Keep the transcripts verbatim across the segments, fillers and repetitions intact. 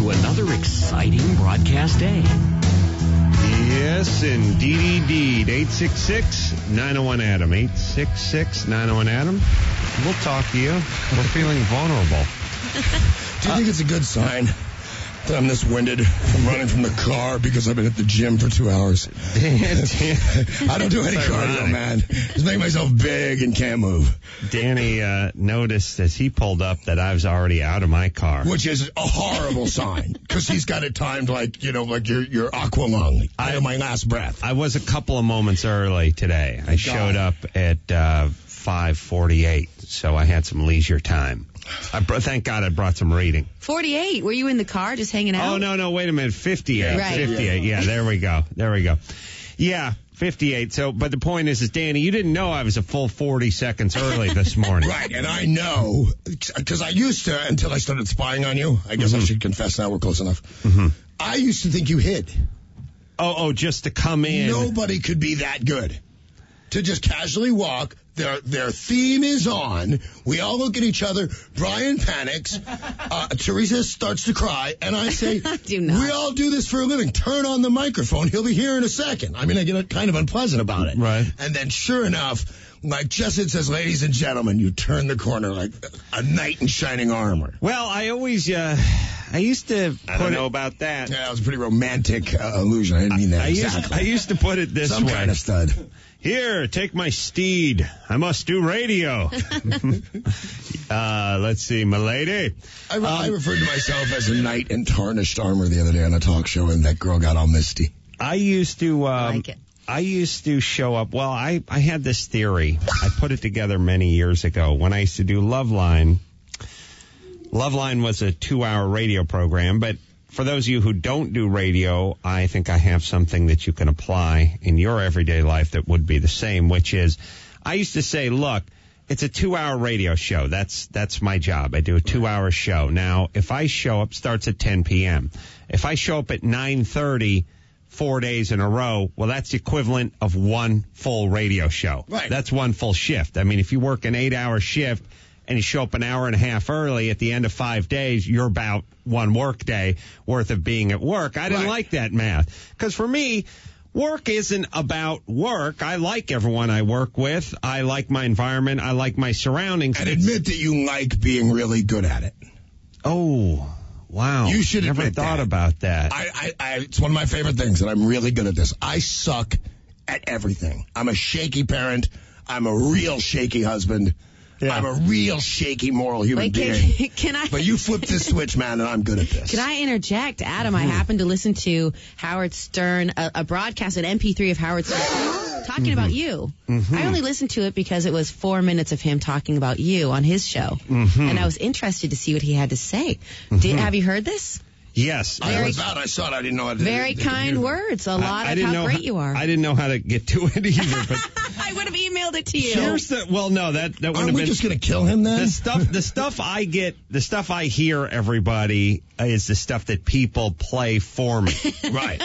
to another exciting broadcast day. Yes, indeed, indeed. eight six six, nine oh one, Adam. eight six six, nine oh one, Adam. We'll talk to you. We're feeling vulnerable. Do you think it's a good sign that I'm this winded from running from the car because I've been at the gym for two hours? Dan, Dan, I don't do any cardio, man. Just make myself big and can't move. Danny uh, noticed as he pulled up that I was already out of my car. Which is a horrible sign, because he's got it timed like, you know, like your your aqua lung. I, my last breath. I was a couple of moments early today. I God. showed up at uh, five forty-eight, so I had some leisure time. I br- thank God I brought some reading. forty-eight. Were you in the car just hanging out? Oh, no, no, wait a minute. fifty-eight. Right. fifty-eight. Yeah, there we go. There we go. Yeah, fifty-eight. So, but the point is, is Danny, you didn't know I was a full forty seconds early this morning. Right, and I know, because I used to, until I started spying on you, I guess mm-hmm. I should confess now we're close enough. Mm-hmm. I used to think you hid. Oh, oh, just to come in. Nobody could be that good. To just casually walk, their their theme is on, we all look at each other, Brian panics, uh, Teresa starts to cry, and I say, I do not. We all do this for a living, turn on the microphone, he'll be here in a second. I mean, I get kind of unpleasant about it. Right. And then sure enough, like Jessup says, ladies and gentlemen, you turn the corner like a knight in shining armor. Well, I always, uh, I used to I put don't it, know about that. Yeah, it was a pretty romantic uh, illusion. I didn't mean that I exactly. Used, I used to put it this Some way. kind of stud. Here, take my steed. I must do radio. uh, let's see, milady. I, re- um, I referred to myself as a knight in tarnished armor the other day on a talk show, and that girl got all misty. I used to... Um, I like it. I used to show up. Well, I, I had this theory. I put it together many years ago when I used to do Loveline. Loveline was a two-hour radio program, but for those of you who don't do radio, I think I have something that you can apply in your everyday life that would be the same, which is I used to say, look, it's a two-hour radio show. That's that's my job. I do a two-hour show. Now, if I show up, starts at ten p.m. If I show up at nine thirty, four days in a row, well, that's the equivalent of one full radio show. Right. That's one full shift. I mean, if you work an eight-hour shift and you show up an hour and a half early at the end of five days, you're about one work day worth of being at work. I didn't Right. like that math. Because for me, work isn't about work. I like everyone I work with. I like my environment. I like my surroundings. And admit that you like being really good at it. Oh, wow. You should Never admit thought that. about that. I, I, I, it's one of my favorite things, and I'm really good at this. I suck at everything. I'm a shaky parent. I'm a real shaky husband. Yeah. I'm a real shaky moral human Wait, being. can, can I? But you flip this switch, man, and I'm good at this. Can I interject, Adam? I happened to listen to Howard Stern, a, a broadcast, an M P three of Howard Stern, talking about you. Mm-hmm. I only listened to it because it was four minutes of him talking about you on his show, Mm-hmm. and I was interested to see what he had to say. Did, have you heard this? Yes. I Very- was out. I saw it. I didn't know how to Very kind words. A lot I, I of didn't how know great you are. I didn't know how to get to it either, but I would have emailed it to you. here's the, well, no, that, that wouldn't Aren't have we been. just going to kill him then? The stuff, the stuff I get, the stuff I hear, everybody, is the stuff that people play for me. Right.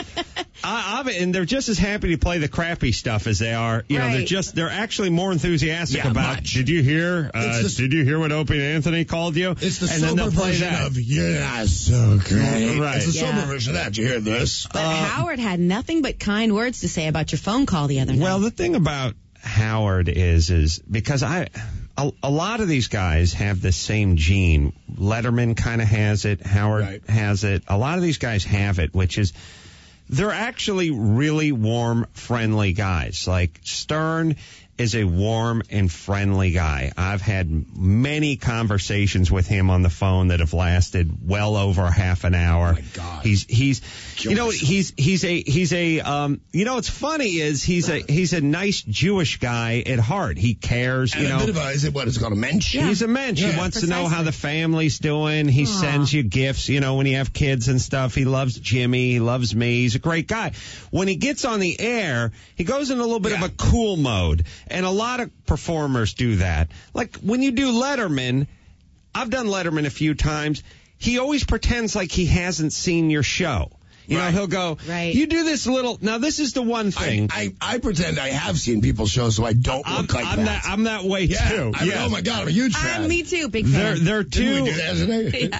I, I, and they're just as happy to play the crappy stuff as they are. You know, they're Right. just, they're actually more enthusiastic Yeah, about. much. Did you hear? Uh, It's the- did you hear what Opie and Anthony called you? It's the and then sober they'll play version that. of, you're not so great. Right. It's the sober Yeah. version of that. Did you hear this? But Howard had nothing but kind words to say about your phone call the other night. Well, the thing about Howard is, is because I, a, a lot of these guys have the same gene. Letterman kind of has it. Howard Right. has it. A lot of these guys have it, which is they're actually really warm, friendly guys. Like Stern is a warm and friendly guy. I've had many conversations with him on the phone that have lasted well over half an hour. Oh my God. He's he's Kill you know myself. he's he's a he's a um you know what's funny is he's a he's a nice Jewish guy at heart. He cares, And you a know. bit of a, is it what it's called, a mensch? Yeah. He's a mensch. Yeah. He wants to know Precisely. how the family's doing. He Aw. sends you gifts, you know, when you have kids and stuff. He loves Jimmy. He loves me. He's a great guy. When he gets on the air, he goes in a little bit Yeah. of a cool mode. And a lot of performers do that. Like when you do Letterman, I've done Letterman a few times. He always pretends like he hasn't seen your show. You Right. know, he'll go, Right. you do this little, now this is the one I, thing. I, I pretend I have seen people's shows, so I don't I'm, look like I'm that. that. I'm that way yeah. too. I mean, Yeah. oh my God, I'm a huge Uh, fan. me too, big They're, fan. they're Didn't we too. do that today? Yeah.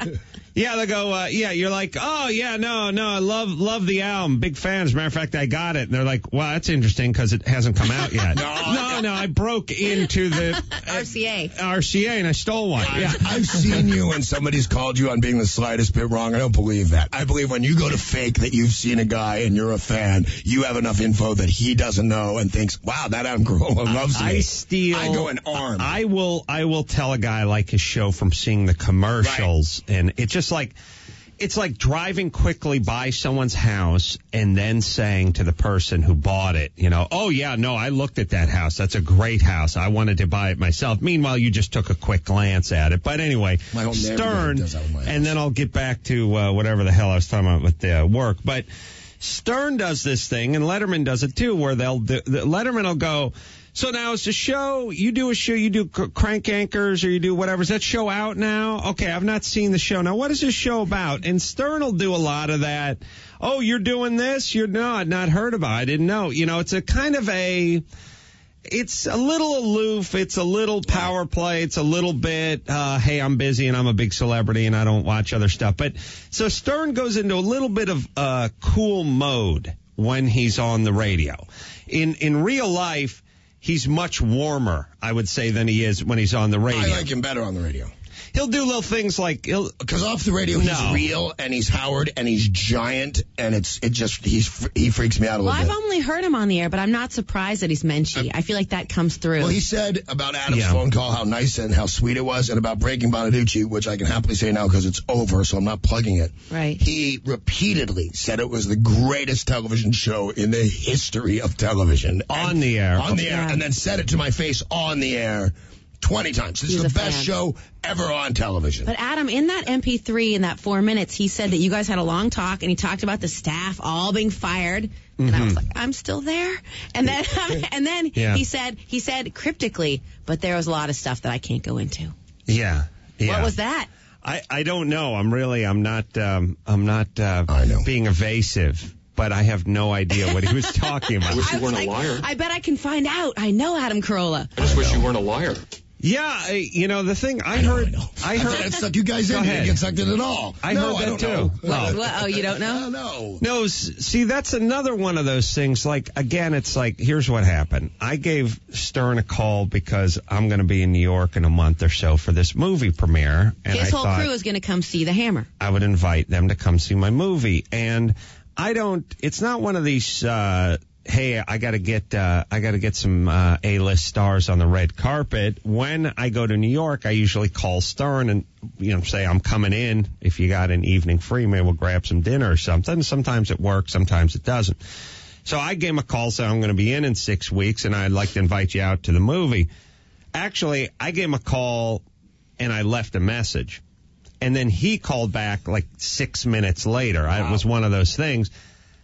Yeah, they go, uh, yeah, you're like, oh, yeah, no, no, I love love the album. Big fan. As a matter of fact, I got it. And they're like, well, that's interesting because it hasn't come out yet. no, no, no, I broke into the R C A. R C A and I stole one. I've, Yeah. I've seen you when somebody's called you on being the slightest bit wrong. I don't believe that. I believe when you go to fake that you've seen a guy and you're a fan, you have enough info that he doesn't know and thinks, wow, that Adam Carolla loves me. I steal. I go in arm. I will. I will tell a guy like his show from seeing the commercials, right. And it's just like. It's like driving quickly by someone's house and then saying to the person who bought it, you know, oh, yeah, no, I looked at that house. That's a great house. I wanted to buy it myself. Meanwhile, you just took a quick glance at it. But anyway, my whole Stern, does that with my house. And then I'll get back to uh, whatever the hell I was talking about with the uh, work. But Stern does this thing, and Letterman does it too, where they'll do, the, Letterman will go, so now is the show, you do a show, you do Crank Anchors or you do whatever. Is that show out now? Okay, I've not seen the show. Now, what is this show about? And Stern will do a lot of that. Oh, you're doing this? You're not, not heard about. I didn't know. You know, it's a kind of a, it's a little aloof. It's a little power play. It's a little bit, uh, hey, I'm busy and I'm a big celebrity and I don't watch other stuff. But so Stern goes into a little bit of uh, cool mode when he's on the radio. In, in real life, he's much warmer, I would say, than he is when he's on the radio. I like him better on the radio. He'll do little things like he'll because off the radio he's no. real and he's Howard and he's giant and it's it just he's he freaks me out a well, little bit. Well, I've only heard him on the air, but I'm not surprised that he's Menchie. Uh, I feel like that comes through. Well, he said about Adam's yeah. phone call how nice and how sweet it was, and about Breaking Bonaducci, which I can happily say now because it's over, so I'm not plugging it. Right. He repeatedly said it was the greatest television show in the history of television. On and, the air. On the yeah. air, and then said it to my face on the air. twenty times. This He's is the a best fan. show ever on television. But Adam, in that M P three, in that four minutes, he said that you guys had a long talk, and he talked about the staff all being fired. Mm-hmm. And I was like, I'm still there. And then, and then yeah. he said, he said cryptically, but there was a lot of stuff that I can't go into. Yeah. yeah. What was that? I, I don't know. I'm really, I'm not, um, I'm not uh, I know. being evasive. But I have no idea what he was talking about. I wish you I weren't like, a liar. I bet I can find out. I know Adam Carolla. I just wish you weren't a liar. Yeah, I, you know, the thing, I, I know, heard, I, know. I I heard, thought I'd suck you guys Go in. You ahead. didn't get sucked in at all. I no, heard I that don't too. know. Well, What, oh, you don't know? No, no. No, s- see, that's another one of those things. Like, again, it's like, here's what happened. I gave Stern a call because I'm going to be in New York in a month or so for this movie premiere. And His I whole thought crew is going to come see The Hammer. I would invite them to come see my movie. And I don't, it's not one of these, uh, hey, I gotta get, uh, I gotta get some, uh, A-list stars on the red carpet. When I go to New York, I usually call Stern and, you know, say I'm coming in. If you got an evening free, maybe we'll grab some dinner or something. Sometimes it works, sometimes it doesn't. So I gave him a call, saying I'm going to be in in six weeks and I'd like to invite you out to the movie. Actually, I gave him a call and I left a message. And then he called back like six minutes later. Wow. It was one of those things.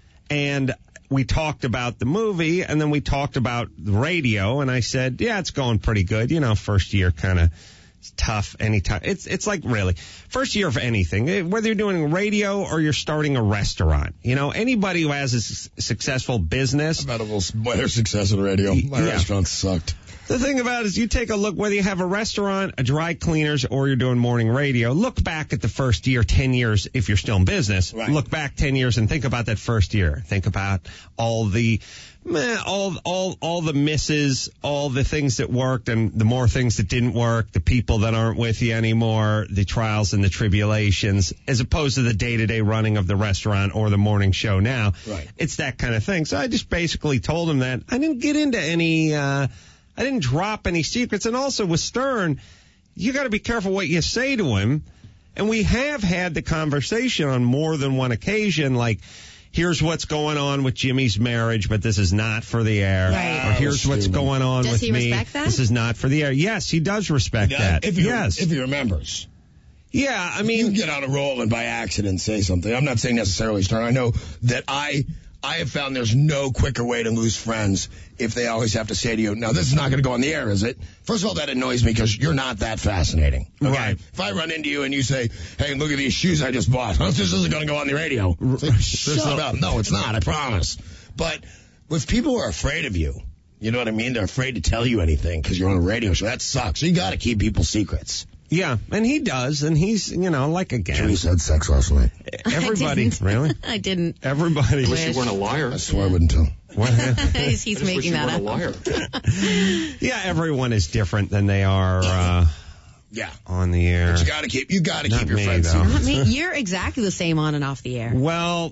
And we talked about the movie, and then we talked about the radio, and I said, yeah, it's going pretty good. You know, first year kind of tough anytime. It's it's like really, first year of anything, whether you're doing radio or you're starting a restaurant. You know, anybody who has a s- successful business. About a little better success in radio. My Yeah. restaurant sucked. The thing about it is you take a look, whether you have a restaurant, a dry cleaners, or you're doing morning radio, look back at the first year, ten years, if you're still in business. Right. Look back ten years and think about that first year. Think about all the, meh, all, all, all the misses, all the things that worked and the more things that didn't work, the people that aren't with you anymore, the trials and the tribulations, as opposed to the day-to-day running of the restaurant or the morning show now. Right. It's that kind of thing. So I just basically told him that I didn't get into any, uh, I didn't drop any secrets. And also with Stern, you got to be careful what you say to him. And we have had the conversation on more than one occasion, like, here's what's going on with Jimmy's marriage, but this is not for the air. Right. Or here's what's going on Does with he me. respect that? This is not for the air. Yes, he does respect that. If he, yes. if he remembers. Yeah, I You mean, get on a roll and by accident say something. I'm not saying necessarily Stern. I know that I I have found there's no quicker way to lose friends if they always have to say to you, now this is not going to go on the air, is it? First of all, that annoys me because you're not that fascinating. Okay? Right. If I run into you and you say, hey, look at these shoes I just bought. This isn't going to go on the radio. Say, Shut up. No, it's not. I promise. But with people who are afraid of you, you know what I mean? They're afraid to tell you anything because you're on a radio show. That sucks. So you got to keep people's secrets. Yeah, and he does, and he's, you know, like again. Teresa had sex last night. Everybody, I didn't. really? I didn't. Everybody. I wish you weren't a liar. I swear I wouldn't tell. What happened? he's he's I just wish making you that weren't up. a liar. Yeah, everyone is different than they are uh, Yeah. on the air. You gotta keep, you gotta Not keep your me, friends though. secret. Not me. You're exactly the same on and off the air. Well,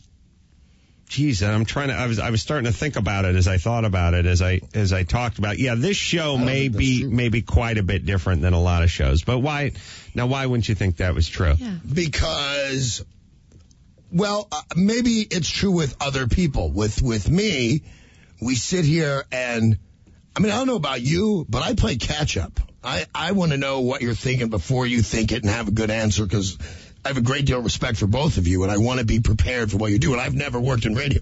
geez, I'm trying to. I was I was starting to think about it as I thought about it as I as I talked about. Yeah, this show don't may think that's be true. maybe quite a bit different than a lot of shows. But why? Now, why wouldn't you think that was true? Yeah. Because, well, uh, maybe it's true with other people. With with me, we sit here and, I mean, I don't know about you, but I play catch up. I, I want to know what you're thinking before you think it and have a good answer, because I have a great deal of respect for both of you, and I want to be prepared for what you do. And I've never worked in radio.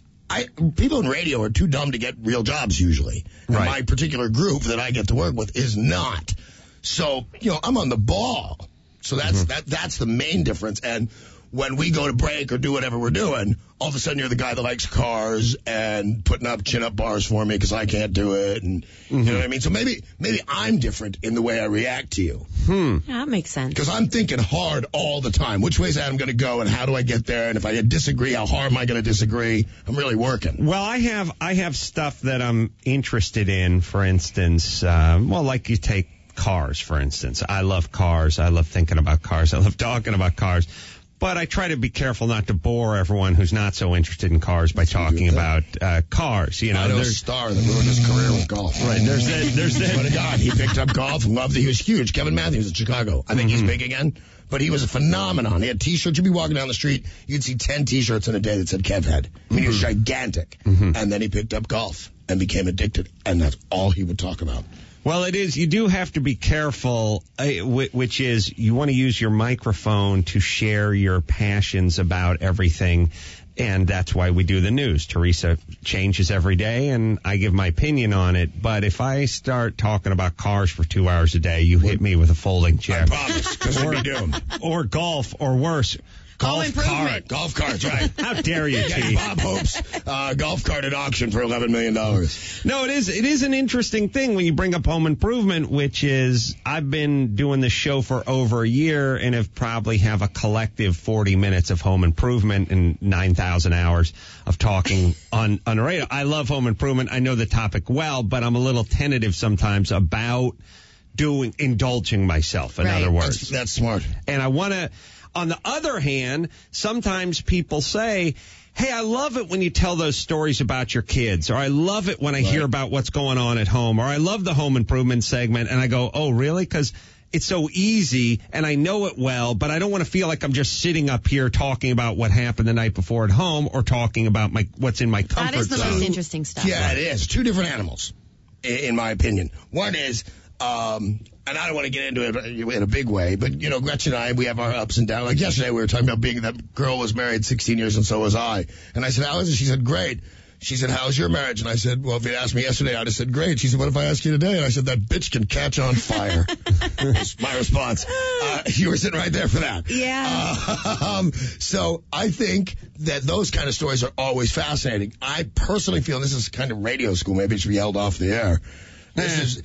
I people in radio are too dumb to get real jobs usually. And Right. my particular group that I get to work with is not. So, you know, I'm on the ball. So that's that that's the main difference. And when we go to break or do whatever we're doing, all of a sudden you're the guy that likes cars and putting up chin-up bars for me because I can't do it. And you know what I mean? So maybe maybe I'm different in the way I react to you. Yeah, that makes sense. Because I'm thinking hard all the time. Which way is Adam going to go and how do I get there? And if I disagree, how hard am I going to disagree? I'm really working. Well, I have I have stuff that I'm interested in. For instance, uh, well, like you take cars, for instance. I love cars. I love thinking about cars. I love talking about cars. But I try to be careful not to bore everyone who's not so interested in cars by talking about uh, cars. You know, I know a there's star that ruined his career with golf. right. There's that. There's Swear to that. God, he picked up golf and loved it. He was huge. Kevin Matthews in Chicago. I think he's big again. But he was a phenomenon. He had T-shirts. You'd be walking down the street, you'd see ten T-shirts in a day that said Kev Head. I mean, he was gigantic. And then he picked up golf and became addicted. And that's all he would talk about. Well, it is. You do have to be careful, uh, wh- which is you want to use your microphone to share your passions about everything. And that's why we do the news. Teresa changes every day, and I give my opinion on it. But if I start talking about cars for two hours a day, you hit me with a folding chair. I promise, because we'd be doomed. Or golf, or worse, golf improvement. cart. Golf carts, right? How dare you, Yeah, Chief? Bob Hope's uh, golf cart at auction for eleven million dollars. No, it is. It is an interesting thing when you bring up home improvement, which is I've been doing this show for over a year and have probably have a collective forty minutes of home improvement and nine thousand hours of talking on on the radio. I love home improvement. I know the topic well, but I'm a little tentative sometimes about doing indulging myself. In Right. other words, That's, that's smart. and I want to. On the other hand, sometimes people say, hey, I love it when you tell those stories about your kids, or I love it when I hear about what's going on at home, or I love the home improvement segment. And I go, oh, really? Because it's so easy and I know it well, but I don't want to feel like I'm just sitting up here talking about what happened the night before at home or talking about my what's in my comfort That is the zone. most interesting stuff. Yeah, it is. Two different animals, i- in my opinion. One is, um, and I don't want to get into it in a big way, but, you know, Gretchen and I, we have our ups and downs. Like yesterday, we were talking about being that girl was married sixteen years and so was I. And I said, how is it? She said, great. She said, how's your marriage? And I said, well, if you asked me yesterday, I'd have said, great. She said, what if I ask you today? And I said, that bitch can catch on fire. That's my response. Uh, you were sitting right there for that. Yeah. Uh, um, so I think that those kind of stories are always fascinating. I personally feel, and this is kind of radio school, maybe it should be held off the air. This is,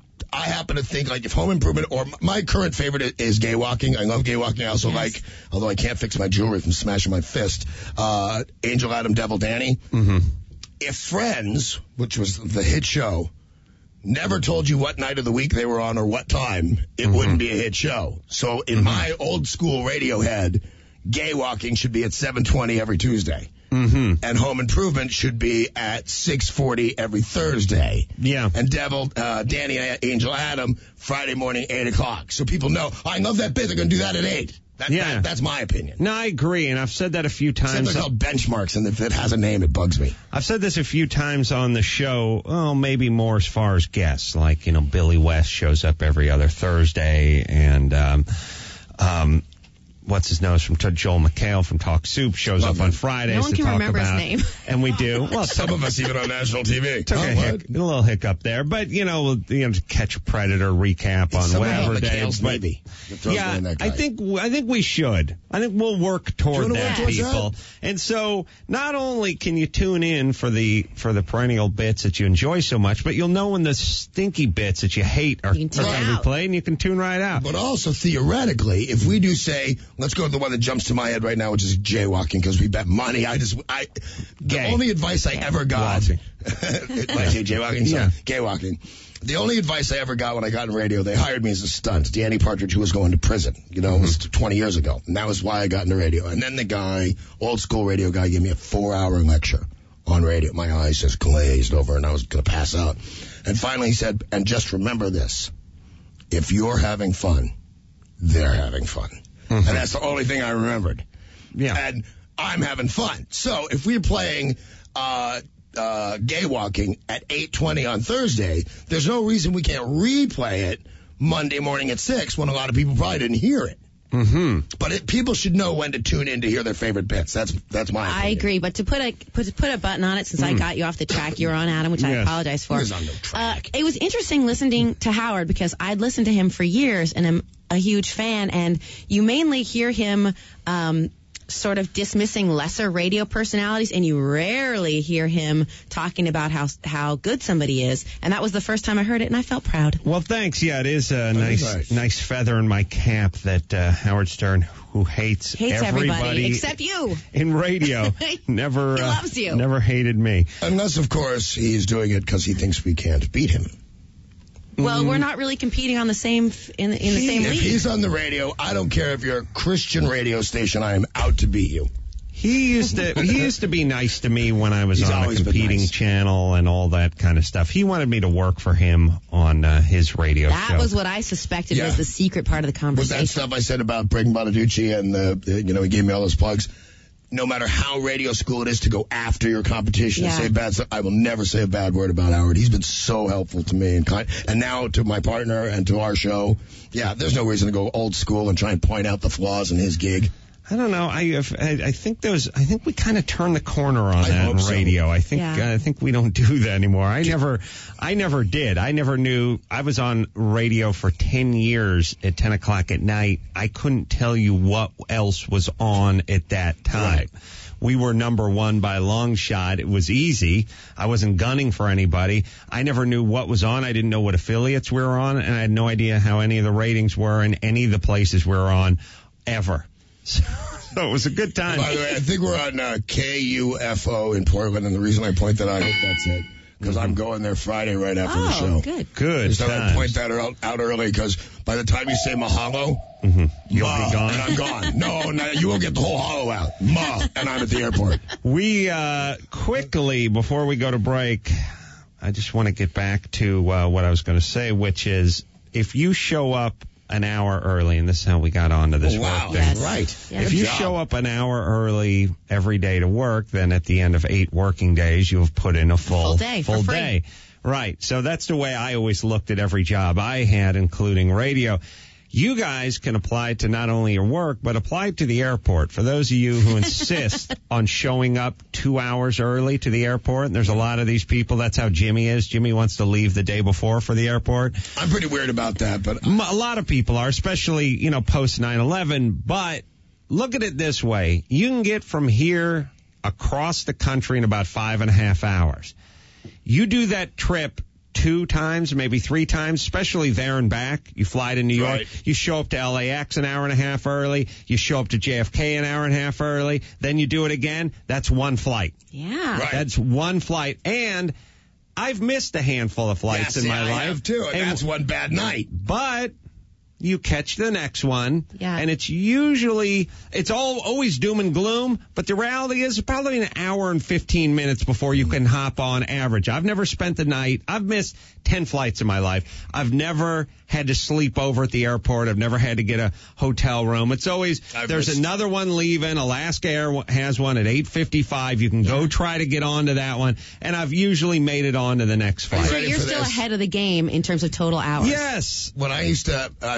I happen to think, like, if home improvement, or my current favorite is gay walking. I love gay walking. I also Yes. like, although I can't fix my jewelry from smashing my fist, uh, Angel Adam Devil Danny. Mm-hmm. If Friends, which was the hit show, never told you what night of the week they were on or what time, it Mm-hmm. wouldn't be a hit show. So in my old school radio head, gay walking should be at seven twenty every Tuesday. Mm-hmm. And home improvement should be at six forty every Thursday. Yeah. And Devil, uh, Danny and Angel Adam, Friday morning, eight o'clock. So people know, I love that bit, they're going to do that at eight. That, Yeah. that, that's my opinion. No, I agree, and I've said that a few Except times. they're called benchmarks, and if it has a name, it bugs me. I've said this a few times on the show, oh, maybe more as far as guests, like, you know, Billy West shows up every other Thursday, and, um, um, what's his nose from T- Joel McHale from Talk Soup shows Love up on him. Fridays No one to can talk remember his about. name. And we do. Well, Some of us even on national T V. took Oh, a, what? hic- a little hiccup there, but you know, we'll, you know, Catch a Predator recap on Somehow whatever day. McHale's But Navy. That throws me yeah, in that I guy. think I think we should. I think we'll work toward wanna that, work towards people. that? And so, not only can you tune in for the for the perennial bits that you enjoy so much, but you'll know when the stinky bits that you hate are, are You can going tune to be out. played, and you can tune right out. But also, theoretically, if we do say, let's go to the one that jumps to my head right now, which is jaywalking, because we bet money. I just, I, the Gay. only advice I ever got, Walking. when I say jaywalking, Yeah. sorry, gay walking. The only advice I ever got when I got in radio, they hired me as a stunt. Danny Partridge, who was going to prison, you know, it was twenty years ago. And that was why I got into radio. And then the guy, old school radio guy, gave me a four hour lecture on radio. My eyes just glazed over and I was going to pass out. And finally he said, and just remember this, if you're having fun, they're having fun. And that's the only thing I remembered. Yeah. And I'm having fun. So if we're playing uh, uh, gay walking at eight twenty on Thursday, there's no reason we can't replay it Monday morning at six when a lot of people probably didn't hear it. Mm-hmm. But it, people should know when to tune in to hear their favorite bits. That's that's my opinion. I agree, but to put a put, to put a button on it, since I got you off the track you were on, Adam, which I Yes. apologize for. He was on no track. Uh, it was interesting listening to Howard because I'd listened to him for years and am a huge fan, and you mainly hear him um, sort of dismissing lesser radio personalities, and you rarely hear him talking about how how good somebody is. And that was the first time I heard it, and I felt proud. Well, thanks. Yeah, it is a nice, nice. nice feather in my cap that uh, Howard Stern, who hates, Hates everybody, everybody except you. in radio, never He uh, loves you. never hated me. Unless, of course, he's doing it because he thinks we can't beat him. Well, we're not really competing on the same f- in, in the He- same if league. he's on the radio, I don't care if you're a Christian radio station, I am out to beat you. He used to he used to be nice to me when I was He's on a always been competing nice. channel and all that kind of stuff. He wanted me to work for him on uh, his radio That show. was what I suspected Yeah. was the secret part of the Was conversation. that stuff I said about Breaking Bonaducci and, uh, you know, he gave me all those plugs? No matter how radio school it is to go after your competition and Yeah. say bad stuff, I will never say a bad word about Howard. He's been so helpful to me and kind, and now to my partner and to our show. Yeah, there's no reason to go old school and try and point out the flaws in his gig. I don't know. I have- I, I think those. I think we kind of turned the corner on I that hope in so. radio. I think. Yeah. Uh, I think we don't do that anymore. I never. I never did. I never knew. I was on radio for ten years at ten o'clock at night. I couldn't tell you what else was on at that time. Right. We were number one by a long shot. It was easy. I wasn't gunning for anybody. I never knew what was on. I didn't know what affiliates we were on, and I had no idea how any of the ratings were in any of the places we were on ever. So, so it was a good time. By the way, I think we're on uh, K U F O in Portland, and the reason I point that out, that's it, because I'm going there Friday right after the oh, show. good. Good Just thought I'd times. point that out, out early, because by the time you say mahalo, You'll ma, be gone. and I'm gone. No, no, you won't get the whole hollow out. Ma, and I'm at the airport. We uh, quickly, before we go to break, I just want to get back to uh, what I was going to say, which is if you show up an hour early, and this is how we got onto this Oh, wow, work thing. Yes. right. Yes. If Good you job. show up an hour early every day to work, then at the end of eight working days, you have put in a full, Full day, for full free. day. Right. So that's the way I always looked at every job I had, including radio. You guys can apply to not only your work, but apply to the airport. For those of you who insist on showing up two hours early to the airport, and there's a lot of these people, that's how Jimmy is. Jimmy wants to leave the day before for the airport. I'm pretty weird about that, but M- A lot of people are, especially, you know, post nine eleven. But look at it this way. You can get from here across the country in about five and a half hours. You do that trip two times, maybe three times, especially there and back. You fly to New York. Right. You show up to L A X an hour and a half early. You show up to J F K an hour and a half early. Then you do it again. That's one flight. Yeah. Right. That's one flight. And I've missed a handful of flights yeah, in see, my I life. have too, and And- that's one bad night. but you catch the next one, Yeah. and it's usually, it's all always doom and gloom, but the reality is probably an hour and fifteen minutes before you can hop on average. I've never spent the night. I've missed ten flights in my life. I've never had to sleep over at the airport. I've never had to get a hotel room. It's always, I've there's missed- another one leaving. Alaska Air has one at eight fifty-five. You can go try to get onto that one, and I've usually made it on to the next Are you flight. So ready you're for still this? ahead of the game in terms of total hours. Yes. When I used to, I've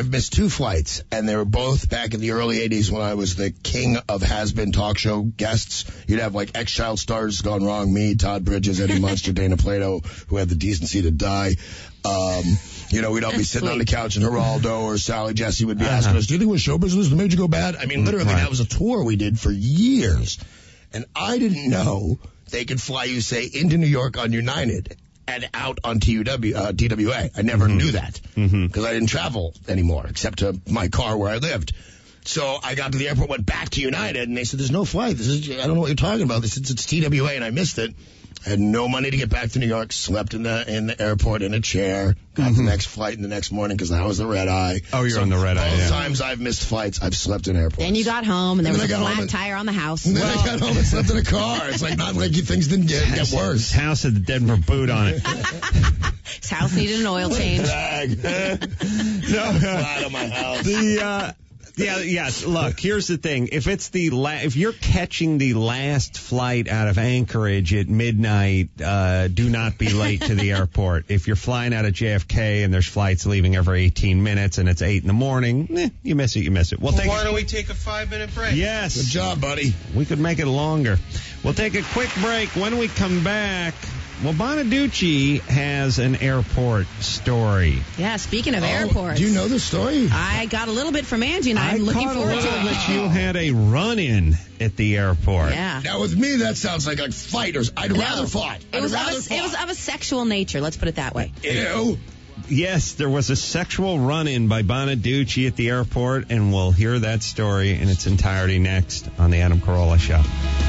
I've missed two flights, and they were both back in the early eighties when I was the king of has-been talk show guests. You'd have like ex-child stars gone wrong, me, Todd Bridges, Eddie Munster, Dana Plato, who had the decency to die. Um, you know, we'd all be sitting Sweet. on the couch, and Geraldo or Sally Jesse would be Uh-huh. asking us, do you think it was show business that made you go bad? I mean, literally, Right. that was a tour we did for years. And I didn't know they could fly you, say, into New York on United and out on T U W, uh, T W A. I never Mm-hmm. knew that because mm-hmm. I didn't travel anymore except to my car where I lived. So I got to the airport, went back to United, and they said, there's no flight. This is, I don't know what you're talking about. They said, it's T W A, and I missed it. I had no money to get back to New York, slept in the in the airport in a chair, got the next flight in the next morning because that was the red eye. Oh, you're so on the red eye, Both yeah. times I've missed flights, I've slept in airports. Then you got home, and there And was then a I got home flat and- tire on the house. And then I got home and slept in a car. It's like not like you, things didn't get, get worse. House had the Denver boot on it. His house needed an oil change. Drag. No, Flat on my house. the uh yeah yes look, here's the thing. If it's the la- if you're catching the last flight out of Anchorage at midnight, uh do not be late to the airport. If you're flying out of J F K and there's flights leaving every eighteen minutes and it's eight in the morning, eh, you miss it you miss it we'll take Why don't we take a five-minute break? yes Good job, buddy. we could make it longer. We'll take a quick break. When we come back, well, Bonaducci has an airport story. Yeah, speaking of Oh, airports. do you know this story? I got a little bit from Angie, and I I'm looking caught a forward to little it. that you had a run-in at the airport. Yeah. Now, with me, that sounds like like fighters. I'd No. rather fight. It I'd was, of rather a, fight. it was of a sexual nature, let's put it that way. Ew. Yes, there was a sexual run-in by Bonaducci at the airport, and we'll hear that story in its entirety next on the Adam Carolla Show.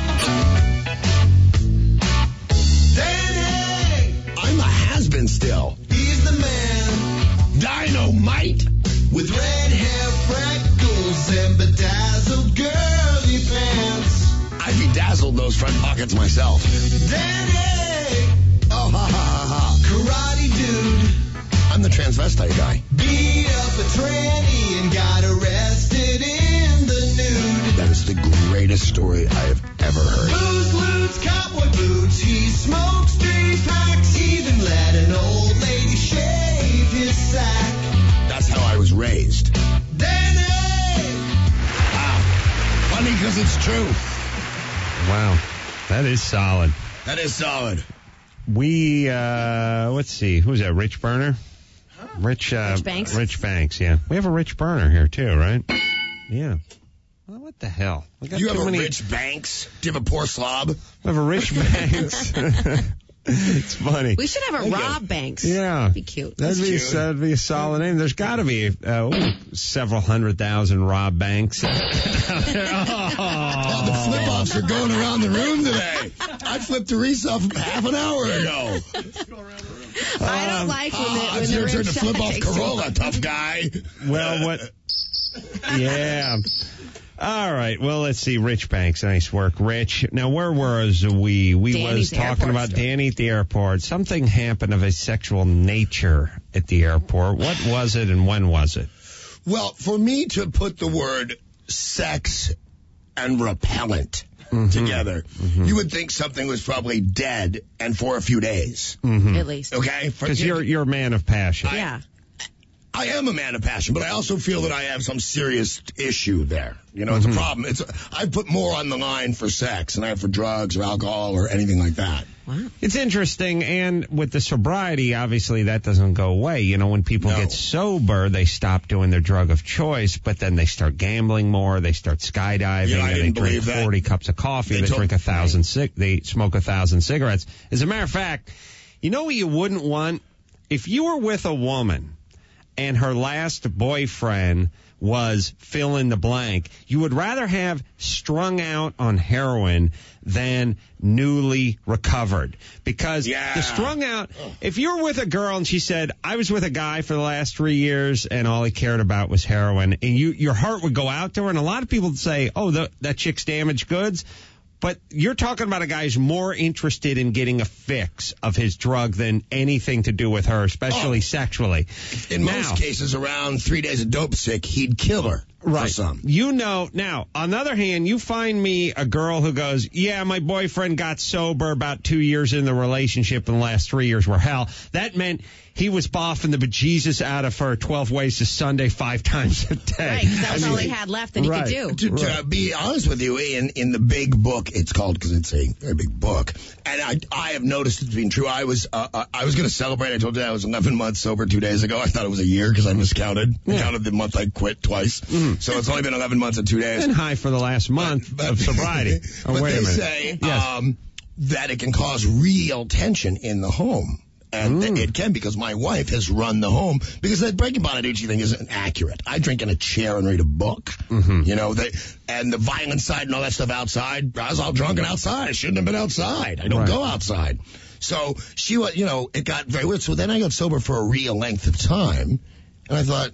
Danny! I'm a has-been still. He's the man Dynamite. with red hair, freckles, and bedazzled girly pants. I bedazzled those front pockets myself. Danny! Oh, ha, ha, ha, ha. Karate dude. I'm the transvestite guy. Beat up a tranny and got arrested in the nude. That is the greatest story I have ever heard. Booze, loots, cowboy boots. He smokes three packs. Even let an old lady shave his sack. That's how I was raised. Danny! Wow. Funny because it's true. Wow, that is solid. That is solid. We, uh, let's see, who's that, Rich Burner? Rich, uh, Rich Banks? Rich Banks, yeah. We have a Rich Burner here, too, right? Yeah. Well, what the hell? We got You too have a many- Rich Banks? Do you have a poor slob? We have a Rich Banks. It's funny. We should have a Rob Banks. Yeah. That'd be cute. That'd be, cute. that'd be a solid name. There's got to be uh, ooh, several hundred thousand Rob Banks. Oh, the flip-offs are going around the room today. I flipped the wreath off half an hour ago. I don't like when, the, Ah, when it's the your turn rib to shot flip off takes too Corolla, long. tough guy. Well, what? Yeah. All right. Well, let's see. Rich Banks. Nice work, Rich. Now, where was we? We Danny's was talking airport about story. Danny at the airport. Something happened of a sexual nature at the airport. What was it and when was it? Well, for me to put the word sex and repellent Mm-hmm. together, you would think something was probably dead and for a few days. At least. Okay? For- Because you're you're a man of passion. Yeah. I am a man of passion, but I also feel that I have some serious issue there. You know, it's Mm-hmm. a problem. It's I put more on the line for sex than I have for drugs or alcohol or anything like that. Wow. It's interesting, and with the sobriety, obviously that doesn't go away. You know, when people No. get sober, they stop doing their drug of choice, but then they start gambling more, they start skydiving, Yeah, I and they didn't drink believe that. forty cups of coffee, They they, told- drink a thousand cig- they smoke a thousand cigarettes. As a matter of fact, you know what you wouldn't want? If you were with a woman and her last boyfriend was fill in the blank, you would rather have strung out on heroin than newly recovered. Because Yeah. the strung out, if you were with a girl and she said, I was with a guy for the last three years and all he cared about was heroin, and you your heart would go out to her, and a lot of people would say, oh, the, that chick's damaged goods. But you're talking about a guy who's more interested in getting a fix of his drug than anything to do with her, especially Oh. sexually. In Now- most cases, around three days of dope sick, he'd kill her for Right. some. You know, now, on the other hand, you find me a girl who goes, yeah, my boyfriend got sober about two years in the relationship and the last three years were hell. That meant he was boffing the bejesus out of her twelve ways to Sunday five times a day. Right, 'cause that was I mean, all he had left that he right. could do. To, to Right. be honest with you, in, in the big book, it's called, because it's a very big book, and I I have noticed it's been true. I was uh, uh, I was going to celebrate. I told you I was eleven months sober two days ago. I thought it was a year because I miscounted. I counted the month I quit twice. Mm. So it's only been eleven months and two days. Been high for the last month But- of sobriety. Oh, but wait they a minute. say Yes. um, that it can cause real tension in the home. And Mm. it can, because my wife has run the home, because that Breaking Bonaducci thing isn't accurate. I drink in a chair and read a book. Mm-hmm. You know, they, and the violent side and all that stuff outside, I was all drunk and outside. I shouldn't have been outside. I don't Right. go outside. So she was, you know, it got very weird. So then I got sober for a real length of time. And I thought,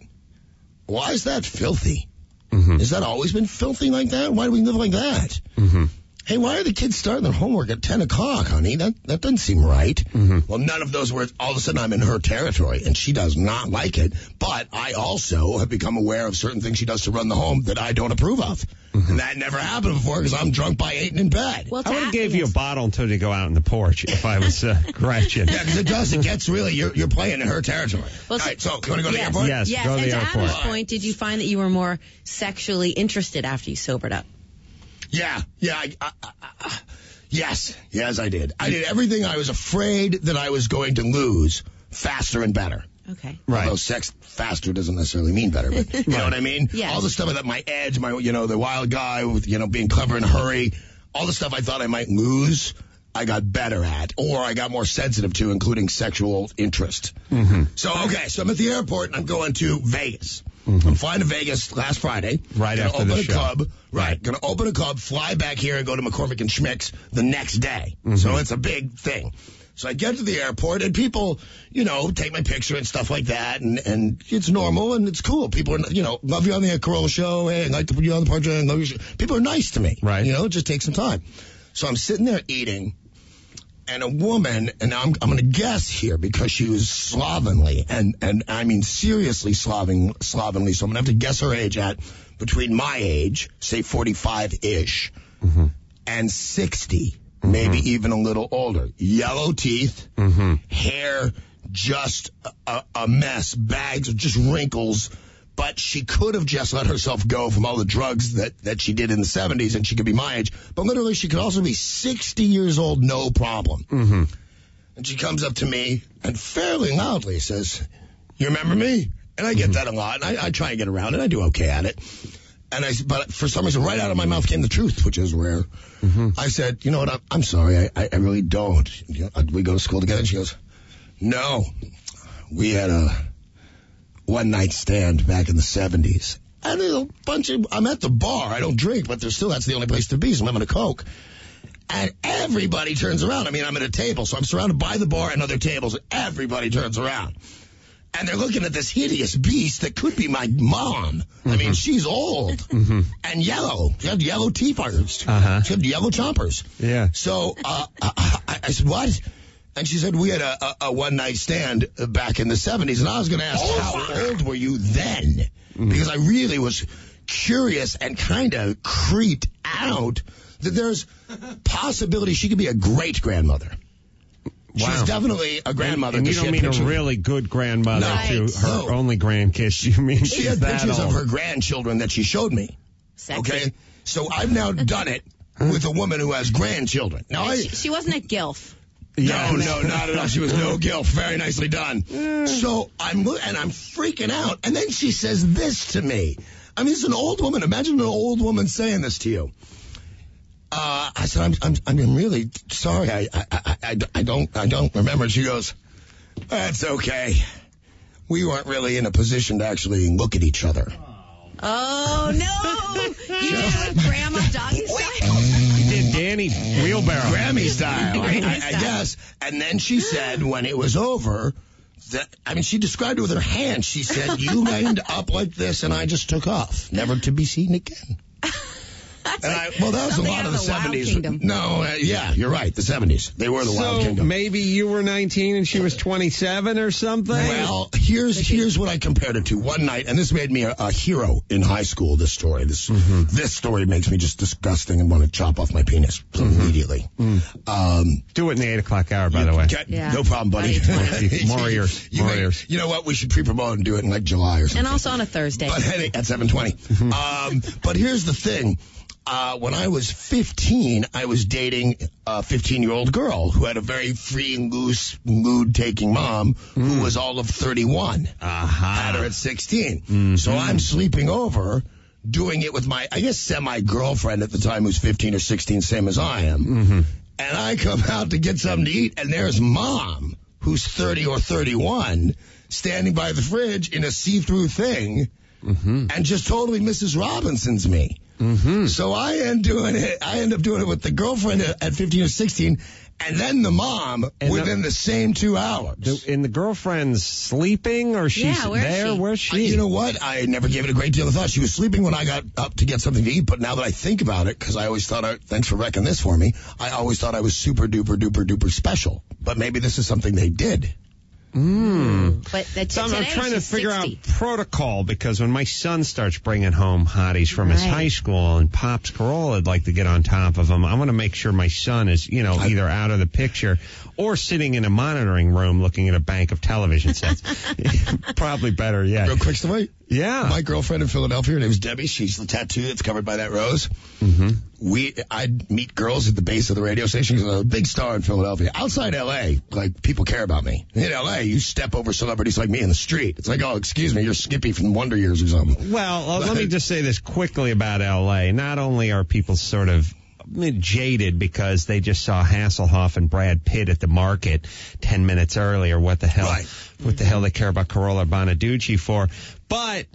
why is that filthy? Mm-hmm. Has that always been filthy like that? Why do we live like that? Mm-hmm. Hey, why are the kids starting their homework at ten o'clock, honey? That that doesn't seem right. Mm-hmm. Well, none of those words, all of a sudden I'm in her territory, and she does not like it. But I also have become aware of certain things she does to run the home that I don't approve of. Mm-hmm. And that never happened before because I'm drunk by eight and in bed. Well, I would have to- gave you a bottle until you go out on the porch if I was uh, Gretchen. Yeah, because it does. It gets really, you're, you're playing in her territory. Well, all right, so, you want to go to the yes. airport? Yes. Yes, go to and the to airport. Adam's point, did you find that you were more sexually interested after you sobered up? Yeah, yeah, I, I, I, I, yes, yes, I did. I did everything I was afraid that I was going to lose faster and better. Okay. Right. Although sex faster doesn't necessarily mean better, but you know what I mean? Yes. All the stuff that my edge, my, you know, the wild guy with, you know, being clever in a hurry, all the stuff I thought I might lose, I got better at, or I got more sensitive to, including sexual interest. Mm-hmm. So, okay, so I'm at the airport and I'm going to Vegas. Mm-hmm. I'm flying to Vegas last Friday. Right Gonna after open the a show. club. Right. Right. Gonna open a club, fly back here and go to McCormick and Schmick's the next day. Mm-hmm. So it's a big thing. So I get to the airport and people, you know, take my picture and stuff like that, and, and it's normal and it's cool. People are, you know, love you on the Corolla show. Hey, I'd like to put you on the project. Love you. People are nice to me. Right. You know, it just takes some time. So I'm sitting there eating, and a woman, and I'm, I'm going to guess here because she was slovenly, and, and I mean seriously sloven, slovenly, so I'm going to have to guess her age at between my age, say forty-five-ish, Mm-hmm. and sixty, maybe even a little older. Yellow teeth, Mm-hmm. hair just a, a mess, bags of just wrinkles. But she could have just let herself go from all the drugs that, that she did in the seventies, and she could be my age. But literally, she could also be sixty years old, no problem. Mm-hmm. And she comes up to me and fairly loudly says, "You remember me?" And I get that a lot, and I, I try and get around it. I do okay at it. And I, but for some reason, right out of my mouth came the truth, which is rare. Mm-hmm. I said, "You know what? I'm, I'm sorry. I, I, I really don't. You know, we go to school together." And she goes, "No, we had a one night stand back in the seventies. And there's a bunch of, I'm at the bar. I don't drink, but there's still, that's the only place to be. So I'm having a Coke. And everybody turns around. I mean, I'm at a table, so I'm surrounded by the bar and other tables. And everybody turns around. And they're looking at this hideous beast that could be my mom. Mm-hmm. I mean, she's old mm-hmm. and yellow. She had yellow teeth. Uh-huh. She had yellow chompers. Yeah. So uh, I, I said, what? And she said, we had a, a, a one-night stand back in the seventies. And I was going to ask, how old were you then? Mm-hmm. Because I really was curious and kind of creeped out that there's possibility she could be a great-grandmother. Wow. She's definitely a grandmother. And you she don't had mean pictures- a really good grandmother No. to Right. her No. only grandkids. You mean She she's had that pictures old. of her grandchildren that she showed me. Sexy. Okay? So I've now done it with a woman who has grandchildren. Now, I... She, she wasn't a gilf. Yeah. No, no, not at all. She was no guilt. Very nicely done. So I'm, lo- and I'm freaking out. And then she says this to me. I mean, this is an old woman. Imagine an old woman saying this to you. Uh, I said, I'm, I'm, I'm really sorry. I, I, I, I, I don't, I don't remember. And she goes, that's okay. We weren't really in a position to actually look at each other. Oh, no. You did it with Grandma Doggy style. You did Danny Wheelbarrow. Grammy style, I, Grammy I, I style. guess. And then she said, when it was over, that, I mean, she described it with her hand. She said, you lined up like this, and I just took off, never to be seen again. That's And like I, well, that was a something lot out of the Wild seventies. Kingdom. No, uh, yeah, you're right. The seventies. They were the Wild So Kingdom. maybe you were nineteen and she was twenty-seven or something? Well, here's here's what I compared it to. One night, and this made me a, a hero in high school. This story, this this story makes me just disgusting and want to chop off my penis immediately. Um, Do it in the eight o'clock hour, by the way. get- Yeah. No problem, buddy. More ears, You, more may- ears. you know what? We should pre-promote and do it in like July or something. And also on a Thursday. But hey, at seven twenty. um, but here's the thing. Uh, when I was fifteen, I was dating a fifteen-year-old girl who had a very free and loose, mood-taking mom who was all of thirty-one. Aha. Had her at sixteen. So I'm sleeping over, doing it with my, I guess, semi-girlfriend at the time who's fifteen or sixteen, same as I am. And I come out to get something to eat, and there's mom, who's thirty or thirty-one, standing by the fridge in a see-through thing, and just totally Missus Robinson's me. Mm-hmm. So I end doing it. I end up doing it with the girlfriend at at fifteen or sixteen, and then the mom And within the, same two hours. The, and the girlfriend's sleeping or she's Yeah, where's there? she? Where's Uh, she? You know what? I never gave it a great deal of thought. She was sleeping when I got up to get something to eat, but now that I think about it, because I always thought, I, thanks for wrecking this for me, I always thought I was super duper duper duper special. But maybe this is something they did. But the, So I'm, I'm today trying to she's figure sixty. out protocol because when my son starts bringing home hotties from his Right. high school and Pops Corolla would like to get on top of them, I want to make sure my son is, you know, either out of the picture or sitting in a monitoring room looking at a bank of television sets. Probably better yet. Real quick story. Yeah. My girlfriend in Philadelphia, her name's Debbie. She's the tattoo that's covered by that rose. Mm-hmm. We, I'd meet girls at the base of the radio station. She's a big star in Philadelphia. Outside L A, like, people care about me. In L A, you step over celebrities like me in the street. It's like, oh, excuse me, you're Skippy from Wonder Years or something. Well, uh, let me just say this quickly about L A. Not only are people sort of jaded because they just saw Hasselhoff and Brad Pitt at the market ten minutes earlier. What the hell? Right. What the hell they care about Corolla or Bonaducci for? But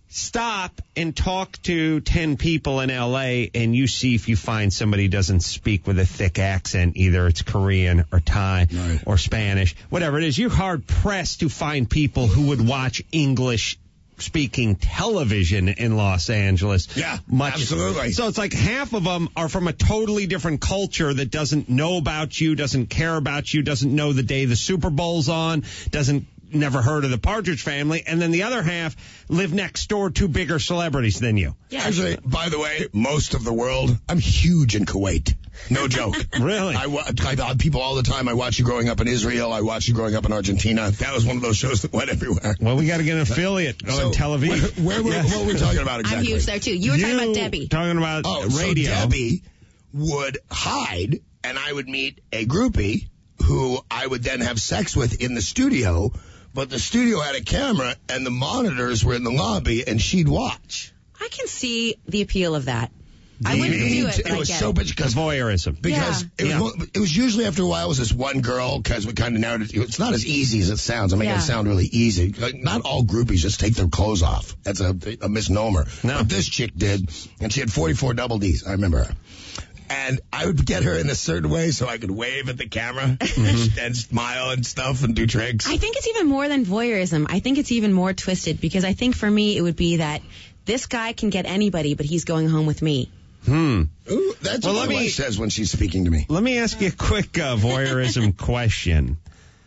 stop and talk to ten people in L A and you see if you find somebody who doesn't speak with a thick accent. Either it's Korean or Thai Right. or Spanish, whatever it is. You're hard pressed to find people who would watch English speaking television in Los Angeles. Yeah, much. absolutely. So it's like half of them are from a totally different culture that doesn't know about you, doesn't care about you, doesn't know the day the Super Bowl's on, doesn't never heard of the Partridge Family, and then the other half live next door to bigger celebrities than you. Yeah. Actually, by the way, most of the world, I'm huge in Kuwait. No joke. Really? I, wa- I tell people all the time, I watch you growing up in Israel. I watch you growing up in Argentina. That was one of those shows that went everywhere. Well, we got to get an affiliate So, in Tel Aviv. Where, where, were- Yeah. what were we talking about exactly? I'm huge there too. You were talking about Debbie. Talking about Oh, radio. so Debbie would hide, and I would meet a groupie who I would then have sex with in the studio, but the studio had a camera, and the monitors were in the lobby, and she'd watch. I can see the appeal of that. I wouldn't do it, but I was get so it. bitch The because voyeurism. because Yeah. it, was, Yeah. it was usually after a while it was this one girl because we kind of narrowed it. It's not as easy as it sounds. I'm making Yeah. it sound really easy. Like, not all groupies just take their clothes off. That's a, a misnomer. No. But this chick did, and she had forty-four double Ds. I remember her. And I would get her in a certain way so I could wave at the camera and, and smile and stuff and do tricks. I think it's even more than voyeurism. I think it's even more twisted because I think for me it would be that this guy can get anybody, but he's going home with me. Hmm. Ooh, that's Well, what let my me- wife says when she's speaking to me. Let me ask you a quick uh, voyeurism question.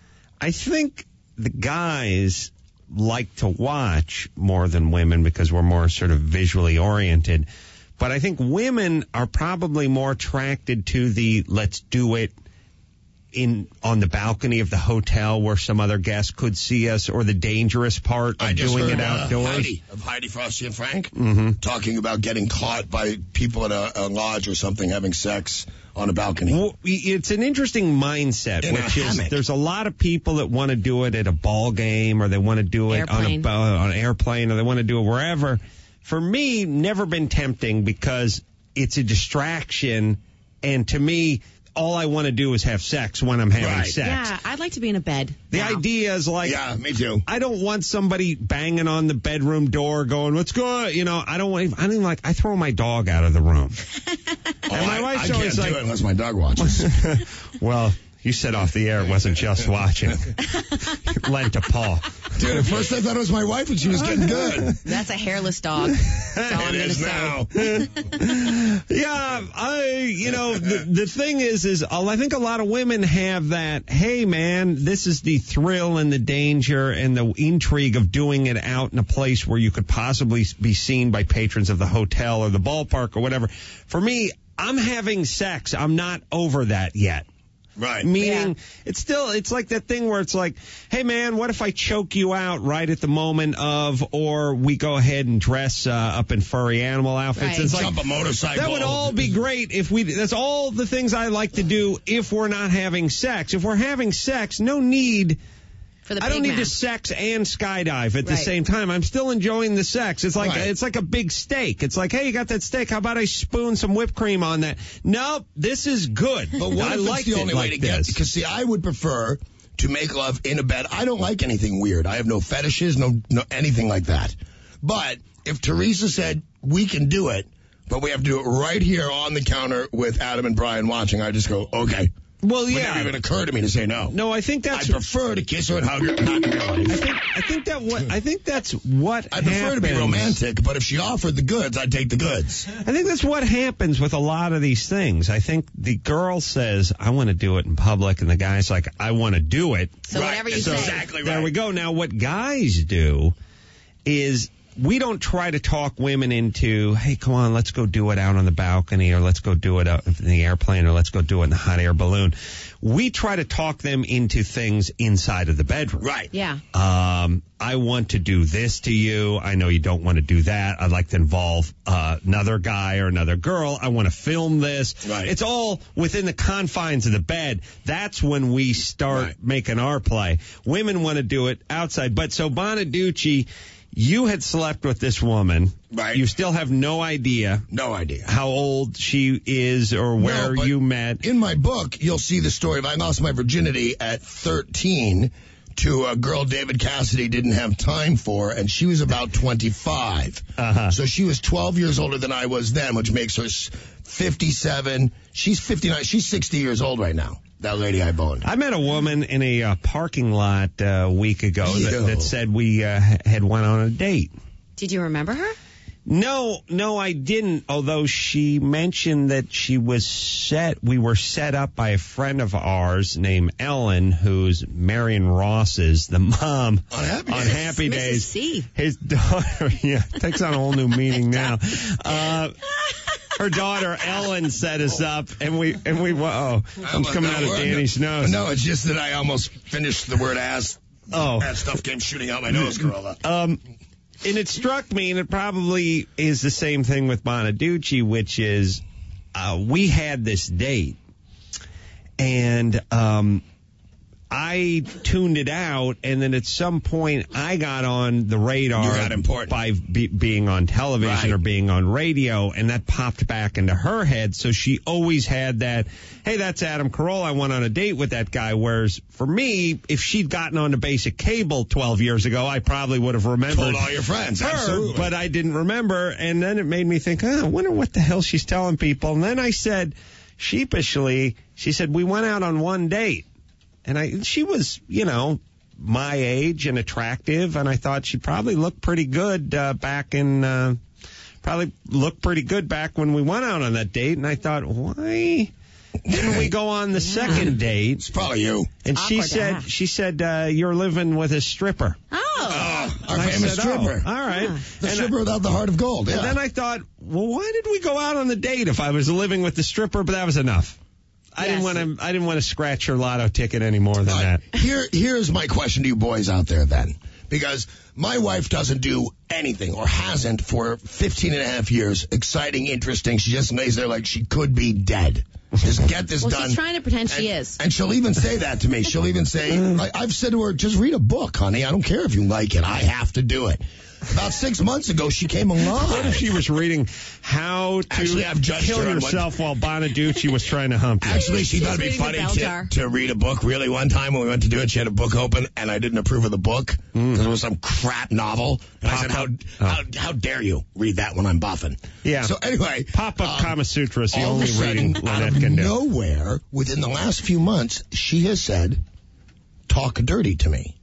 I think the guys like to watch more than women because we're more sort of visually oriented. But I think women are probably more attracted to the let's do it in on the balcony of the hotel where some other guest could see us, or the dangerous part of I just doing heard it uh, outdoors. Heidi, of Heidi Frosty and Frank Mm-hmm. talking about getting caught by people at a, a lodge or something having sex on a balcony. Well, it's an interesting mindset, In a which is hammock. there's a lot of people that want to do it at a ball game, or they want to do it Airplane. on a on an airplane, or they want to do it wherever. For me, never been tempting because it's a distraction, and to me, all I want to do is have sex when I'm having Right. sex. Yeah, I'd like to be in a bed. The now. idea is like, Yeah, me too. I don't want somebody banging on the bedroom door going, let's go, you know, I don't want, I don't even like, I throw my dog out of the room. Oh, And my I, wife's I can't always do like- it unless my dog watches. Well, you said off the air it wasn't just watching. Lent a paw. Dude, at first I thought it was my wife and she was getting good. That's a hairless dog. That's all I'm It going to is say. now. Yeah, I, you know, the, the thing is, is I think a lot of women have that, hey, man, this is the thrill and the danger and the intrigue of doing it out in a place where you could possibly be seen by patrons of the hotel or the ballpark or whatever. For me, I'm having sex. I'm not over that yet. Right. Meaning, Yeah. it's still, it's like that thing where it's like, hey man, what if I choke you out right at the moment of, or we go ahead and dress uh, up in furry animal outfits. Right. It's like, Jump a motorcycle. that would all be great if we, that's all the things I like to do if we're not having sex. If we're having sex, no need, For the I don't pig need man. to sex and skydive at the Right. same time. I'm still enjoying the sex. It's like, Right. it's like a big steak. It's like, hey, you got that steak. How about I spoon some whipped cream on that? Nope, this is good. But what I if like it's the it only like way to get? this. Because see, I would prefer to make love in a bed. I don't like anything weird. I have no fetishes, no, no anything like that. But if Teresa said we can do it, but we have to do it right here on the counter with Adam and Brian watching, I just go, okay. Well, It would yeah. never even occur to me to say no. No, I think I that's. prefer to kiss her and hug her, not in real I life. think I think that what I think that's what I prefer to be happens. romantic, but if she offered the goods, I'd take the goods. I think that's what happens with a lot of these things. I think the girl says, "I want to do it in public," and the guy's like, "I want to do it." So whatever you That's say. exactly right. There we go. Now, what guys do is we don't try to talk women into, hey, come on, let's go do it out on the balcony, or let's go do it out in the airplane, or let's go do it in the hot air balloon. We try to talk them into things inside of the bedroom. Right. Yeah. Um, I want to do this to you. I know you don't want to do that. I'd like to involve uh, another guy or another girl. I want to film this. Right. It's all within the confines of the bed. That's when we start Right. making our play. Women want to do it outside. But so Bonaducci, you had slept with this woman. Right. You still have no idea No idea. how old she is or where No, but you met. In my book, you'll see the story of I lost my virginity at thirteen to a girl David Cassidy didn't have time for, and she was about twenty-five. Uh-huh. So she was twelve years older than I was then, which makes her s- fifty-seven. She's fifty-nine. She's sixty years old right now, that lady I boned. I met a woman in a uh, parking lot uh, a week ago that, Ew. that said we uh, had went on a date. Did you remember her? No, no, I didn't. Although she mentioned that she was set, we were set up by a friend of ours named Ellen, who's Marion Ross's, the mom On Happy on Days. Happy Missus Days. C. His daughter, yeah, takes on a whole new meaning now. Uh, her daughter Ellen set us up, and we and we oh, something's coming out of Danny's nose. No, it's just that I almost finished the word ass. Oh. That stuff came shooting out my nose, Corolla. Um, and it struck me, and it probably is the same thing with Bonaducci, which is uh, we had this date, and um, I tuned it out, and then at some point I got on the radar You got important. by be, being on television Right. or being on radio, and that popped back into her head. So she always had that, hey, that's Adam Carolla. I went on a date with that guy. Whereas for me, if she'd gotten on to basic cable twelve years ago, I probably would have remembered Told all your friends, her, absolutely. but I didn't remember. And then it made me think, oh, I wonder what the hell she's telling people. And then I said, sheepishly, she said, we went out on one date. And I, she was, you know, my age and attractive, and I thought she probably looked pretty good uh, back in, uh, probably looked pretty good back when we went out on that date. And I thought, why didn't we go on the second date? It's probably you. And she Awkward to said, ask. she said, uh, you're living with a stripper. Oh. Oh, our And I famous said, stripper. Oh, all right. The And stripper without the heart of gold. Yeah. And then I thought, well, why did we go out on the date if I was living with the stripper? But that was enough. I Yes. didn't want to. I didn't want to scratch her lotto ticket any more than All that. right, Here, here's my question to you boys out there then. Because my wife doesn't do anything or hasn't for fifteen and a half years. Exciting, interesting. She just lays there like she could be dead. Just get this Well, done. she's trying to pretend she And- is. And she'll even say that to me. She'll even say, like, I've said to her, just read a book, honey. I don't care if you like it. I have to do it. About six months ago, she came along. What if she was reading how to Actually, I've judged kill her on what- yourself while Bonaducci was trying to hump you? Actually, she She's thought it'd be reading the funny bell to, jar. to read a book. Really, one time when we went to do it, she had a book open, and I didn't approve of the book because it was some crap novel. And I said, how, how how dare you read that when I'm buffing? Yeah. So anyway, Pop-up um, Kama Sutra is the all of only a reading sudden, out Lynette of can do. nowhere, within the last few months, she has said, talk dirty to me.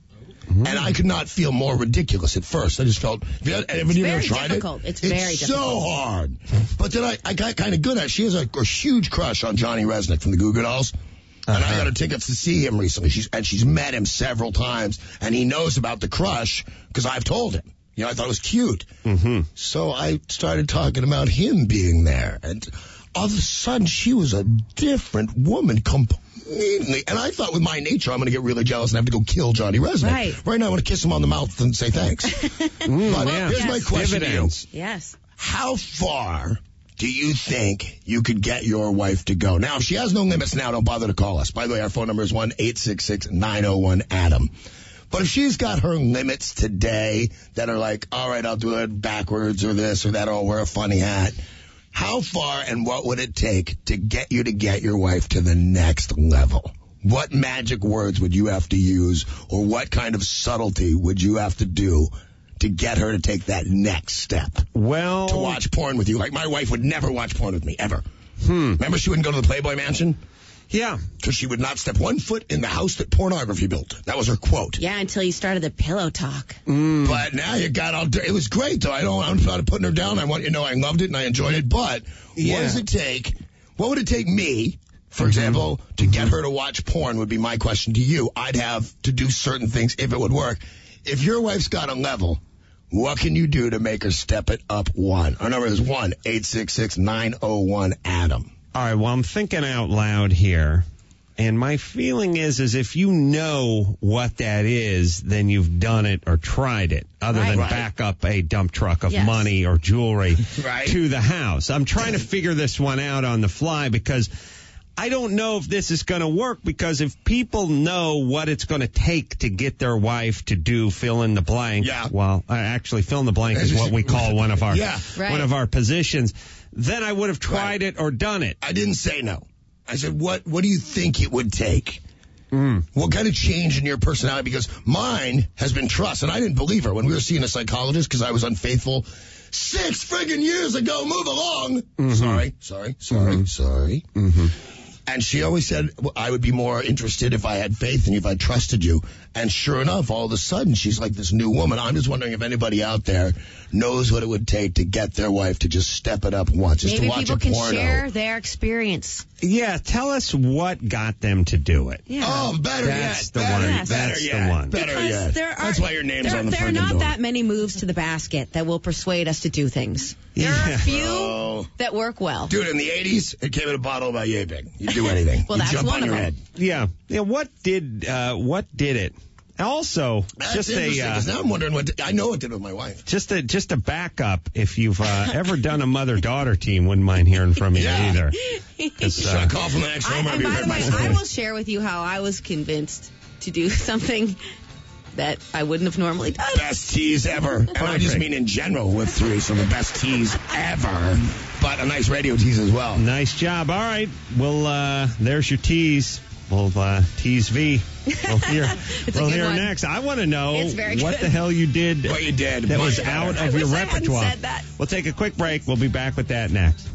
And I could not feel more ridiculous at first. I just felt, have you ever, have you ever very tried difficult. it? It's very It's difficult. so hard. But then I, I got kind of good at it. She has a, a huge crush on Johnny Resnick from the Goo Goo Dolls. And I got her tickets to see him recently. She's, and she's met him several times. And he knows about the crush because I've told him. You know, I thought it was cute. Mm-hmm. So I started talking about him being there. And all of a sudden, she was a different woman completely. And I thought with my nature, I'm going to get really jealous and have to go kill Johnny Resnick. Right. Right now, I want to kiss him on the mouth and say thanks. Mm, But yeah. here's my Yes. question Dividends. to you. Yes. How far do you think you could get your wife to go? Now, if she has no limits now, don't bother to call us. By the way, our phone number is one eight six six nine oh one Adam. But if she's got her limits today that are like, all right, I'll do it backwards or this or that, or I'll wear a funny hat, how far and what would it take to get you to get your wife to the next level? What magic words would you have to use, or what kind of subtlety would you have to do to get her to take that next step? Well, To watch porn with you. Like, my wife would never watch porn with me, ever. Hmm. Remember, she wouldn't go to the Playboy Mansion? Yeah. Because she would not step one foot in the house that pornography built. That was her quote. Yeah, until you started the pillow talk. Mm. But now you got all. It was great, though. I don't. I'm not putting her down. I want you to know I loved it and I enjoyed it. But Yeah. what does it take? What would it take me, for example, to get her to watch porn? Would be my question to you. I'd have to do certain things if it would work. If your wife's got a level, what can you do to make her step it up one? Our number is one eight six six nine oh one Adam. All right, well, I'm thinking out loud here, and my feeling is, is if you know what that is, then you've done it or tried it, other Right. than Right. back up a dump truck of Yes. money or jewelry Right. to the house. I'm trying to figure this one out on the fly because I don't know if this is going to work, because if people know what it's going to take to get their wife to do fill in the blank, Yeah. well, uh, actually fill in the blank is what we call one of our Yeah. Right. one of our positions, then I would have tried it or done it. I didn't say no. I said, what What do you think it would take? Mm. What kind of change in your personality? Because mine has been trust, and I didn't believe her when we were seeing a psychologist because I was unfaithful six friggin' years ago. Move along. Mm-hmm. Sorry, sorry, sorry, Mhm. sorry. Mm-hmm. And she always said, well, I would be more interested if I had faith and if I trusted you. And sure enough, all of a sudden, she's like this new woman. I'm just wondering if anybody out there knows what it would take to get their wife to just step it up once, just Maybe to watch people a can porno. share their experience. Yeah, tell us what got them to do it. Yeah. Oh, better That's yet. the better, one. Better That's the yet. one. Better Because yet. there are, That's why your name's there, on the There are friggin' not door. that many moves to the basket that will persuade us to do things. There are Yeah. a few Oh. that work well. Dude, in the eighties, it came in a bottle about yay big. You do anything. Well, you that's jump one on of your them. head. Yeah. Yeah. What did uh, what did it? Also, That's just interesting, a 'cause uh, now I'm wondering what I know it did with my wife. just a just a backup. If you've uh, ever done a mother daughter team, wouldn't mind hearing from you Yeah. either. 'Cause, Should uh, I call from the next I, room? and Have you by heard the my way, story? I will share with you how I was convinced to do something that I wouldn't have normally done. Best tease ever. And I just Perfect. mean in general with three, so the best tease ever. But a nice radio tease as well. Nice job. All right. Well, uh, there's your tease. We'll uh, tease V. We'll hear, It's a we'll good hear one. next. I want to know It's very what good. the hell you did What you did. that was Much out better. of I your wish I hadn't repertoire. said that. We'll take a quick break. We'll be back with that next.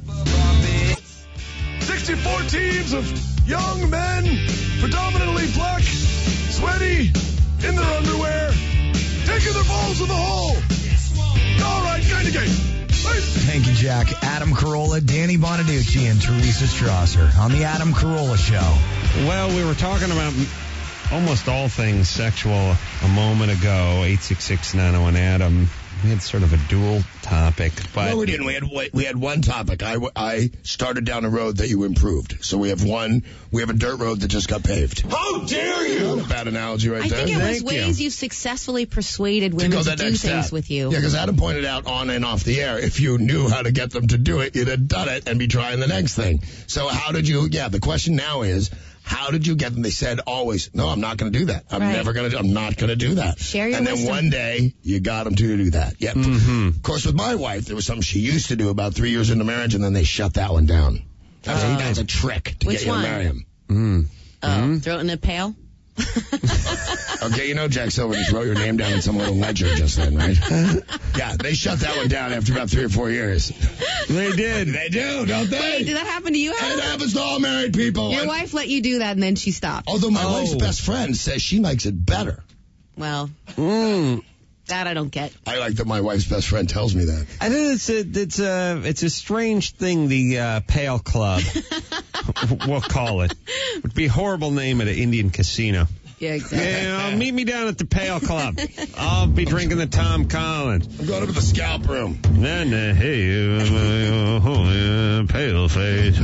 sixty-four teams of young men, predominantly black, sweaty, in their underwear, taking their balls to the hole. All right, kind of game. Thank you, Jack. Adam Carolla, Danny Bonaducci, and Teresa Strasser on the Adam Carolla Show. Well, we were talking about m- almost all things sexual a moment ago. eight six six nine oh one Adam. We had sort of a dual topic, but No, we didn't. We had we had one topic. I, I started down a road that you improved. So we have one. We have a dirt road that just got paved. How dare you? Not a bad analogy right I there. think it was Thank you. ways you've successfully persuaded to women go to, that do next things step. with you. Yeah, because Adam pointed out on and off the air, if you knew how to get them to do it, you'd have done it and be trying the next thing. So how did you, yeah, the question now is, how did you get them? They said always, no, I'm not going to do that. I'm Right. never going to, I'm not going to do that. Share your And then wisdom. one day, you got them to do that. Yep. Mhm. Of course, with my wife, there was something she used to do about three years into marriage, and then they shut that one down. That's, Oh. a, that's a trick to Which get you one? to marry him. mm. Oh, throw it in a pail? Okay, you know Jack Silver just wrote your name down in some little ledger just then, right? Yeah, they shut that one down after about three or four years. they did. They do, don't they? Wait, did that happen to you, It Adam? happens to all married people. Your And- wife let you do that and then she stopped. Although my Oh. wife's best friend says she likes it better. Well, Mm. that I don't get. I like that my wife's best friend tells me that. I think it's a it's a it's a strange thing. The uh, Pale Club, we'll call it. Would be a horrible name at an Indian casino. Yeah, exactly. Yeah, meet me down at the Pale Club. I'll be drinking the Tom Collins. I'm going up to the scalp room. Then, uh, hey, uh, uh, pale face.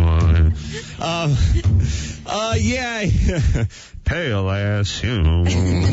Uh, uh, yeah, pale ass. You know.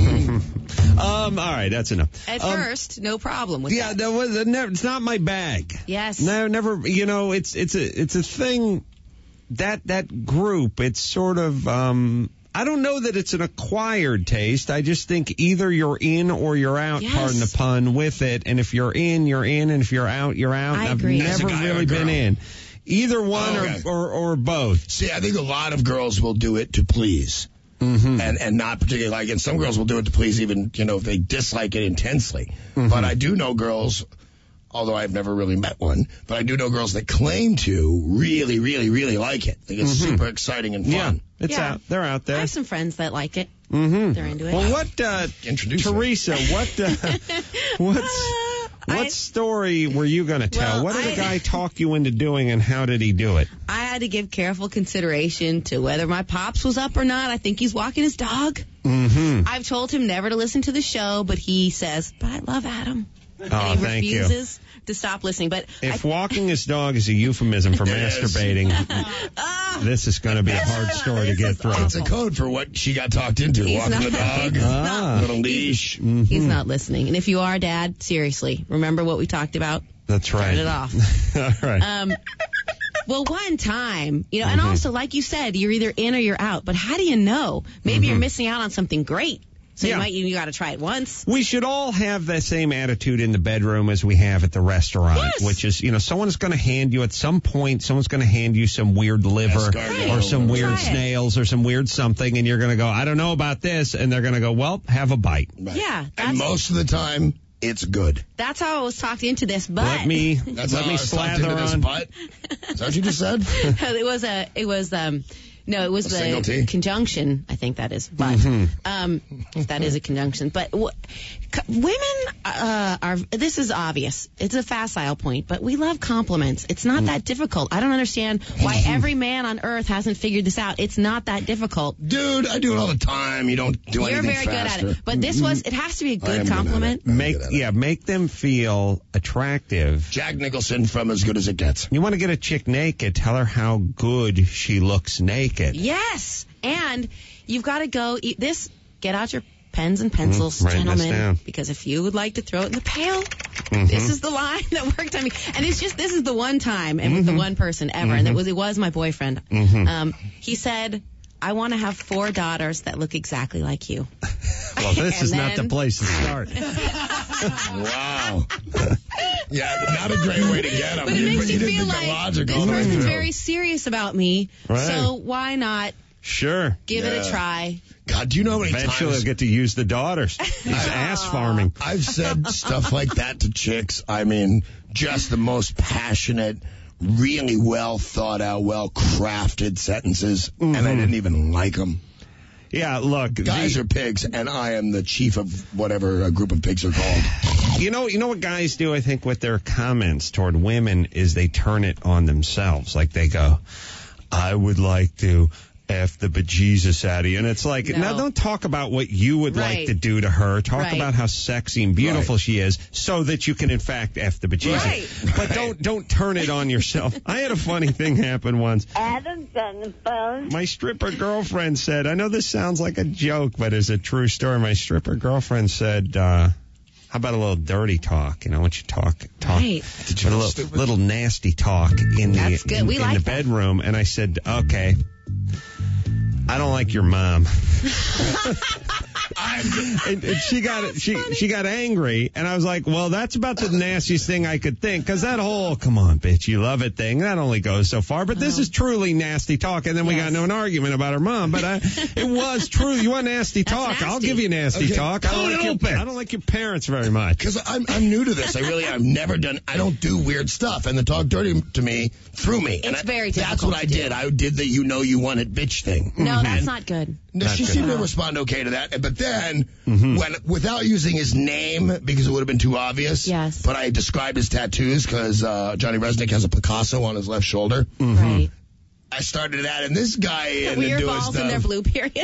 um, all right, that's enough. At um, first, no problem with yeah, that. that was uh, never, it's not my bag. Yes. No, never. You know, it's it's a it's a thing. That that group, it's sort of. Um, I don't know that it's an acquired taste. I just think either you're in or you're out, Yes. pardon the pun, with it. And if you're in, you're in. And if you're out, you're out. I And I've agree. As a never guy or really a girl? been in. Either one Oh, okay. or, or, or both. See, I think a lot of girls will do it to please. Mm-hmm. And and not particularly like it. Some girls will do it to please even, you know, if they dislike it intensely. Mm-hmm. But I do know girls, although I've never really met one, but I do know girls that claim to really, really, really like it. Think it's super exciting and fun. Yeah, it's Yeah. out. They're out I there. have some friends that like it. Mm-hmm. They're into it. Well, what, uh, Introduce her. Teresa, what, uh, what's, what I- story were you going to tell? Well, what did I- the guy talk you into doing, and how did he do it? I had to give careful consideration to whether my pops was up or not. I think he's walking his dog. Mm-hmm. I've told him never to listen to the show, but he says, but I love Adam. Oh, and he thank you. refuses to stop listening. But If I, walking his dog is a euphemism for Yes. masturbating, this is going to be a hard story to get through. It's a code for what she got talked into. He's Walking the not- dog, he's Ah. little leash. he's not listening. And if you are, Dad, seriously, remember what we talked about? That's right. Turn it off. All right. Um, well, one time, you know, and Mm-hmm. also, like you said, you're either in or you're out. But how do you know? Maybe you're missing out on something great. So Mm-hmm. Yeah. you might you, you got to try it once. We should all have the same attitude in the bedroom as we have at the restaurant, Yes. which is, you know, someone's going to hand you at some point, someone's going to hand you some weird liver Escargot. or some weird Try it. snails or some weird something, and you're going to go, I don't know about this, and they're going to go, well, have a bite. Right. Yeah, that's- And most of the time, it's good. That's how I was talked into this. But Let me That's let how me I was talked slather into this on. butt. Is that what you just said? it was a it was um no it was A single the T? conjunction. I think that is, but Mm-hmm. um if that is a conjunction. But w- c- women uh, are. This is obvious. It's a facile point, but we love compliments. It's not that difficult. I don't understand why every man on earth hasn't figured this out. It's not that difficult. Dude, I do it all the time. You don't do You're anything very faster. good at it. But this was. It has to be a I am good good at compliment. it. I'm Make good at it. yeah, make them feel attractive. Jack Nicholson from As Good as It Gets. You want to get a chick naked, tell her how good she looks naked. Yes, and you've got to go eat this. Get out your pens and pencils, Mhm, writing this gentlemen, down. because if you would like to throw it in the pail, Mm-hmm. this is the line that worked on me. And it's just this is the one time and Mm-hmm. with the one person ever, and it was it was my boyfriend. Um, he said, "I want to have four daughters that look exactly like you." Well, this And is not the then- place to start. Wow. Yeah, not a great way to get him. But it makes you didn't feel think like the logic this all the way person's through. very serious about me, Right. so why not Sure. give it Yeah. a try? God, do you know how many Eventually times they'll get to use the daughters. He's ass farming. I've said stuff like that to chicks? I mean, just the most passionate, really well thought out, well crafted sentences, and I didn't even like them. Yeah, look, Guys the- are pigs, and I am the chief of whatever a group of pigs are called. you know, you know what guys do, I think, with their comments toward women is they turn it on themselves. Like they go, I would like to F the bejesus out of you. And it's like, No. now don't talk about what you would like Right. to do to her. Talk Right. about how sexy and beautiful Right. she is so that you can, in fact, F the bejesus. Right. But don't, don't turn it on yourself. I had a funny thing happen once. Adam's on the phone. My stripper girlfriend said, I know this sounds like a joke, but it's a true story. My stripper girlfriend said, uh, how about a little dirty talk? You know, what you talk, talk, Right. Did you a feel little, stupid? little nasty talk in the, That's good. in, We in like the that. bedroom. And I said, okay, I don't like your mom. and, and she got she she got angry, and I was like, well, that's about the nastiest thing I could think, because that whole "come on, bitch, you love it" thing, that only goes so far. But this is truly nasty talk, and then we got Yes. into an argument about her mom. But I, it was true. You want nasty That's talk? I'll nasty. give you nasty Okay, talk. I cut don't, it like your, open. I don't like your parents very much. Because I'm, I'm new to this. I really, I've never done, I don't do weird stuff. And the talk dirty to me threw me. and It's I- very That's difficult what I to do. did. I did the you know you want it bitch thing. No, that's And- not good. No, Not she good. seemed to respond okay to that. But then, Mhm. when without using his name, because it would have been too obvious, Yes. but I described his tattoos because uh, Johnny Resnick has a Picasso on his left shoulder. Right. I started that, and this guy ended Weird doing balls stuff. in their blue period.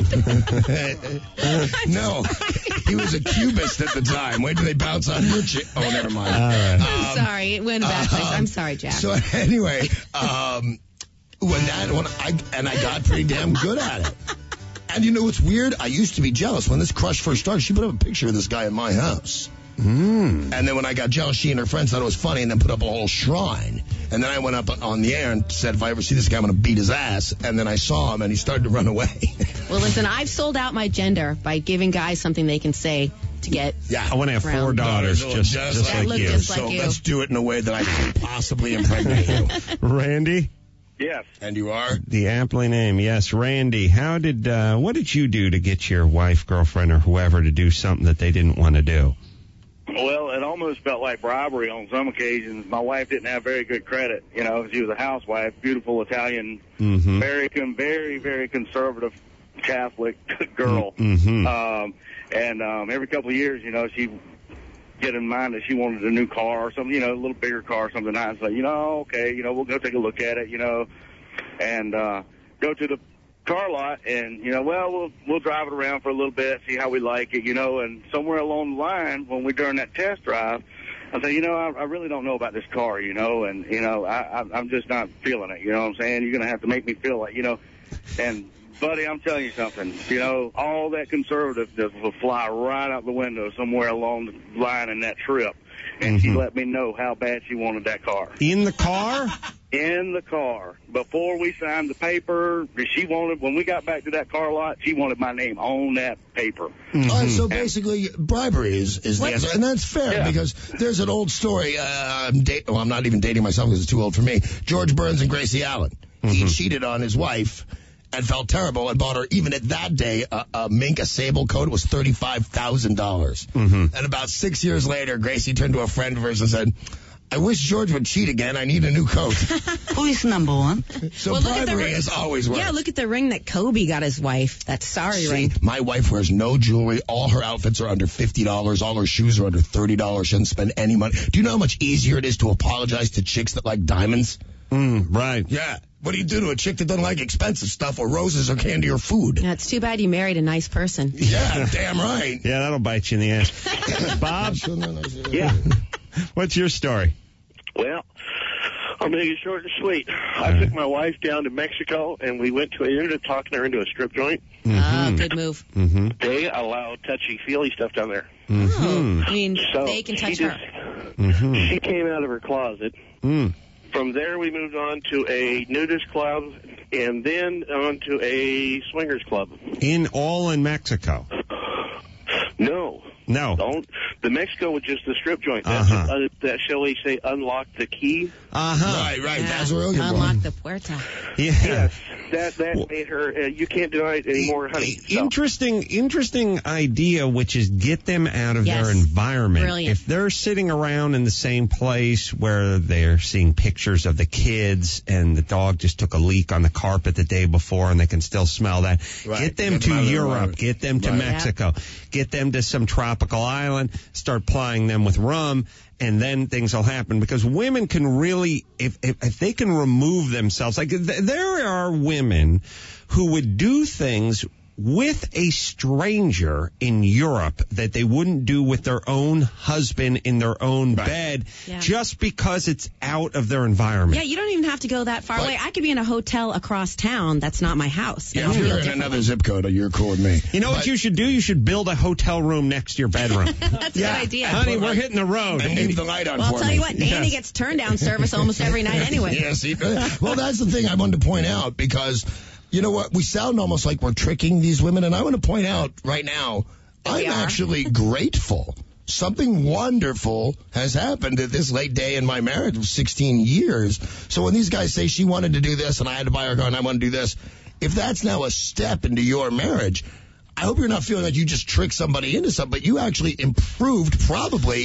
No, he was a cubist at the time. Wait till they bounce on your chick. Oh, never mind. All right. I'm sorry. It went a bad place. I'm sorry, Jack. So anyway, um, when that when I and I got pretty damn good at it. And you know what's weird? I used to be jealous when this crush first started. She put up a picture of this guy in my house. Mm. And then when I got jealous, she and her friends thought it was funny and then put up a whole shrine. And then I went up on the air and said, if I ever see this guy, I'm going to beat his ass. And then I saw him and he started to run away. Well, listen, I've sold out my gender by giving guys something they can say to get. Yeah. I want to have four Round. daughters, No, just, just just like like you. you. Just like So you. let's do it in a way that I can possibly impregnate you. Randy? Yes. And you are? The aptly named, yes, Randy. How did, uh, what did you do to get your wife, girlfriend, or whoever to do something that they didn't want to do? Well, it almost felt like bribery on some occasions. My wife didn't have very good credit. You know, she was a housewife, beautiful Italian, Mm-hmm. very, con- very, very conservative Catholic girl. Mm-hmm. Um, and um, every couple of years, you know, she get in mind that she wanted a new car or something, you know, a little bigger car or something. I'd say, you know, okay, you know, we'll go take a look at it, you know, and uh, go to the car lot and, you know, well, we'll we'll drive it around for a little bit, see how we like it, you know, and somewhere along the line when we're during that test drive, I say, you know, I, I really don't know about this car, you know, and, you know, I, I, I'm just not feeling it, you know what I'm saying? You're going to have to make me feel like, you know, and, buddy, I'm telling you something, you know, all that conservativeness will fly right out the window somewhere along the line in that trip. And she Mhm. let me know how bad she wanted that car. In the car? In the car. Before we signed the paper, she wanted, when we got back to that car lot, she wanted my name on that paper. Mm-hmm. All right, so basically, bribery is, is the What? answer. And that's fair Yeah. because there's an old story. Uh, I'm, date, well, I'm not even dating myself because it's too old for me. George Burns and Gracie Allen. He Mhm. cheated on his wife and felt terrible and bought her, even at that day, a, a mink, a sable coat. It was thirty-five thousand dollars. Mhm. And about six years later, Gracie turned to a friend of hers and said, I wish George would cheat again. I need a new coat. Who is number one? So Well, look at the bribery ri- is always worse. Yeah, look at the ring that Kobe got his wife. That sorry See, ring. my wife wears no jewelry. All her outfits are under fifty dollars. All her shoes are under thirty dollars. She doesn't spend any money. Do you know how much easier it is to apologize to chicks that like diamonds? Mm, right. Yeah. What do you do to a chick that doesn't like expensive stuff or roses or candy or food? Yeah, it's too bad you married a nice person. Yeah, damn right. Yeah, that'll bite you in the ass. Bob, Yeah. what's your story? Well, I'll make it short and sweet. I took my wife down to Mexico, and we went to, I ended up talking her into a strip joint. Ah, good move. Mm-hmm. They allow touchy-feely stuff down there. Mm-hmm. I mean, So they can touch she her. just- Mm-hmm. She came out of her closet. Mm. From there, we moved on to a nudist club, and then on to a swingers club. In all in Mexico. No. No. Don't. The Mexico was just the strip joint. That's, Uh-huh. uh, that, shall we say, unlocked the key. Uh-huh. Right, right. Yeah. That's where you're Unlock going. the puerta. Yeah. Yes. That, that Well- made her, uh, you can't deny it anymore, honey. So. Interesting, interesting idea, which is get them out of Yes. their environment. Brilliant. If they're sitting around in the same place where they're seeing pictures of the kids and the dog just took a leak on the carpet the day before and they can still smell that, Right. get them Get to them out of their Europe, environment. get them to Right. Mexico, get them to some tropical island, start plying them with rum, and then things will happen because women can really, if, if, if they can remove themselves, like th- there are women who would do things with a stranger in Europe that they wouldn't do with their own husband in their own bed Yeah. just because it's out of their environment. Yeah, you don't even have to go that far But- away. I could be in a hotel across town that's not my house. Yeah, and if feel you're in differently. another zip code, you're cool with me. You know what But- you should do? You should build a hotel room next to your bedroom. That's a good idea. Honey, we're hitting the road. And leave the light on Well, for I'll tell me. you what, Danny Yes. gets turn down service almost every night anyway. Yeah, see, well, that's the thing I wanted to point out because, you know what, we sound almost like we're tricking these women, and I want to point out right now, we I'm are. actually grateful. Something wonderful has happened at this late day in my marriage of sixteen years. So when these guys say she wanted to do this and I had to buy her a car and I want to do this, if that's now a step into your marriage, I hope you're not feeling like you just tricked somebody into something, but you actually improved probably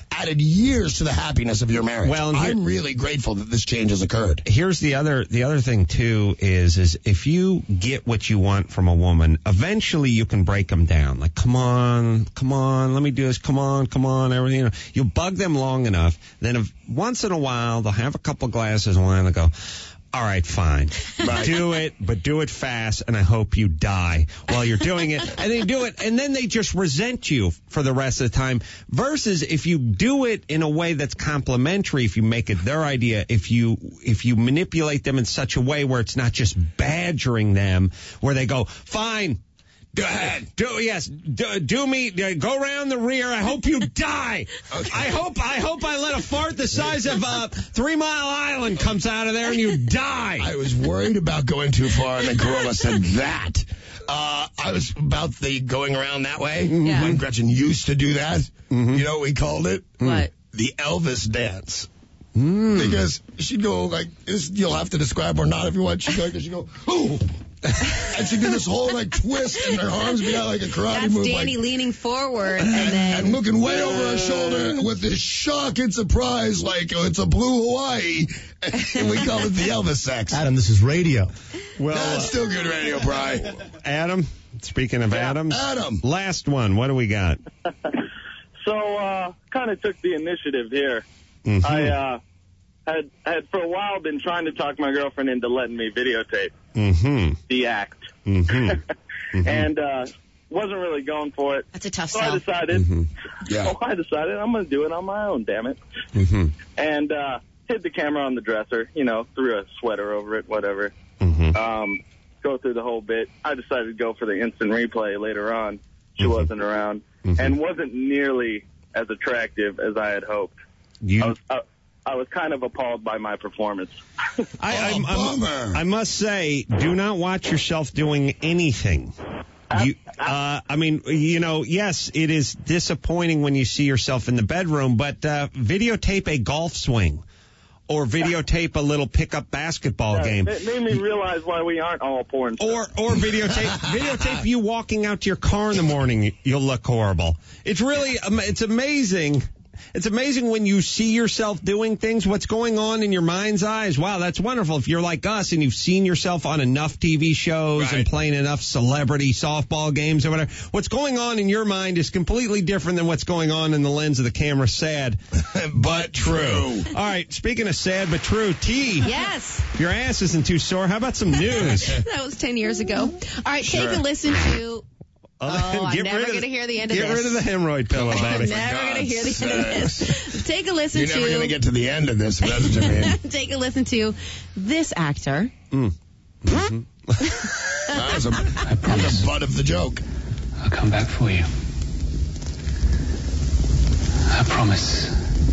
added years to the happiness of your marriage. Well, and here- I'm really grateful that this change has occurred. Here's the other the other thing too is is if you get what you want from a woman, eventually you can break them down. Like, come on, come on, let me do this. Come on, come on, everything. You know, you bug them long enough, then if, once in a while they'll have a couple glasses of wine and they'll go, all right, fine. Right. Do it, but do it fast, and I hope you die while you're doing it. And they do it, and then they just resent you for the rest of the time. Versus if you do it in a way that's complimentary, if you make it their idea, if you if you manipulate them in such a way where it's not just badgering them, where they go, fine. Do, do yes, do, do me. Uh, go around the rear. I hope you die. Okay. I hope. I hope I let a fart the size of uh, Three Mile Island comes out of there and you die. I was worried about going too far, and then Corolla said that. Uh, I was about the going around that way. Yeah. When Gretchen used to do that. Mm-hmm. You know what we called it? What? The Elvis dance. Mm. Because she'd go like this. You'll have to describe or not if you want. She'd go like this. She'd go, ooh. And she'd do this whole like twist, and her arms would be out like a karate That's move. Danny like, leaning forward and, and, then and looking way over her shoulder with this shock and surprise, like oh, it's a blue Hawaii. And we call it the Elvis sex. Adam, this is radio. Well, That's still good radio, Bri. Adam. Speaking of Adams, Adam. last one. What do we got? So, uh, kind of took the initiative here. Mm-hmm. I, uh, had, had for a while been trying to talk my girlfriend into letting me videotape Mm-hmm. the act. Mm-hmm. Mm-hmm. And, uh, wasn't really going for it. that's a tough So I sell. decided, Mm-hmm. Yeah. so I decided I'm going to do it on my own, damn it. Mm-hmm. And, uh, hid the camera on the dresser, you know, threw a sweater over it, whatever. Mm-hmm. Um, go through the whole bit. I decided to go for the instant replay later on. She Mhm. wasn't around Mhm. and wasn't nearly as attractive as I had hoped. You, I was, I, I was kind of appalled by my performance. I, I'm- Oh, I'm- bummer. I must say, do not watch yourself doing anything. You, uh, I mean, you know, yes, it is disappointing when you see yourself in the bedroom, but uh, videotape a golf swing or videotape a little pickup basketball game. It made me realize why we aren't all porn stars. Or or videotape videotape you walking out to your car in the morning. You'll look horrible. It's really um, it's amazing. It's amazing when you see yourself doing things, what's going on in your mind's eyes. Wow, that's wonderful. If you're like us and you've seen yourself on enough T V shows Right. and playing enough celebrity softball games or whatever, what's going on in your mind is completely different than what's going on in the lens of the camera. Sad, But true. All right, speaking of sad but true, T, Yes. your ass isn't too sore. How about some news? That was ten years ago. All right, Sure. take a listen to. Oh, I'm Get never rid of going to the- hear the end of Get this. rid of the hemorrhoid pillow, I'm baby. never going to hear the end of this. Take a listen You're to. never going to get to the end of this, if that's what you mean. Take a listen to this actor. Mm. Mm-hmm. That was, a, that was the butt of the joke. I'll come back for you. I promise.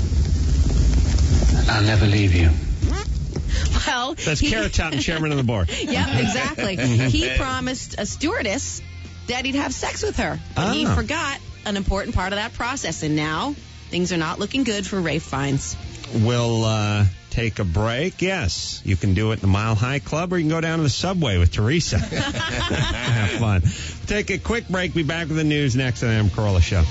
I'll never leave you. Well, That's he, Carrot Top and chairman of the board. Yeah, exactly. He promised a stewardess that he'd have sex with her, but he Oh. forgot an important part of that process, and now things are not looking good for Rafe Fiennes. We'll uh, take a break. Yes, you can do it in the Mile High Club, or you can go down to the subway with Teresa. Have fun. Take a quick break. Be back with the news next on the Adam Carolla Show.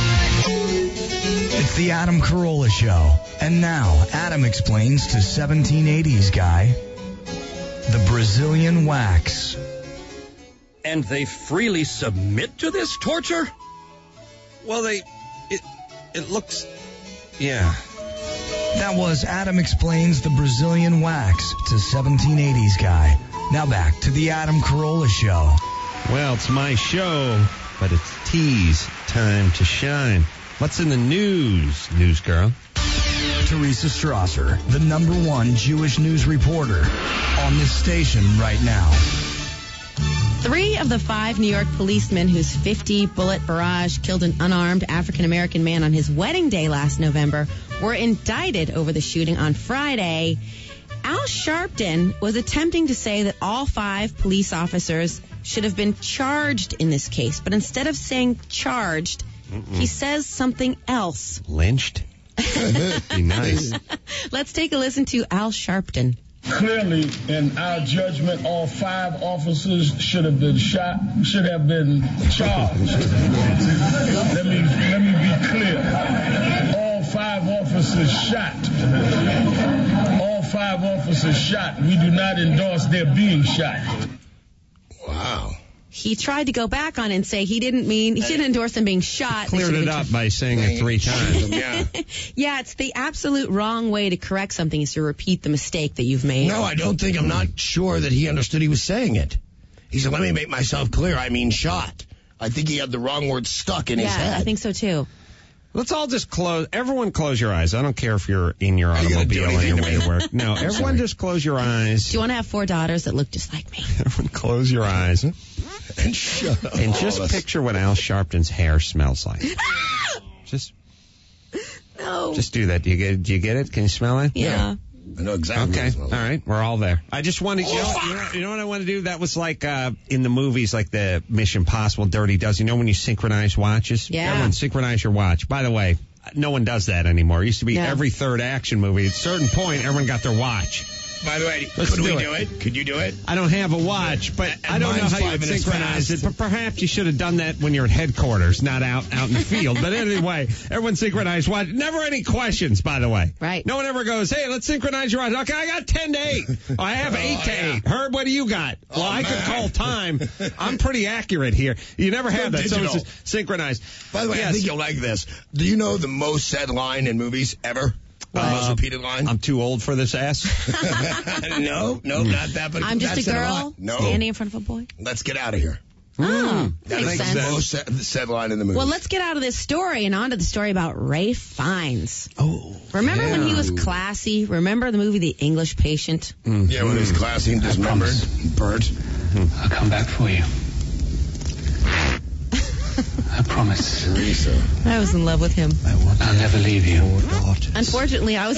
It's the Adam Carolla Show. And now, Adam explains to seventeen eighties guy the Brazilian wax. And they freely submit to this torture? Well, they, it, it looks, yeah. That was Adam explains the Brazilian wax to seventeen eighties guy. Now back to the Adam Carolla Show. Well, it's my show, but it's T's time to shine. What's in the news, news girl? Teresa Strasser, the number one Jewish news reporter on this station right now. Three of the five New York policemen whose fifty bullet barrage killed an unarmed African-American man on his wedding day last November were indicted over the shooting on Friday. Al Sharpton was attempting to say that all five police officers should have been charged in this case, but instead of saying charged, Mm-mm. he says something else. Lynched? Be nice. Let's take a listen to Al Sharpton. Clearly, in our judgment, all five officers should have been shot, should have been charged. Let me let me be clear. All five officers shot. All five officers shot. We do not endorse their being shot. Wow. He tried to go back on it and say he didn't mean, he didn't endorse them being shot. They Cleared should have it been up tra- by saying it three times. Yeah. Yeah, it's the absolute wrong way to correct something is to repeat the mistake that you've made. No, I don't think, I'm not sure that he understood he was saying it. He said, let me make myself clear, I mean shot. I think he had the wrong word stuck in yeah, his head. I think so too. Let's all just close. Everyone close your eyes. I don't care if you're in your Are you gonna do automobile on your anything way to to work. No, everyone just close your eyes. Do you want to have four daughters that look just like me? Everyone close your eyes. And shut up. And just All of us. picture what Al Sharpton's hair smells like. Just No. just do that. Do you get do you get it? Can you smell it? Yeah. I know exactly what Okay. it smells All like. right. We're all there. I just wanted, you know, you know, you know what I want to do? That was like uh, in the movies, like the Mission Impossible Dirty Dozen. You know when you synchronize watches? Yeah. Everyone synchronize your watch. By the way, no one does that anymore. It used to be No. every third action movie. At a certain point, everyone got their watch. By the way, Let's could we do it. do it? Could you do it? I don't have a watch, but And I don't know mine's how you five would minutes synchronize fast. it. But perhaps you should have done that when you're at headquarters, not out out in the field. But anyway, everyone synchronized watch. Never any questions, by the way. Right. No one ever goes, hey, let's synchronize your watch. Okay, I got ten to eight. Oh, I have eight to yeah. eight. Herb, what do you got? Well, Oh, I can man. call time. I'm pretty accurate here. You never have Go that. So digital. it's just synchronized. By the way, I Yes. think you'll like this. Do you know the most said line in movies ever? The Uh, most repeated line? I'm too old for this ass. no, no, not that. But I'm just that's a said girl lot. No. standing in front of a boy. Let's get out of here. Oh, That makes is sense. the most said, said line in the movie. Well, let's get out of this story and on to the story about Ray Fiennes. Oh. Remember when he yeah. was classy? Remember the movie The English Patient? Yeah, when he was classy and dismembered, burnt. I'll come back for you. I promise. Teresa. I was in love with him. I'll never leave you. Unfortunately, I was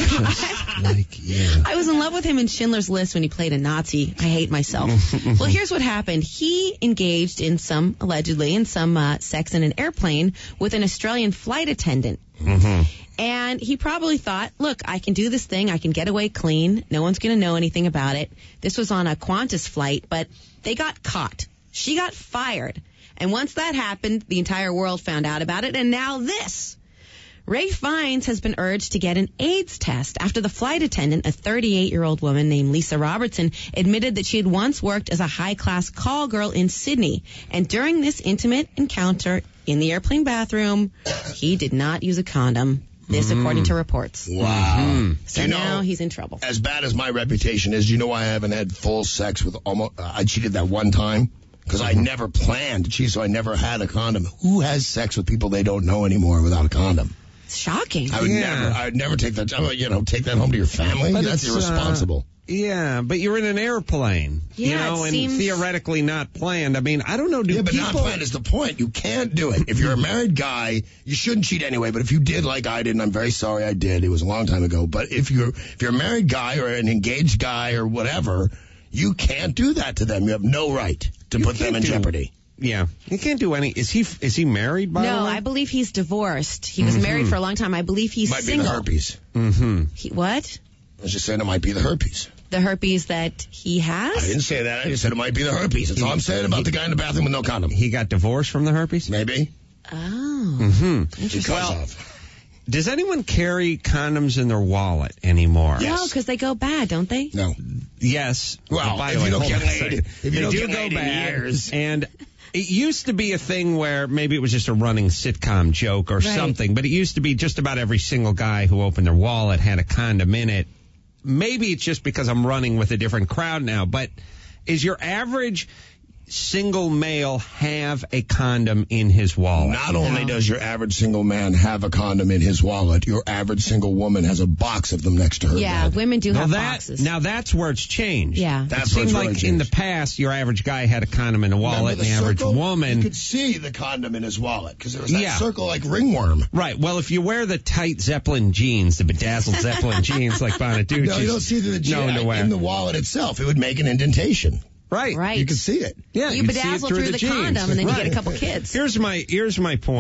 Like you. I was in love with him in Schindler's List when he played a Nazi. I hate myself. Well, here's what happened. He engaged in some, allegedly, in some uh, sex in an airplane with an Australian flight attendant. Mm-hmm. And he probably thought, look, I can do this thing. I can get away clean. No one's going to know anything about it. This was on a Qantas flight, but they got caught. She got fired. And once that happened, the entire world found out about it. And now this. Ray Fiennes has been urged to get an AIDS test after the flight attendant, a thirty-eight-year-old woman named Lisa Robertson, admitted that she had once worked as a high-class call girl in Sydney. And during this intimate encounter in the airplane bathroom, he did not use a condom. This, according to reports. Wow. So Do you know, now he's in trouble. as bad as my reputation is, do you know why I haven't had full sex with almost, uh, I cheated that one time? Because I never planned to cheat, so I never had a condom. Who has sex with people they don't know anymore without a condom? It's shocking. I would Yeah. never, I would never take that, I would, you know, take that home to your family. But That's it's, uh, irresponsible. Yeah, but you're in an airplane, you Yeah, know, it and seems- theoretically not planned. I mean, I don't know. Do Yeah, but people? not planned is the point. You can't do it. If you're a married guy, you shouldn't cheat anyway. But if you did like I did, and I'm very sorry I did, it was a long time ago. But if you're if you're a married guy or an engaged guy or whatever, you can't do that to them. You have no right to You put them can't in do- jeopardy. Yeah, you can't do any. Is he is he married? By the No, way? I believe he's divorced. He was married for a long time. I believe he's Might single. be the herpes. Mm-hmm. He, what? I was just saying it might be the herpes. The herpes that he I has? didn't say that. I just said it might be the herpes. That's all I'm saying about the guy in the bathroom with no condom. He got divorced from the herpes. Maybe. Oh. Mm-hmm. Because Well, of. Does anyone carry condoms in their wallet anymore? Yes. No, because they go bad, don't they? No. Yes. Well, by if the way, you don't hold get on a laid- second. if you They don't do get go laid in bad, years. and it used to be a thing where maybe it was just a running sitcom joke or Right. something, but it used to be just about every single guy who opened their wallet had a condom in it. Maybe it's just because I'm running with a different crowd now, but is your average single male have a condom in his wallet? Not only does your average single man have a condom in his wallet, your average single woman has a box of them next to her Yeah, bed. women do Now have that, boxes. now that's where it's changed. Yeah. It That's where seemed it's like really in the changed. past, your average guy had a condom in a wallet, Remember and the average circle? woman. You could see the condom in his wallet because there was that Yeah. circle like ringworm. Right. Well, if you wear the tight Zeppelin jeans, the bedazzled Zeppelin jeans like Bonaducci, No, you don't see the known to wear. in the wallet itself. It would make an indentation. Right. Right. You could see it. Yeah, You you'd see it bedazzle through through the the jeans. condom and then you Right. get a couple kids. Here's my here's my point.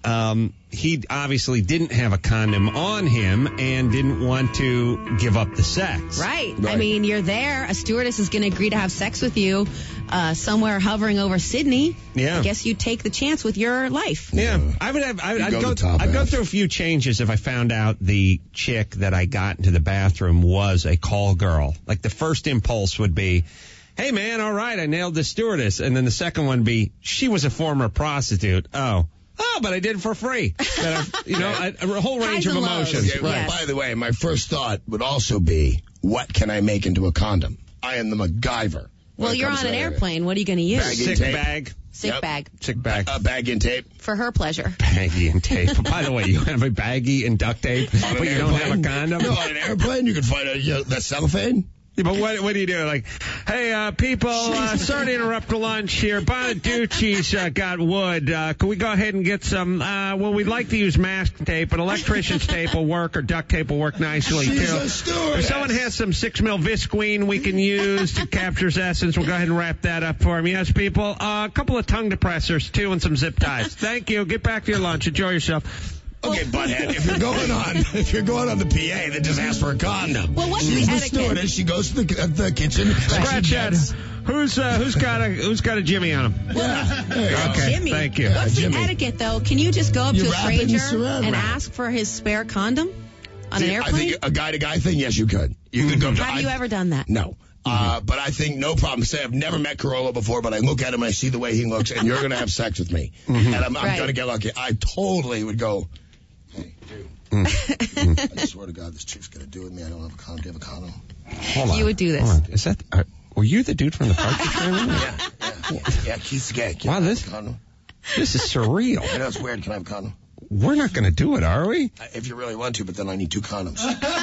um, he obviously didn't have a condom on him and didn't want to give up the sex. Right. I mean, you're there. A stewardess is going to agree to have sex with you uh, somewhere hovering over Sydney. Yeah. I guess you take the chance with your life. Yeah. I would have. I, You I'd go go. the top I'd go half. through a few changes if I found out the chick that I got into the bathroom was a call girl. Like the first impulse would be, "Hey man, all right, I nailed the stewardess," and then the second one be, "She was a former prostitute." Oh. Oh, but I did it for free. That I, you know, I, a whole range Highs of and lows. emotions. Okay, Right. By the way, my first thought would also be, what can I make into a condom? I am the MacGyver. Well, you're on an airplane. What are you going to use? Baggy Sick tape. bag. Sick Yep. bag. Sick bag. A bag and tape. For her pleasure. Baggy and tape. By the way, you have a baggie and duct tape, On but an you don't have a airplane? condom? No, on an airplane, you can find a, you know, the cellophane. Yeah, but what, what do you do? Like, hey, uh, people, uh, sorry to interrupt the lunch here. Bonaducci's uh, got wood. Uh, can we go ahead and get some? Uh, well, we'd like to use mask tape, but electrician's tape will work, or duct tape will work nicely, She's too. a stewardess. If someone has some six mil Visqueen we can use to capture his essence, we'll go ahead and wrap that up for him. Yes, people? Uh, a couple of tongue depressors, too, and some zip ties. Thank you. Get back to your lunch. Enjoy yourself. Okay, butthead, if you're going on, if you're going on the P A, then just ask for a condom. Well, what's She's the the etiquette? stewardess. She goes to the, uh, the kitchen. Scratch she that. gets- Who's uh, who's got a who's got a Jimmy on him? Yeah, there you go. Okay, Jimmy. thank you. What's Jimmy. the etiquette, though? Can you just go up You to a wrap it in stranger saran and wrap. ask for his spare condom on an I airplane? think a guy-to-guy thing, yes, you could. You could go to. Have you I- ever done that? No. Uh, but I think no problem. Say I've never met Corolla before, but I look at him and I see the way he looks, and you're going to have sex with me, and I'm, I'm Right. going to get lucky. I totally would go. Hey, dude. I swear to God, this chick's going to do with me. I don't have a condom. Do you have a condom? Hold on. You would do this. Hold on. Is that? Uh, were you the dude from the Partridge Family? Yeah, yeah, yeah. Keith's gay. Can Wow, I have this- a condom? This is surreal. I know it's weird. Can I have a condom? We're not going to do it, are we? Uh, If you really want to, but then I need two condoms.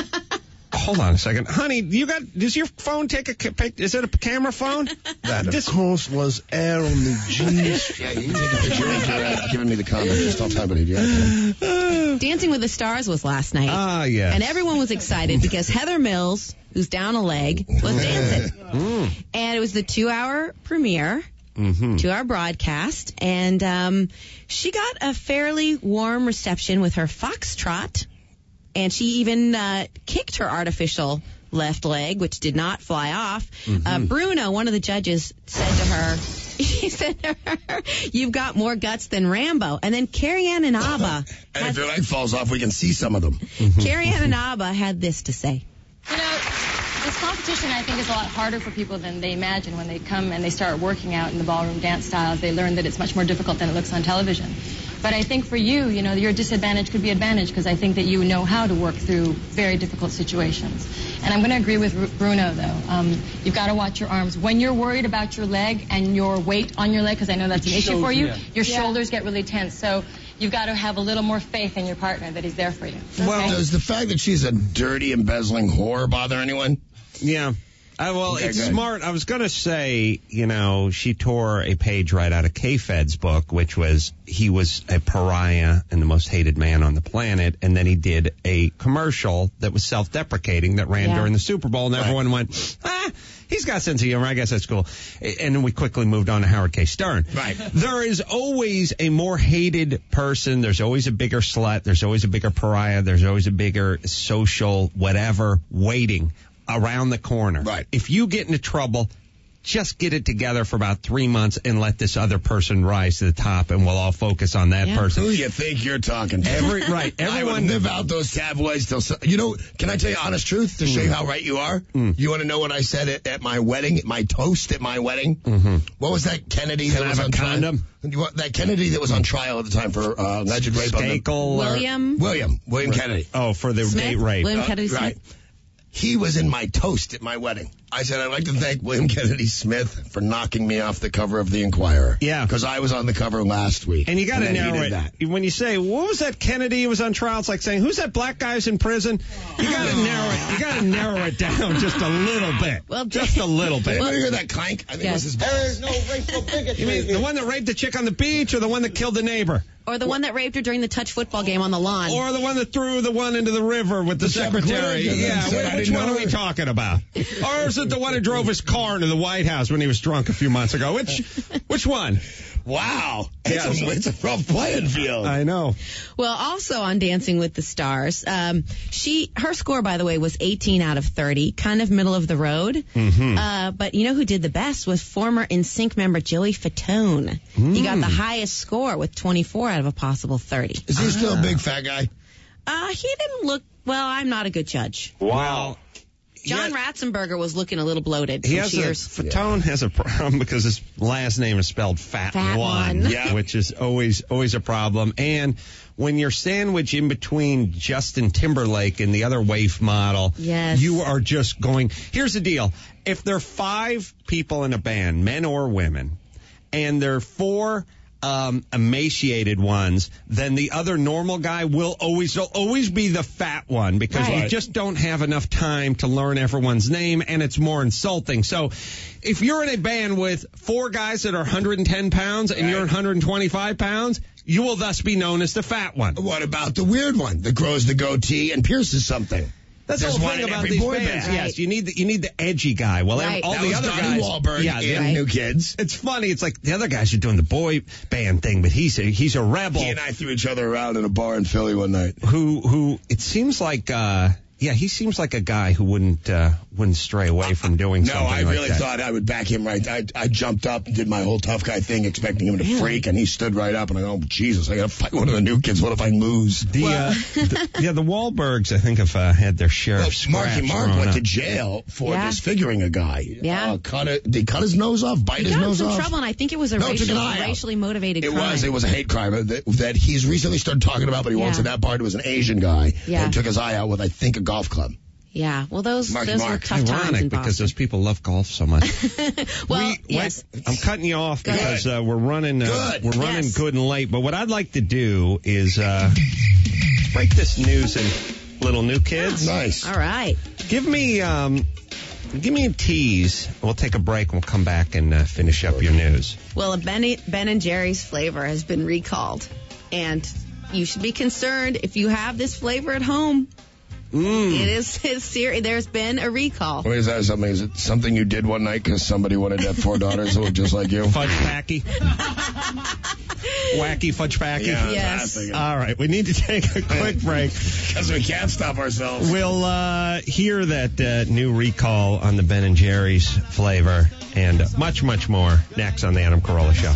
Hold on a second, honey. You got? Does your phone take a? ca- pic- Is it a camera phone? That, of This- course, was air on the G's. Yeah, you can take a picture of your uh, giving me the condom. Just don't tell anybody. Yeah. Dancing with the Stars was last night. Ah, yes. And everyone was excited because Heather Mills, who's down a leg, was dancing. Mm. And it was the two-hour premiere, Mm-hmm. two-hour broadcast, and um, she got a fairly warm reception with her foxtrot, and she even uh, kicked her artificial left leg, which did not fly off. Mm-hmm. Uh, Bruno, one of the judges, said to her, he said to her, "You've got more guts than Rambo." And then Carrie Ann Inaba, And if your leg falls off, we can see some of them. Carrie Ann Inaba had this to say. You know, this competition, I think, is a lot harder for people than they imagine when they come and they start working out in the ballroom dance styles. They learn that it's much more difficult than it looks on television. But I think for you, you know, your disadvantage could be advantage because I think that you know how to work through very difficult situations. And I'm going to agree with Ru- Bruno, though. Um, you've got to watch your arms. When you're worried about your leg and your weight on your leg, because I know that's an issue for you, your shoulders get really tense. So you've got to have a little more faith in your partner that he's there for you. Well, Okay? does the fact that she's a dirty, embezzling whore bother anyone? Yeah. Uh, well, Okay, it's good. smart. I was going to say, you know, she tore a page right out of K-Fed's book, which was he was a pariah and the most hated man on the planet. And then he did a commercial that was self-deprecating that ran Yeah. during the Super Bowl. And everyone went, ah, he's got sense of humor. I guess that's cool. And then we quickly moved on to Howard K. Stern. Right. There is always a more hated person. There's always a bigger slut. There's always a bigger pariah. There's always a bigger social whatever waiting around the corner. Right. If you get into trouble, just get it together for about three months and let this other person rise to the top, and we'll all focus on that Yeah. person. Who you think you're talking to? Every right, I would everyone. live out those tabloids till. So, you know, can I tell you honest truth to show you how right you are? Mm. You want to know what I said at, at my wedding, at my toast at my wedding? Mm-hmm. What was that Kennedy Can that I was have on a trial? condom? You want- That Kennedy that was on trial at the time for uh, alleged rape on the- Skakel or- William William William Kennedy. Oh, for the Smith? date rape. William Uh, Kennedy Smith? right. He was in my toast at my wedding. I said, I'd like to thank William Kennedy Smith for knocking me off the cover of the Inquirer. Yeah. Because I was on the cover last week. And you got to then he narrow did it. that. When you say, what was that Kennedy who was on trial? It's like saying, who's that black guy who's in prison? You got to narrow it. You got to narrow it down just a little bit. Well, just a little bit. Anybody hear that clank? I think Yes. it was his There is no racial bigotry. You mean the one that raped the chick on the beach, or the one that killed the neighbor? Or the one that raped her during the touch football game on the lawn. Or the one that threw the one into the river with the, The secretary? secretary? Yeah, Said, I which didn't one know are we her. talking about? Or is it the one who drove his car into the White House when he was drunk a few months ago? Which which one? Wow. It's, Yeah, a, so- it's a rough playing field. I know. Well, also on Dancing with the Stars, um, she her score, by the way, was eighteen out of thirty, kind of middle of the road. Mm-hmm. Uh, but you know who did the best was former N Sync member Joey Fatone. Mm. He got the highest score with twenty-four out of a possible thirty. Is he still a big fat guy? Uh, he didn't look, well, I'm not a good judge. Wow. John Ratzenberger was looking a little bloated He from has Cheers. a, Fatone has a problem because his last name is spelled Fat, Fat One, One. Yeah. which is always always a problem. And when you're sandwiched in between Justin Timberlake and the other waif model, Yes. you are just going. Here's the deal: if there are five people in a band, men or women, and there are four um, emaciated ones, then the other normal guy will always will always be the fat one because Right. you just don't have enough time to learn everyone's name, and it's more insulting. So if you're in a band with four guys that are one hundred ten pounds and Right. you're one hundred twenty-five pounds, you will thus be known as the fat one. What about the weird one that grows the goatee and pierces something? That's There's the whole one thing in about every these boy bands. band. Yes, you need the you need the edgy guy. Well, Right. all That the was other Donnie guys, Wahlberg yeah, in they- New Kids. It's funny. It's like the other guys are doing the boy band thing, but he's a, he's a rebel He and I threw each other around in a bar in Philly one night. who who it seems like uh yeah he seems like a guy who wouldn't uh wouldn't stray away from doing No, something I like really that. thought I would back him right. I, I jumped up and did my whole tough guy thing, expecting him to freak, and he stood right up, and I go, oh, Jesus, I got to fight one of the new kids. What if I lose? The, uh, the yeah the Wahlbergs I think have uh, had their share Well, of Marky scraps Mark growing went up. to jail for Yeah. disfiguring a guy. Yeah. Uh, cut it, did he cut his nose off? Bite He his got in nose some off? trouble, and I think it was a No, it took racial, an eye out. racially motivated It crime. was. It was a hate crime that, that he's recently started talking about, but he won't Yeah. say that part. It was an Asian guy Yeah. and took his eye out with, I think, a golf club. Yeah, well, those Marky those were Mark. tough times Ironic in because Boston. those people love golf so much. Well, we, yes. wait, I'm cutting you off Go ahead. because uh, we're running uh, Good. we're running Yes. good and late. But what I'd like to do is uh, break this news in little new kids. Nice. All right. Give me um, give me a tease. We'll take a break and we'll come back and uh, finish up your news. Well, a Ben, Ben and Jerry's flavor has been recalled, and you should be concerned if you have this flavor at home. Mm. It is it's serious. There's been a recall. Wait, is that something? Is it something you did one night because somebody wanted to have four daughters who look just like you? Fudge packy. Wacky fudge packy. Yeah, Yes. that's All right, we need to take a quick break. Because we can't stop ourselves. We'll uh, hear that uh, new recall on the Ben and Jerry's flavor and much, much more next on the Adam Carolla Show.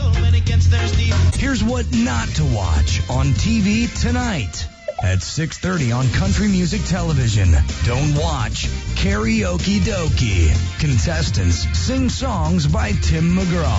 Here's what not to watch on T V tonight at six thirty on Country Music Television. Don't watch Karaoke Dokie. Contestants sing songs by Tim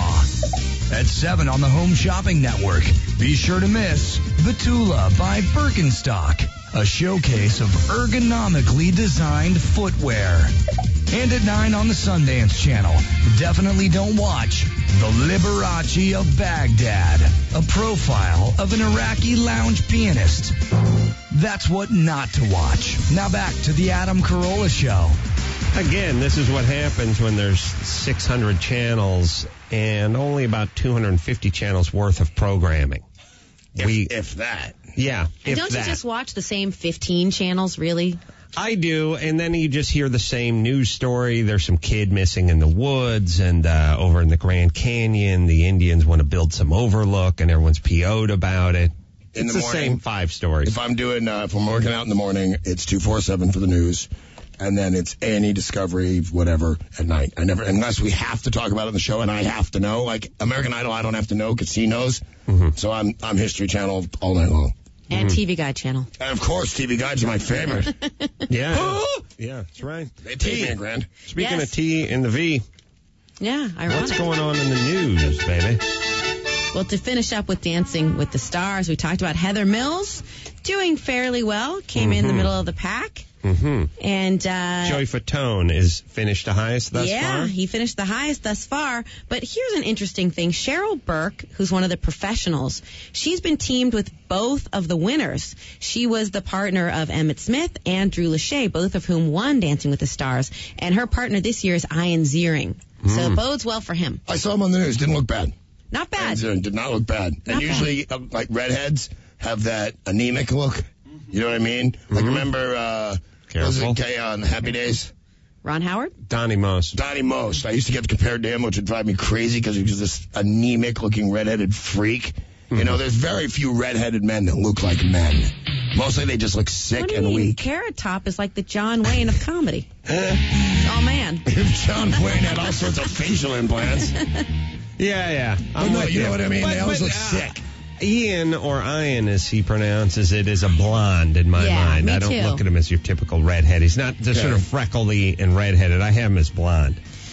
McGraw. At seven on the Home Shopping Network, be sure to miss Batula by Birkenstock, a showcase of ergonomically designed footwear. And at nine on the Sundance Channel, definitely don't watch The Liberace of Baghdad, a profile of an Iraqi lounge pianist. That's what not to watch. Now back to the Adam Carolla Show. Again, this is what happens when there's six hundred channels and only about two hundred fifty channels worth of programming. If, we, if that. yeah, And if don't that. you just watch the same fifteen channels, really? I do, and then you just hear the same news story. There's some kid missing in the woods, and uh, over in the Grand Canyon, the Indians want to build some overlook, and everyone's P O'd about it. In it's the the, morning, same five stories. If I'm doing, uh, if I'm working out in the morning, it's two forty-seven for the news. And then it's A and E, Discovery, whatever, at night. I never, unless we have to talk about it on the show and I have to know. Like American Idol, I don't have to know because he knows. Mm-hmm. So I'm I'm History Channel all night long. And T V Guide channel. And of course, T V Guides are my favorite. Yeah, yeah, that's right. They paid me a grand. Speaking Yes. of T and the V, Yeah, ironic. what's going on in the news, baby? Well, to finish up with Dancing with the Stars, we talked about Heather Mills doing fairly well, came in the Mhm. middle of the pack. Mm-hmm. And uh, Joey Fatone is finished the highest thus yeah, far. he finished the highest thus far. But here's an interesting thing. Cheryl Burke, who's one of the professionals, she's been teamed with both of the winners. She was the partner of Emmett Smith and Drew Lachey, both of whom won Dancing with the Stars. And her partner this year is Ian Ziering. So it bodes well for him. I saw him on the news. Didn't look bad. Not bad. And did not look bad. Not and usually, uh, like redheads have that anemic look. You know what I mean? Like remember, uh, what was Careful. it Kay on Happy Days? Ron Howard? Donnie Most. Donnie Most. I used to get compared to him, which would drive me crazy because he was this anemic-looking redheaded freak. Mm-hmm. You know, there's very few redheaded men that look like men. Mostly they just look sick what do you and mean? weak. Carrot Top is like the John Wayne of comedy. Oh, man. If John Wayne had all sorts of facial implants. Yeah, yeah. I'm no, you know what I mean? But, they always but, look uh, sick. Ian, or Ian as he pronounces it, is a blonde in my yeah, mind. Me I don't too. look at him as your typical redhead. He's not just Okay. sort of freckly and redheaded. I have him as blonde.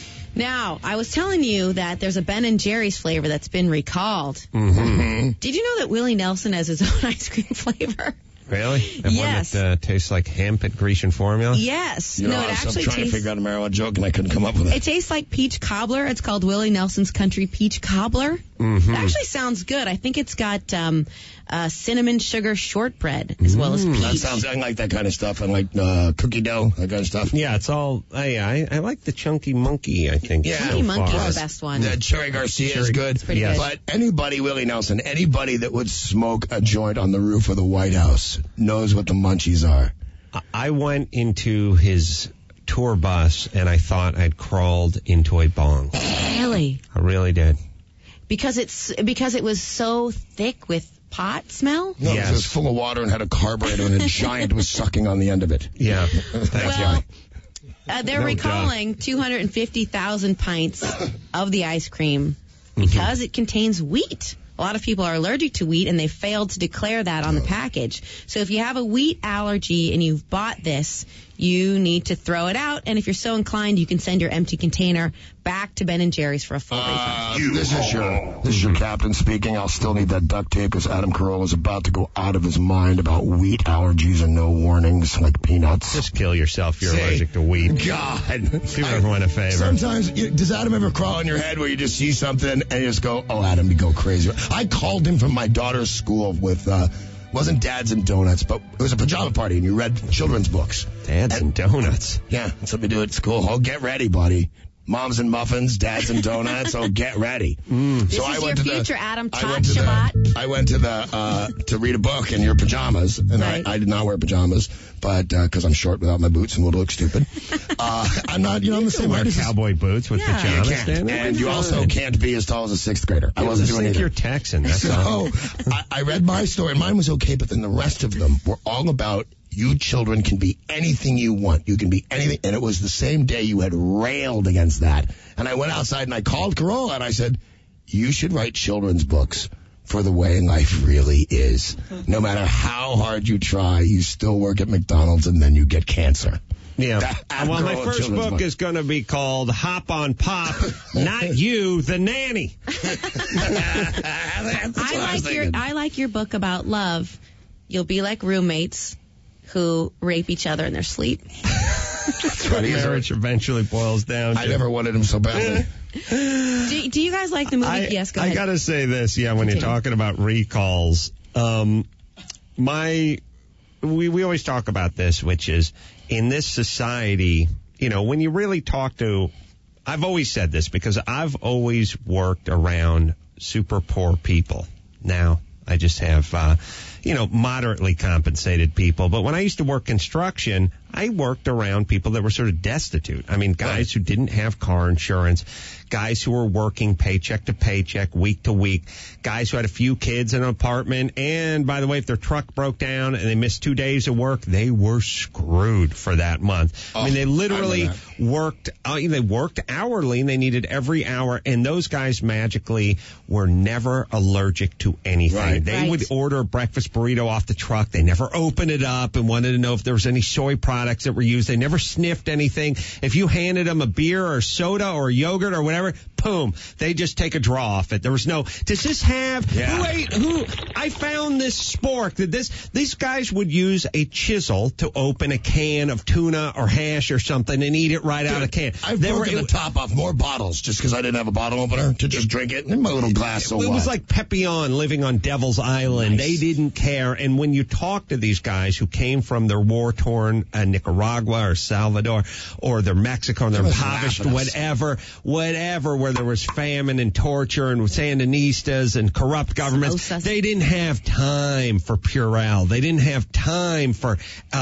Now, I was telling you that there's a Ben and Jerry's flavor that's been recalled. Mm-hmm. Did you know that Willie Nelson has his own ice cream flavor? Really? That Yes. one that uh, tastes like hemp and Grecian formula? Yes. You know, no, I it was actually trying tastes. to figure out a marijuana joke, and I couldn't come up with it. It tastes like peach cobbler. It's called Willie Nelson's Country Peach Cobbler. Mm-hmm. It actually sounds good. I think it's got um, uh, cinnamon sugar shortbread as well as peach. That sounds, I like that kind of stuff. I like uh, cookie dough, that kind of stuff. Yeah, it's all. I I, I like the Chunky Monkey. I think. Yeah. so Chunky Monkey's far. the best one. The Cherry Garcia Cherry- is good. pretty Yes. good. But anybody, Willie Nelson, anybody that would smoke a joint on the roof of the White House knows what the munchies are. I- I went into his tour bus and I thought I'd crawled into a bong. Really? I really did. Because it's because it was so thick with pot smell? No, Yes. it was full of water and had a carburetor and a giant was sucking on the end of it. Yeah. Thank Well, you. uh, they're No recalling two hundred fifty thousand pints of the ice cream because it contains wheat. A lot of people are allergic to wheat, and they failed to declare that on the package. So if you have a wheat allergy and you've bought this, you need to throw it out. And if you're so inclined, you can send your empty container back to Ben and Jerry's for a full refund. Uh, this is your this is your captain speaking. I'll still need that duct tape because Adam Carolla is about to go out of his mind about wheat allergies and no warnings like peanuts. Just kill yourself. You're See? allergic to wheat. God. Do everyone a favor. Sometimes, you, does Adam ever crawl in your head where you just see something and you just go, oh, Adam, you go crazy. I called him from my daughter's school with, uh, wasn't Dads and Donuts, but it was a pajama party and you read children's books. Dads and donuts. Yeah, that's what we do at school. Oh, get ready, buddy. Moms and muffins, dads and donuts. Oh, get ready. Mm. This So I is went your to the- future Adam I Todd went to the, Shabbat. I went to the uh, to read a book in your pajamas, and Right. I, I did not wear pajamas, but because I'm short without my boots and would look stupid. Uh, I'm not, you know, I'm the same Wear way. This is- cowboy boots with Yeah. pajamas. You can't, Dan. and you also can't be as tall as a sixth grader. I I wasn't just doing think either. you're Texan. That's all. So I, I read my story. Mine was okay, but then the rest of them were all about you children can be anything you want. You can be anything. And it was the same day you had railed against that. And I went outside and I called Carolla and I said, you should write children's books for the way life really is. No matter how hard you try, you still work at McDonald's and then you get cancer. Yeah. That- Adam well, my Carolla first children's book, book. is going to be called Hop on Pop, Not You, the Nanny. That's what I was like your thinking. I like your book about love. You'll be like roommates who rape each other in their sleep. That's what marriage eventually boils down to. I never wanted him so badly. Do, do you guys like the movie? I, yes, go I ahead. gotta say this, yeah, when Continue. you're talking about recalls, um, my, we, we always talk about this, which is in this society, you know, when you really talk to, I've always said this because I've always worked around super poor people. Now, I just have, uh, you know, moderately compensated people. But when I used to work construction, I worked around people that were sort of destitute. I mean, guys who didn't have car insurance, guys who were working paycheck to paycheck, week to week, guys who had a few kids in an apartment. And by the way, if their truck broke down and they missed two days of work, they were screwed for that month. Oh, I mean, they I literally remember worked, uh, they worked hourly and they needed every hour. And those guys magically were never allergic to anything. Right. They Right. would order a breakfast burrito off the truck. They never opened it up and wanted to know if there was any soy products that were used. They never sniffed anything. If you handed them a beer or soda or yogurt or whatever, boom, they just take a draw off it. There was no, does this have, Yeah. who ate, who, I found this spork that this, these guys would use a chisel to open a can of tuna or hash or something and eat it right out of the can. I've They broken were, the top off more bottles just because I didn't have a bottle opener to just drink it in my little glass. So it what? was like Pepion living on Devil's Island. Nice. They didn't care. And when you talk to these guys who came from their war-torn uh, Nicaragua or Salvador or their Mexico and they're They must impoverished, laugh at us. whatever, whatever, where there was famine and torture and Sandinistas and corrupt governments, Samosas. they didn't have time for Purell. They didn't have time for uh,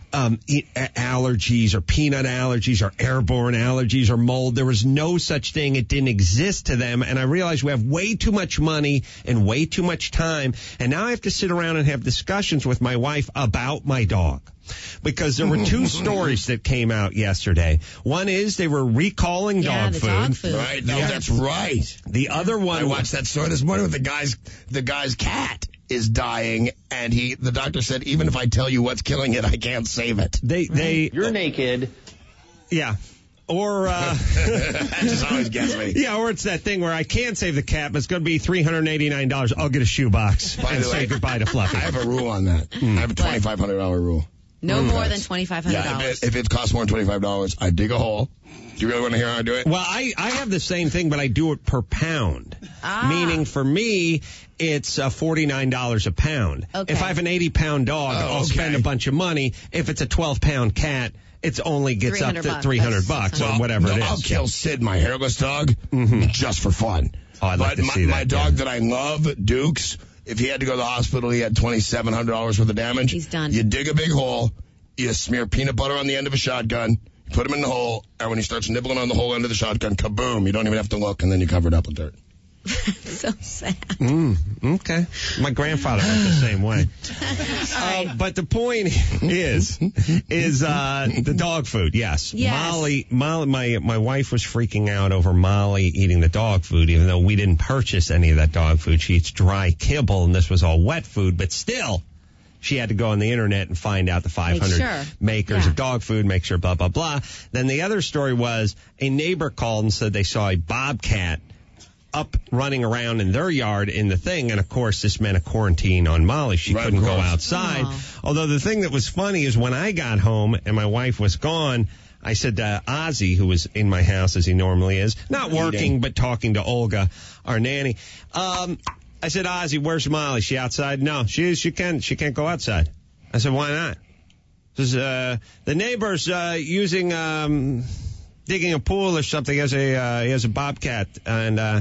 um, e- allergies or peanut allergies or airborne allergies or mold. There was no such thing. It didn't exist to them. And I realized we have way too much money and way too much time. And now I have to sit around and have discussions with my wife about my dog. Because there were two stories that came out yesterday. One is they were recalling Yeah, dog the food. dog food. Right? No, that's right. The other one I watched that story this morning with the guy's the guy's cat is dying, and he the doctor said even if I tell you what's killing it, I can't save it. They they You're naked. yeah. Or, uh, That just always gets me. yeah, or it's that thing where I can't save the cat, but it's going to be three hundred eighty-nine dollars. I'll get a shoebox By and the say way, goodbye to Fluffy. I have a rule on that. I have a twenty-five hundred dollars rule. No Mm. more than twenty-five hundred Yeah, dollars. if it, if it costs more than twenty-five dollars, I dig a hole. Do you really want to hear how I do it? Well, I, I have the same thing, but I do it per pound. Ah. Meaning for me, it's uh, forty-nine dollars a pound. Okay. If I have an eighty-pound dog, Oh, I'll okay. spend a bunch of money. If it's a twelve-pound cat, it only gets up 300 to bucks. three hundred That's bucks Well, or whatever no, it is. I'll kill Sid, my hairless dog, Mhm. just for fun. Oh, I'd like but to my, see that, my dog yeah. that I love, Dukes, if he had to go to the hospital, he had twenty-seven hundred dollars worth of damage. He's done. You dig a big hole, you smear peanut butter on the end of a shotgun, you put him in the hole, and when he starts nibbling on the whole end of the shotgun, kaboom, you don't even have to look, and then you cover it up with dirt. So sad. Mm, okay. My grandfather went the same way. All right. Uh, but the point is, is uh, the dog food. Yes. Yes. Molly, Molly, my my wife was freaking out over Molly eating the dog food, even though we didn't purchase any of that dog food. She eats dry kibble, and this was all wet food. But still, she had to go on the internet and find out the five hundred sure. makers Yeah. of dog food, make sure blah blah blah. Then the other story was a neighbor called and said they saw a bobcat up running around in their yard in the thing, and of course this meant a quarantine on Molly. She Right, couldn't of go course. outside. Oh. Although the thing that was funny is when I got home and my wife was gone, I said to Ozzy, who was in my house as he normally is, not working but talking to Olga, our nanny. Um, I said, Ozzy, where's Molly? She outside? No, she she can't she can't go outside. I said, why not? Says uh, the neighbor's uh, using um, digging a pool or something. He has a uh, he has a bobcat and. Uh,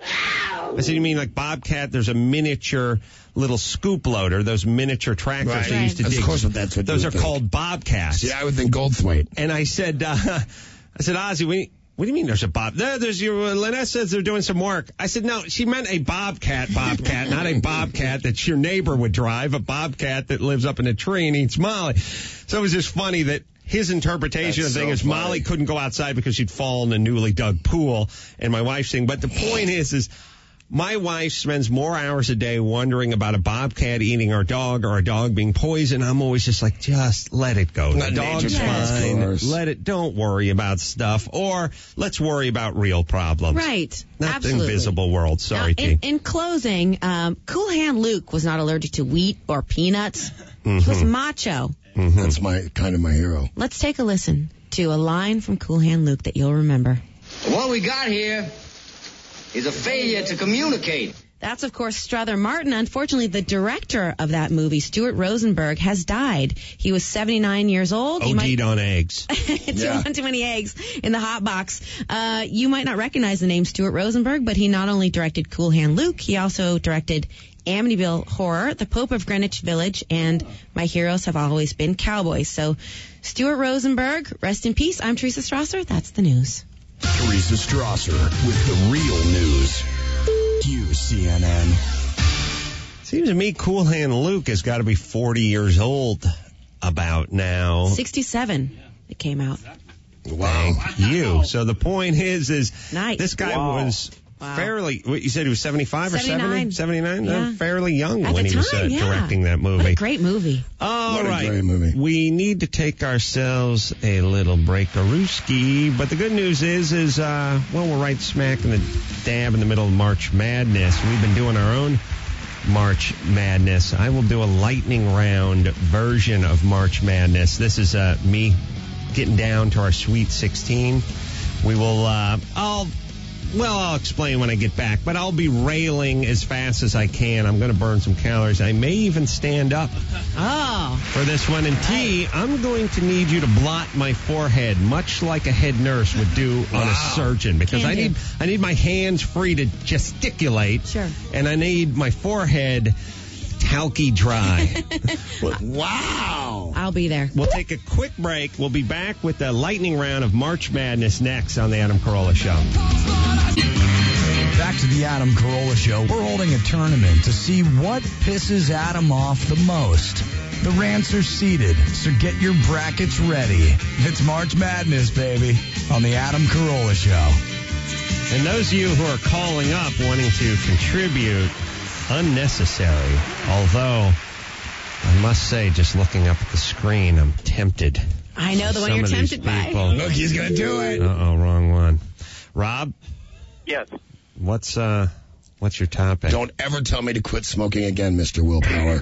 I said, you mean like Bobcat? There's a miniature little scoop loader, those miniature tractors Right. they used to Of dig. course that's what Those you are would think. called Bobcats. See, I would think Goldthwait. And I said, uh, I said, Ozzy, we, what do you mean there's a Bob? There, there's your, Lynette says they're doing some work. I said, no, she meant a Bobcat, Bobcat, not a Bobcat that your neighbor would drive, a Bobcat that lives up in a tree and eats Molly. So it was just funny that his interpretation That's of the thing so is funny. Molly couldn't go outside because she'd fall in a newly dug pool, and my wife's saying, but the point is, is my wife spends more hours a day wondering about a bobcat eating our dog or a dog being poisoned. I'm always just like, just let it go. The Let dog's nature take its fine. course. Let it. Don't worry about stuff. Or let's worry about real problems. Right. Not Absolutely. the invisible world. Sorry, Now, in, T. in closing, um, Cool Hand Luke was not allergic to wheat or peanuts. He was Mhm. macho. Mhm. That's my kind of my hero. Let's take a listen to a line from Cool Hand Luke that you'll remember. What we got here is a failure to communicate. That's, of course, Strother Martin. Unfortunately, the director of that movie, Stuart Rosenberg, has died. He was seventy-nine years old. You OD'd on eggs. too, Yeah. too many eggs in the hot box. Uh, you might not recognize the name Stuart Rosenberg, but he not only directed Cool Hand Luke, he also directed Amityville Horror, The Pope of Greenwich Village, and My Heroes Have Always Been Cowboys. So, Stuart Rosenberg, rest in peace. I'm Teresa Strasser. That's the news. Teresa Strasser with the real news. Q C N N. Seems to me Cool Hand Luke has got to be forty years old about now. sixty-seven, it came out. Wow. Thank you. So the point is, is Nice. this guy Wow. was Wow. fairly, what you said he was seventy-five or seventy? seventy-nine. seventy-nine? Yeah. Uh, fairly young At when the he was uh, time, yeah. directing that movie. What a great movie. All What a right. great movie. We need to take ourselves a little break-a-rooski, but the good news is, is, uh, well, we're right smack in the dab in the middle of March Madness. We've been doing our own March Madness. I will do a lightning round version of March Madness. This is, uh, me getting down to our Sweet sixteen. We will, uh, I'll, well, I'll explain when I get back, but I'll be railing as fast as I can. I'm going to burn some calories. I may even stand up Oh. for this one. And T, I'm going to need you to blot my forehead, much like a head nurse would do on a Wow. surgeon, because Can I do. need I need my hands free to gesticulate. Sure. And I need my forehead Talky Dry. Wow. I'll be there. We'll take a quick break. We'll be back with the lightning round of March Madness next on the Adam Carolla Show. Back to the Adam Carolla Show. We're holding a tournament to see what pisses Adam off the most. The rants are seated, so get your brackets ready. It's March Madness, baby, on the Adam Carolla Show. And those of you who are calling up wanting to contribute, unnecessary. Although, I must say, just looking up at the screen, I'm tempted. I know the one Some you're of these tempted by. people- Look, he's going to do it. Uh-oh, wrong one. Rob, Yes. what's uh, what's your topic? Don't ever tell me to quit smoking again, Mister Willpower.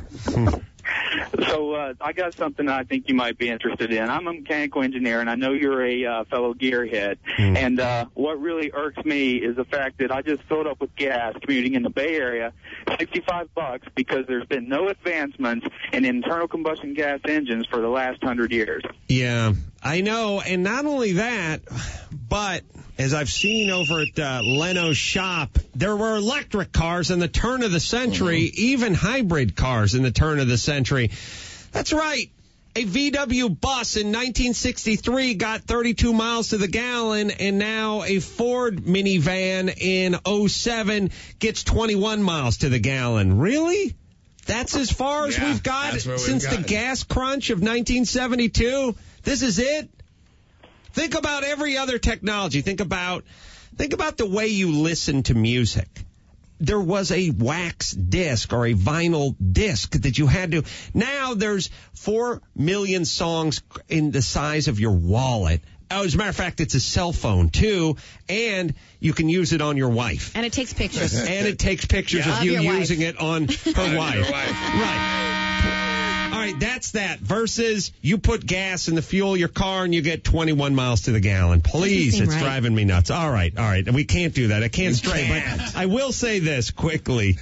So uh, I got something I think you might be interested in. I'm a mechanical engineer, and I know you're a uh, fellow gearhead. Mm. And uh, what really irks me is the fact that I just filled up with gas commuting in the Bay Area, sixty-five bucks, because there's been no advancements in internal combustion gas engines for the last hundred years. Yeah, I know. And not only that, but as I've seen over at uh, Leno's shop, there were electric cars in the turn of the century, mm-hmm. even hybrid cars in the turn of the century. That's right. A V W bus in nineteen sixty-three got thirty-two miles to the gallon, and now a Ford minivan in oh seven gets twenty-one miles to the gallon. Really? That's as far as Yeah, we've got that's where we've since the gotten. gas crunch of nineteen seventy-two? This is it? Think about every other technology. Think about think about the way you listen to music. There was a wax disc or a vinyl disc that you had to. Now there's four million songs in the size of your wallet. Oh, as a matter of fact, it's a cell phone, too, and you can use it on your wife. And it takes pictures. And it takes pictures Yeah. of you Of your using wife. it on her wife. Your wife. Right. All right, that's that. Versus you put gas in the fuel of your car and you get twenty-one miles to the gallon. Please, seem it's right. driving me nuts. All right, all right. We can't do that. I can't You stray. can't. But I will say this quickly.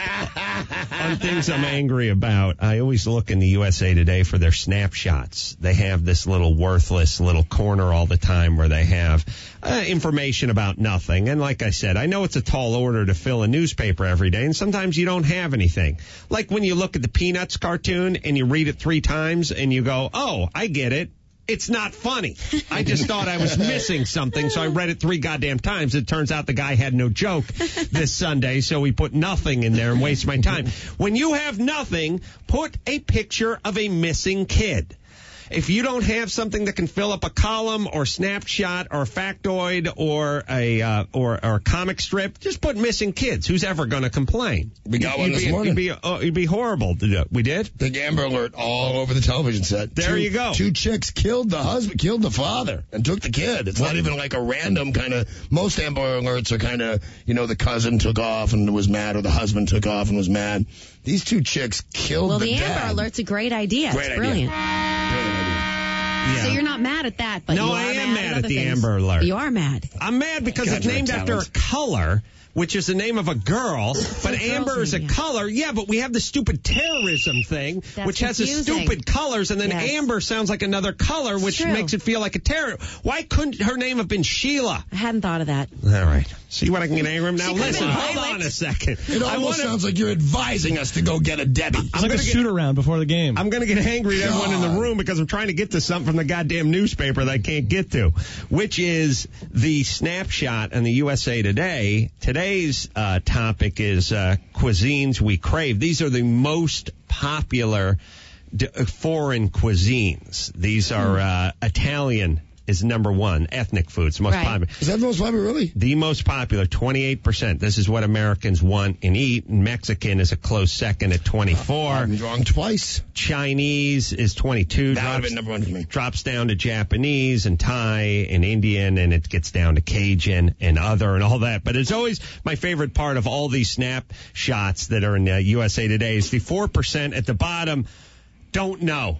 On things I'm angry about, I always look in the U S A Today for their snapshots. They have this little worthless little corner all the time where they have uh, information about nothing. And like I said, I know it's a tall order to fill a newspaper every day, and sometimes you don't have anything. Like when you look at the Peanuts cartoon and you read it three times and you go, oh, I get it. It's not funny. I just thought I was missing something, so I read it three goddamn times. It turns out the guy had no joke this Sunday, so he put nothing in there and wasted my time. When you have nothing, put a picture of a missing kid. If you don't have something that can fill up a column or snapshot or factoid or a uh, or, or a comic strip, just put missing kids. Who's ever going to complain? We got one You'd this be, morning. You'd be, uh, it'd be horrible to do. We did? Big Amber Alert all over the television set. There two, you go. Two chicks killed the husband, killed the father, and took the kid. It's not even like a random kind of. Most Amber Alerts are kind of, you know, the cousin took off and was mad, or the husband took off and was mad. These two chicks killed Well, the, the dad. Amber Alert's a great idea. Great it's idea. brilliant. Brilliant idea. So you're not mad at that, but No, you are I am mad, mad at, at other the things. Amber Alert. You are mad. I'm mad because God, it's you're a named after a talent. color, which is the name of a girl, but a girl's Amber is a name, yeah. color. Yeah, but we have the stupid terrorism thing, That's which has the confusing. stupid colors, and then Yes. Amber sounds like another color, which true. makes it feel like a terror. Why couldn't her name have been Sheila? I hadn't thought of that. All right. See what I can get angry at? Now She could've listen, been hold Violet. on a second. It I almost wanna- sounds like you're advising us to go get a Debbie. It's I'm like a gonna get- shoot around before the game. I'm going to get angry at everyone in the room because I'm trying to get to something from the goddamn newspaper that I can't get to, which is the snapshot on the U S A Today. Today's uh, topic is uh, cuisines we crave. These are the most popular d- foreign cuisines. These are uh, Italian is number one. Ethnic foods, most Right. popular. Is that the most popular, really? The most popular, twenty-eight percent. This is what Americans want and eat. Mexican is a close second at twenty-four. I'm wrong twice. Chinese is twenty-two. That would have drops, been number one for me. drops down to Japanese and Thai and Indian, and it gets down to Cajun and other and all that. But it's always my favorite part of all these snapshots that are in uh, U S A Today is the four percent at the bottom. Don't know.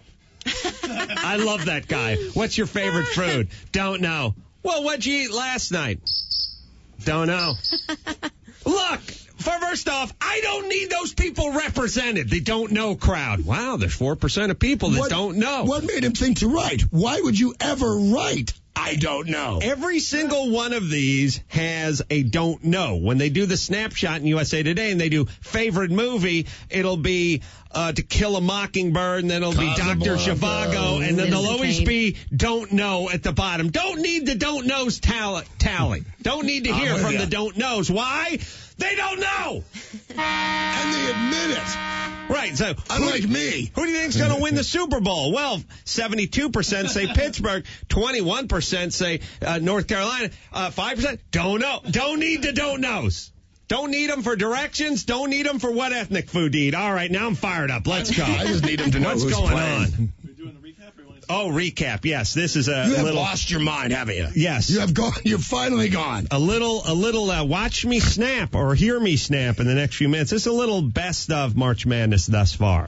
I love that guy. What's your favorite food? Don't know. Well, what'd you eat last night? Don't know. Look, First off, I don't need those people represented. They don't know crowd. Wow, there's four percent of people that What- don't know. What made him think to write? Why would you ever write? I don't know. Every single one of these has a don't know. When they do the snapshot in U S A Today and they do favorite movie, it'll be uh, To Kill a Mockingbird, and then it'll be Doctor Casablanca. Zhivago, and then there'll Citizen always Kane. be don't know at the bottom. Don't need the don't knows tally. tally. Don't need to I'm hear with from ya. the don't knows. Why? They don't know. And they admit it. Right, so Unlike who, me. Who do you think's going to win the Super Bowl? Well, seventy-two percent say Pittsburgh, twenty-one percent say uh, North Carolina, uh, five percent don't know. Don't need the don't knows. Don't need them for directions. Don't need them for what ethnic food to eat. All right, now I'm fired up. Let's go. I just need him to know What's who's going playing. on. Oh, recap. Yes, this is a You have little. lost your mind, haven't you? Yes. You have gone. You've finally gone. A little, a little, uh, watch me snap or hear me snap in the next few minutes. This is a little best of March Madness thus far.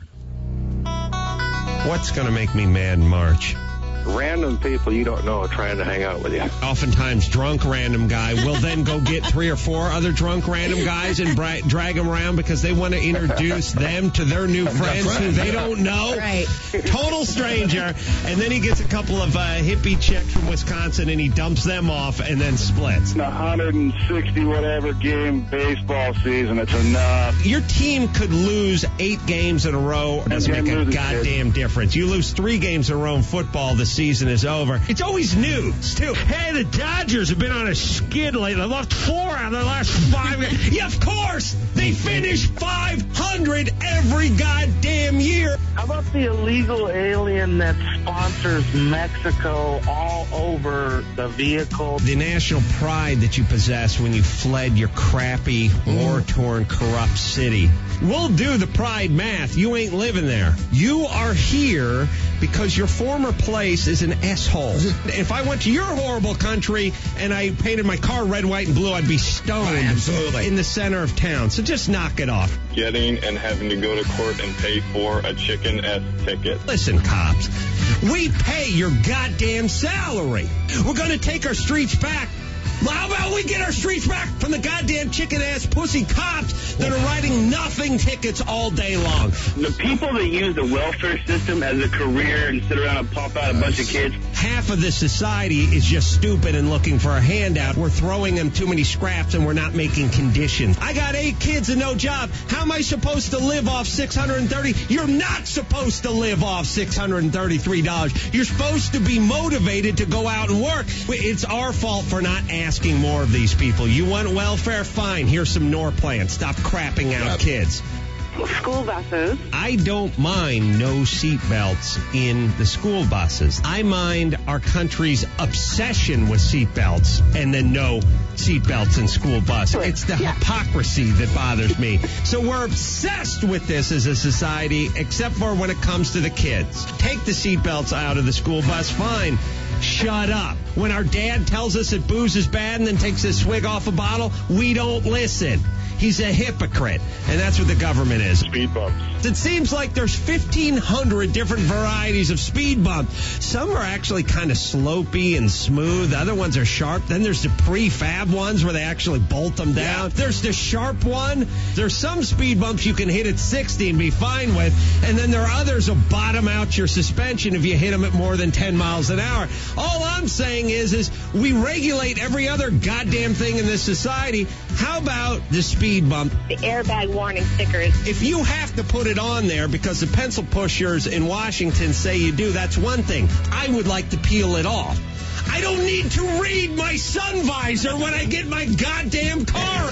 What's going to make me mad in March? Random people you don't know are trying to hang out with you. Oftentimes, drunk random guy will then go get three or four other drunk random guys and bra- drag them around because they want to introduce them to their new friends who they don't know. Right. Total stranger. And then he gets a couple of uh, hippie chicks from Wisconsin and he dumps them off and then splits. one hundred sixty whatever game baseball season. It's enough. Your team could lose eight games in a row. It doesn't Can't make a lose it, goddamn difference. You lose three games in a row in football, the season is over. It's always news, too. Hey, the Dodgers have been on a skid lately. They lost four out of their last five games. Yeah, of course. They finish five hundred every goddamn year. How about the illegal alien that sponsors Mexico all over the vehicle? The national pride that you possess when you fled your crappy, war-torn, corrupt city. We'll do the pride math. You ain't living there. You are here because your former place is an S-hole. If I went to your horrible country and I painted my car red, white, and blue, I'd be stoned Right, absolutely. in the center of town. So just knock it off. Getting and having to go to court and pay for a chicken S ticket. Listen, cops, we pay your goddamn salary. We're going to take our streets back. Well, how about we get our streets back from the goddamn chicken-ass pussy cops that are writing nothing tickets all day long? The people that use the welfare system as a career and sit around and pump out a bunch of kids. Half of this society is just stupid and looking for a handout. We're throwing them too many scraps and we're not making conditions. I got eight kids and no job. How am I supposed to live off six hundred thirty dollars? You're not supposed to live off six hundred thirty-three dollars. You're supposed to be motivated to go out and work. It's our fault for not asking more of these people. You want welfare? Fine. Here's some Norplant. Stop crapping out kids. School buses. I don't mind no seatbelts in the school buses. I mind our country's obsession with seatbelts and then no seatbelts in school buses. It's the hypocrisy that bothers me. So we're obsessed with this as a society, except for when it comes to the kids. Take the seatbelts out of the school bus, fine. Shut up. When our dad tells us that booze is bad and then takes a swig off a bottle, we don't listen. He's a hypocrite, and that's what the government is. Speed bumps. It seems like there's fifteen hundred different varieties of speed bump. Some are actually kind of slopey and smooth. Other ones are sharp. Then there's the prefab ones where they actually bolt them down. There's the sharp one. There's some speed bumps you can hit at sixty and be fine with. And then there are others that bottom out your suspension if you hit them at more than ten miles an hour. All I'm saying is, is we regulate every other goddamn thing in this society. How about the speed bump? The airbag warning stickers. If you have to put it on there because the pencil pushers in Washington say you do, that's one thing. I would like to peel it off. I don't need to read my sun visor when I get my goddamn car.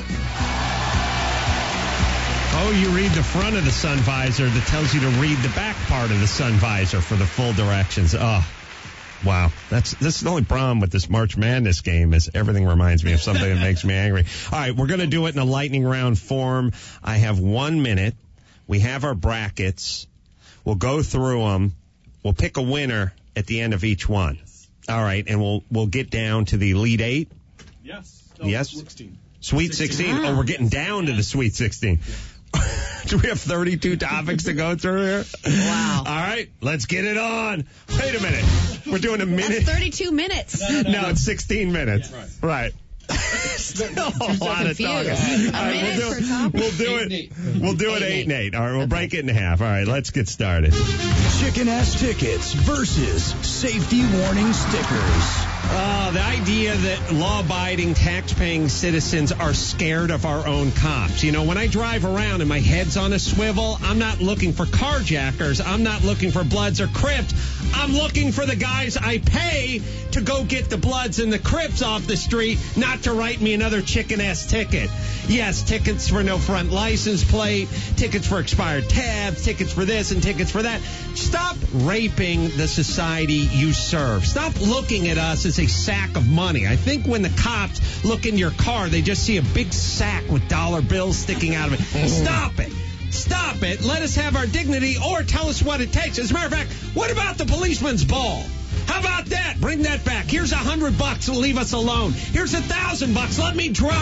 Oh, you read the front of the sun visor that tells you to read the back part of the sun visor for the full directions. Oh. Wow, that's this is the only problem with this March Madness game is everything reminds me of something that makes me angry. All right, we're going to do it in a lightning round form. I have one minute. We have our brackets. We'll go through them. We'll pick a winner at the end of each one. All right, and we'll we'll get down to the Elite Eight. Yes. No, yes. sixteen. Sweet sixteen. Oh, we're getting down to the Sweet sixteen. Do we have thirty-two topics to go through here? Wow. All right, let's get it on. Wait a minute. We're doing a minute. That's thirty-two minutes. No, it's sixteen minutes. Yeah, right. right. Still a lot of talk. confused. All A right, minute we'll per do, topic. we'll do it. We'll do it Eight eight and and eight. All right, we'll break it in half. All right, let's get started. Chicken ass tickets versus safety warning stickers. Uh, the idea that law-abiding, tax-paying citizens are scared of our own cops. You know, when I drive around and my head's on a swivel, I'm not looking for carjackers. I'm not looking for Bloods or Crips. I'm looking for the guys I pay to go get the Bloods and the Crips off the street, not to write me another chicken-ass ticket. Yes, tickets for no front license plate, tickets for expired tabs, tickets for this and tickets for that. Stop raping the society you serve. Stop looking at us as a sack of money. I think when the cops look in your car, they just see a big sack with dollar bills sticking out of it. Stop it. Stop it. Let us have our dignity or tell us what it takes. As a matter of fact, what about the policeman's ball? How about that? Bring that back. Here's a hundred bucks and leave us alone. Here's a thousand bucks. Let me drive.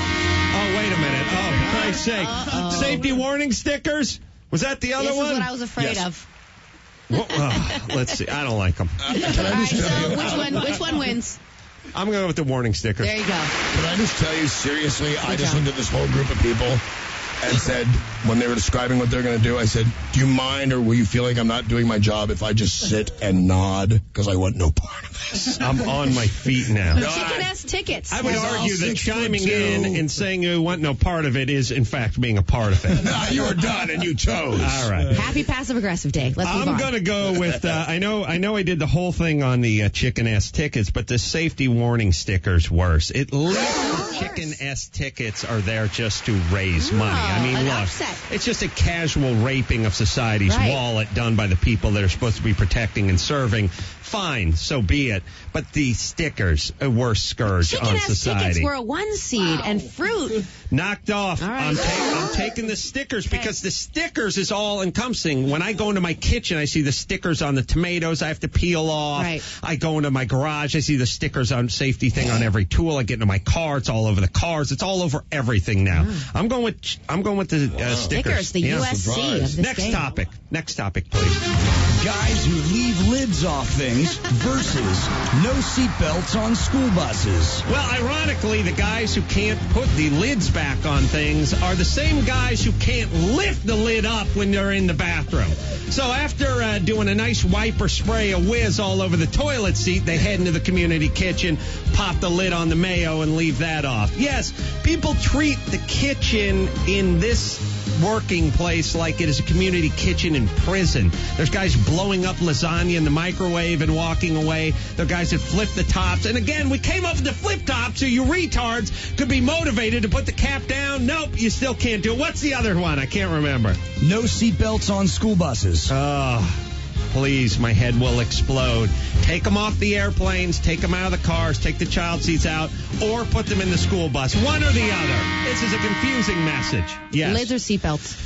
Oh, wait a minute. Oh, for Christ's sake. Uh-oh. Safety warning stickers? Was that the other this one? This is what I was afraid Yes. of. Well, uh, let's see. I don't like them. Uh, can I All right, just so tell you? which one? Which one wins? I'm going with the warning sticker. There you go. Can I just tell you, seriously, I Good just job. looked at this whole group of people and said, when they were describing what they're going to do, I said, do you mind or will you feel like I'm not doing my job if I just sit and nod? Because I want no part of this. I'm on my feet now. Chicken ass tickets. I would Yes. argue All that six foot chiming two. in and saying you want no part of it is, in fact, being a part of it. Nah, you were done and you chose. All right. Happy passive aggressive day. Let's move I'm on. going to go with, uh, I know I know I did the whole thing on the uh, chicken-ass tickets, but the safety warning sticker's worse. At least the chicken-ass tickets are there just to raise money. I mean, an look, upset. it's just a casual raping of society's Right. wallet done by the people that are supposed to be protecting and serving. Fine, so be it. But the stickers, a worse scourge on Chicken ass society. tickets were a one seed, and fruit. Knocked off. All right. I'm, ta- I'm taking the stickers because the stickers is all encompassing. When I go into my kitchen, I see the stickers on the tomatoes I have to peel off. Right. I go into my garage, I see the stickers on safety thing on every tool. I get into my car, it's all over the cars. It's all over everything now. I'm going with I'm going with the uh, stickers. Stickers, the Yeah. U S C surprise. of this Next game. topic. Next topic, please. Guys who leave lids off things versus no seatbelts on school buses. Well, ironically, the guys who can't put the lids back on things are the same guys who can't lift the lid up when they're in the bathroom. So after uh, doing a nice wipe or spray a whiz all over the toilet seat, they head into the community kitchen, pop the lid on the mayo, and leave that off. Yes, people treat the kitchen in this working place like it is a community kitchen in prison. There's guys blowing up lasagna in the microwave and walking away. There are guys that flip the tops. And again, we came up with the flip top so you retards could be motivated to put the cap down. Nope, you still can't do it. What's the other one? I can't remember. No seatbelts on school buses. Oh, please, my head will explode. Take them off the airplanes, take them out of the cars, take the child seats out, or put them in the school bus. One or the other. This is a confusing message. Yes. Lids or seatbelts?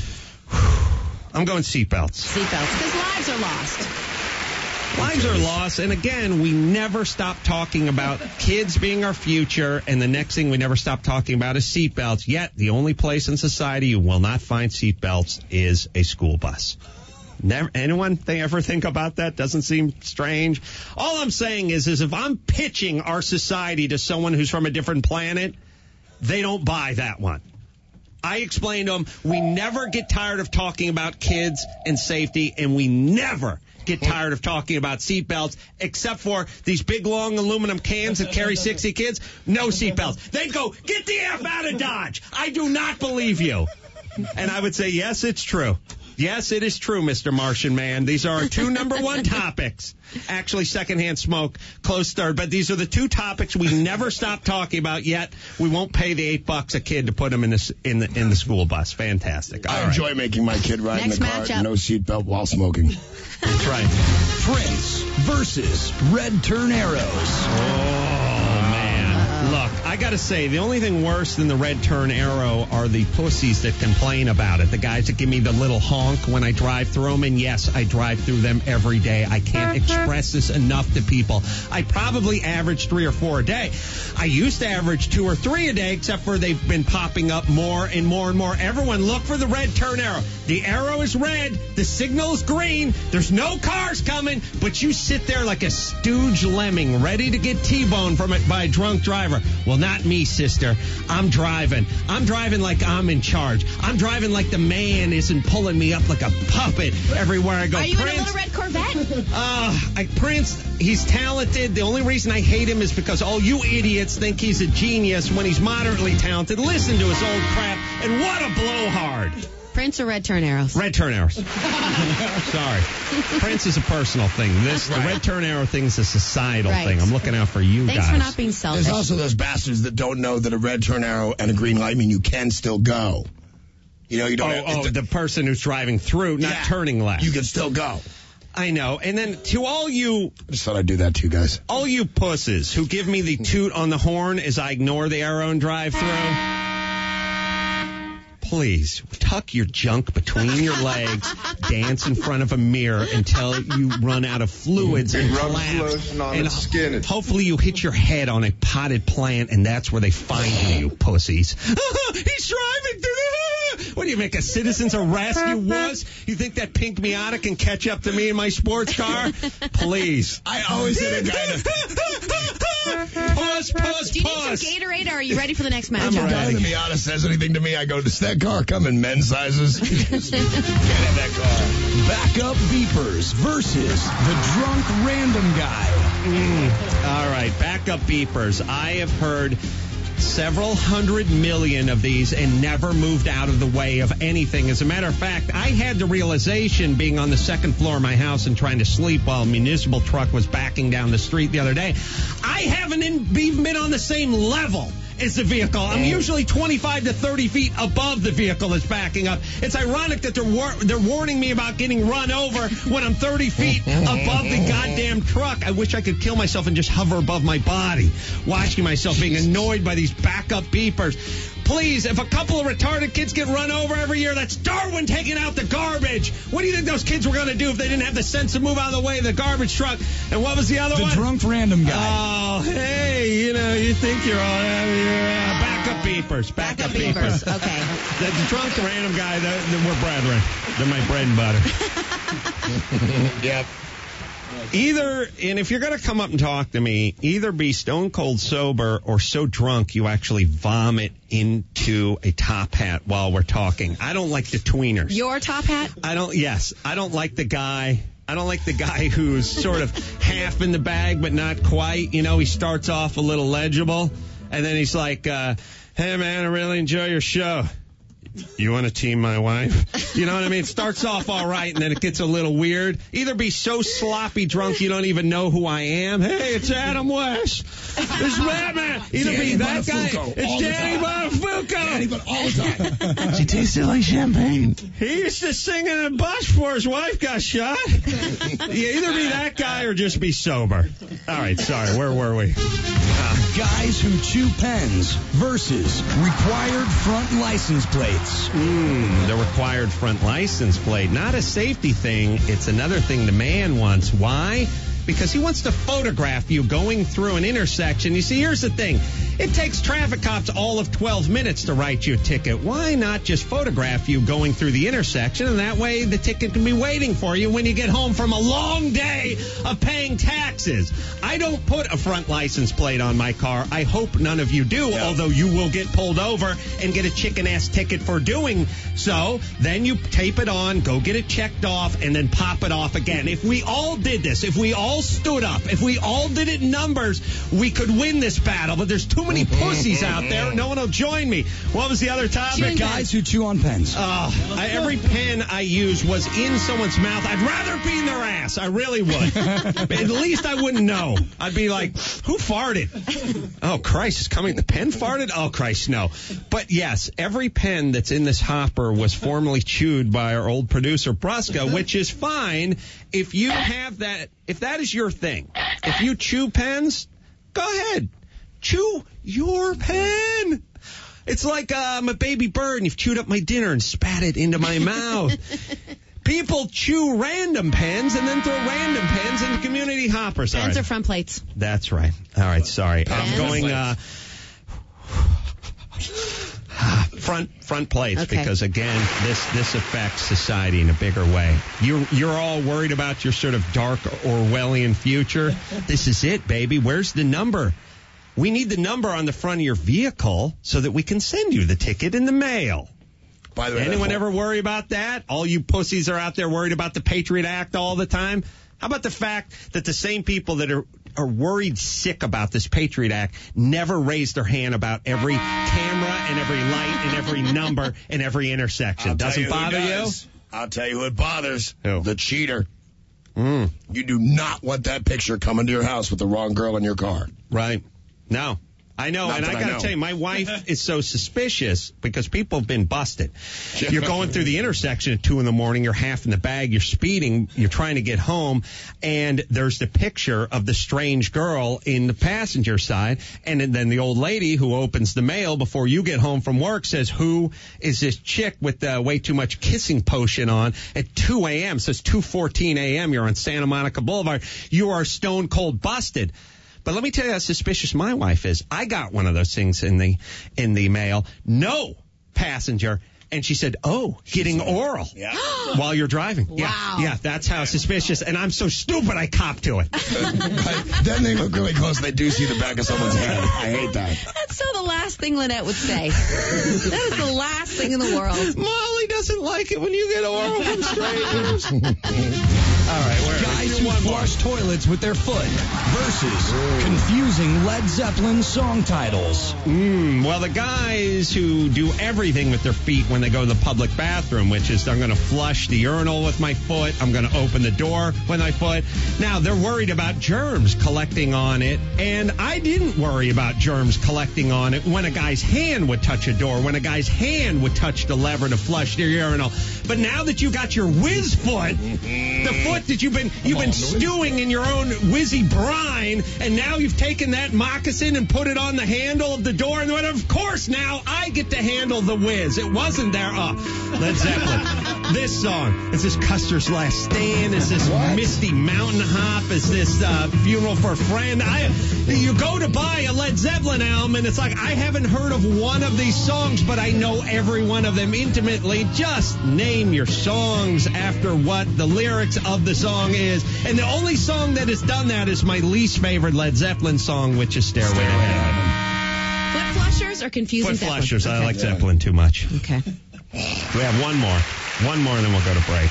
I'm going seatbelts. Seatbelts, because lives are lost. Lives are lost, and again, we never stop talking about kids being our future, and the next thing we never stop talking about is seatbelts. Yet, the only place in society you will not find seatbelts is a school bus. Never, anyone they ever think about that? Doesn't seem strange. All I'm saying is, is if I'm pitching our society to someone who's from a different planet, they don't buy that one. I explained to them, we never get tired of talking about kids and safety, and we never get tired of talking about seatbelts, except for these big, long aluminum cans that carry sixty kids. No seatbelts. They'd go, get the F out of Dodge. I do not believe you. And I would say, yes, it's true. Yes, it is true, Mister Martian Man. These are our two number one topics. Actually, secondhand smoke, close third. But these are the two topics we never stop talking about, yet we won't pay the eight bucks a kid to put them in the, in the, in the school bus. Fantastic. All I right. enjoy making my kid ride Next in the car, matchup. no seatbelt while smoking. That's right. Prince versus Red Turn Arrows. Oh, man. Look, I got to say, the only thing worse than the red turn arrow are the pussies that complain about it. The guys that give me the little honk when I drive through them. And yes, I drive through them every day. I can't express this enough to people. I probably average three or four a day. I used to average two or three a day, except for they've been popping up more and more and more. Everyone look for the red turn arrow. The arrow is red. The signal is green. There's no cars coming, but you sit there like a stooge lemming ready to get T-boned from it by a drunk driver. Well, now Not me, sister. I'm driving. I'm driving like I'm in charge. I'm driving like the man isn't pulling me up like a puppet everywhere I go. Are you Prince, in a little red Corvette? Uh, I, Prince, he's talented. The only reason I hate him is because all you idiots think he's a genius when he's moderately talented. Listen to his old crap, and what a blowhard. Prince or red turn arrows? Red turn arrows. Sorry. Prince is a personal thing. This right. The red turn arrow thing is a societal right. thing. I'm looking out for you Thanks guys. Thanks for not being selfish. There's also those bastards that don't know that a red turn arrow and a green light mean you can still go. You know, you don't. Oh, have, oh the person who's driving through, not yeah, turning left. You can still go. I know. And then to all you... I just thought I'd do that to you guys. All you pusses who give me the toot on the horn as I ignore the arrow and drive through... Please, tuck your junk between your legs, dance in front of a mirror until you run out of fluids and collapse. And ho- skin. Hopefully you hit your head on a potted plant, and that's where they find you, you pussies. He's driving through the... What do you make, a citizen's arrest, you wuss? You think that pink Miata can catch up to me in my sports car? Please. I always hit a guy to... Puss, puss, Do you puss. need some Gatorade, or are you ready for the next matchup? Every time the Miata says anything to me, I go, does that car come in men's sizes? Get in that car. Backup beepers versus the drunk random guy. Mm. All right, backup beepers. I have heard several hundred million of these and never moved out of the way of anything. As a matter of fact, I had the realization being on the second floor of my house and trying to sleep while a municipal truck was backing down the street the other day. I haven't even been on the same level as the vehicle. I'm usually twenty-five to thirty feet above the vehicle that's backing up. It's ironic that they're war- they're warning me about getting run over when I'm thirty feet above the goddamn truck. I wish I could kill myself and just hover above my body, watching myself being annoyed by these backup beepers. Please, if a couple of retarded kids get run over every year, that's Darwin taking out the garbage. What do you think those kids were going to do if they didn't have the sense to move out of the way of the garbage truck? And what was the other the one? The drunk random guy. Oh, hey, you know, you think you're all uh, backup beepers. Backup, backup beepers. beepers. Okay. The, the drunk random guy, the, the, we're brethren. They're my bread and butter. Yep. Either, and if you're going to come up and talk to me, either be stone cold sober or so drunk you actually vomit into a top hat while we're talking. I don't like the tweeners. Your top hat? I don't, yes. I don't like the guy. I don't like the guy who's sort of half in the bag but not quite. You know, he starts off a little legible and then he's like, uh, hey man, I really enjoy your show. You want to team my wife? You know what I mean? It starts off all right, and then it gets a little weird. Either be so sloppy drunk you don't even know who I am. Hey, it's Adam West. This is Batman. Either Danny be that guy. Buttafuoco It's Danny Buttafuoco. Danny, but all the time. She tasted like champagne. He used to sing in a bus before his wife got shot. You either be that guy or just be sober. All right, sorry. Where were we? Uh, Guys who chew pens versus required front license plates. Mm, the required front license plate. Not a safety thing. It's another thing the man wants. Why? Because he wants to photograph you going through an intersection. You see, here's the thing. It takes traffic cops all of twelve minutes to write you a ticket. Why not just photograph you going through the intersection, and that way the ticket can be waiting for you when you get home from a long day of paying taxes. I don't put a front license plate on my car. I hope none of you do, yeah. Although you will get pulled over and get a chicken-ass ticket for doing so. Then you tape it on, go get it checked off, and then pop it off again. If we all did this, if we all stood up, if we all did it in numbers, we could win this battle. But there's too many pussies out there. No one will join me. What was the other topic? Guys who chew on pens. Uh, I, every pen I used was in someone's mouth. I'd rather be in their ass. I really would. At least I wouldn't know. I'd be like, who farted? Oh, Christ, is coming. The pen farted? Oh, Christ, no. But yes, every pen that's in this hopper was formerly chewed by our old producer, Brusca, which is fine if you have that, if that is your thing. If you chew pens, go ahead. Chew your pen. It's like uh, I'm a baby bird and you've chewed up my dinner and spat it into my mouth. People chew random pens and then throw random pens into community hoppers. Pens right. or front plates? That's right. All right, sorry. Pens? I'm going uh, front front plates okay. Because again, this this affects society in a bigger way. You you're all worried about your sort of dark Orwellian future. This is it, baby. Where's the number? We need the number on the front of your vehicle so that we can send you the ticket in the mail. By the way, anyone ever worry about that? All you pussies are out there worried about the Patriot Act all the time. How about the fact that the same people that are, are worried sick about this Patriot Act never raise their hand about every camera and every light and every number and every intersection? I'll Doesn't you bother you? I'll tell you who it bothers. Who? The cheater. Mm. You do not want that picture coming to your house with the wrong girl in your car. Right. No. I know, Not and I that I got to know. tell you, my wife is so suspicious because people have been busted. You're going through the intersection at two in the morning, you're half in the bag, you're speeding, you're trying to get home, and there's the picture of the strange girl in the passenger side, and then the old lady who opens the mail before you get home from work says, who is this chick with uh, way too much kissing potion on at two a.m., says two fourteen a.m., you're on Santa Monica Boulevard, you are stone cold busted. But let me tell you how suspicious my wife is. I got one of those things in the in the mail. No passenger. And she said, oh, getting oral Yeah. while you're driving. Wow. Yeah, yeah, that's how suspicious. And I'm so stupid I cop to it. Then they look really close. They do see the back of someone's head. I hate that. That's so the last thing Lynette would say. That is the last thing in the world. Molly doesn't like it when you get oral from strangers. All right, where guys who flush toilets with their foot versus confusing Led Zeppelin song titles. Mm, well, the guys who do everything with their feet when they go to the public bathroom, which is I'm going to flush the urinal with my foot, I'm going to open the door with my foot. Now, they're worried about germs collecting on it, and I didn't worry about germs collecting on it when a guy's hand would touch a door, when a guy's hand would touch the lever to flush their urinal. But now that you got your whiz foot, the foot that you've been you've been stewing in your own whizzy brine, and now you've taken that moccasin and put it on the handle of the door, and of course now I get to handle the whiz. It wasn't there. Oh, Led Zeppelin. This song. Is this Custer's Last Stand? Is this what? Misty Mountain Hop? Is this uh, Funeral for a Friend? I, you go to buy a Led Zeppelin album, and it's like, I haven't heard of one of these songs, but I know every one of them intimately. Just name your songs after what the lyrics of the song is. And the only song that has done that is my least favorite Led Zeppelin song, which is Stairway to Heaven. Foot flushers or confusing Foot Zeppelin? flushers. Okay. I like Zeppelin too much. Okay. We have one more. One more, and then we'll go to break.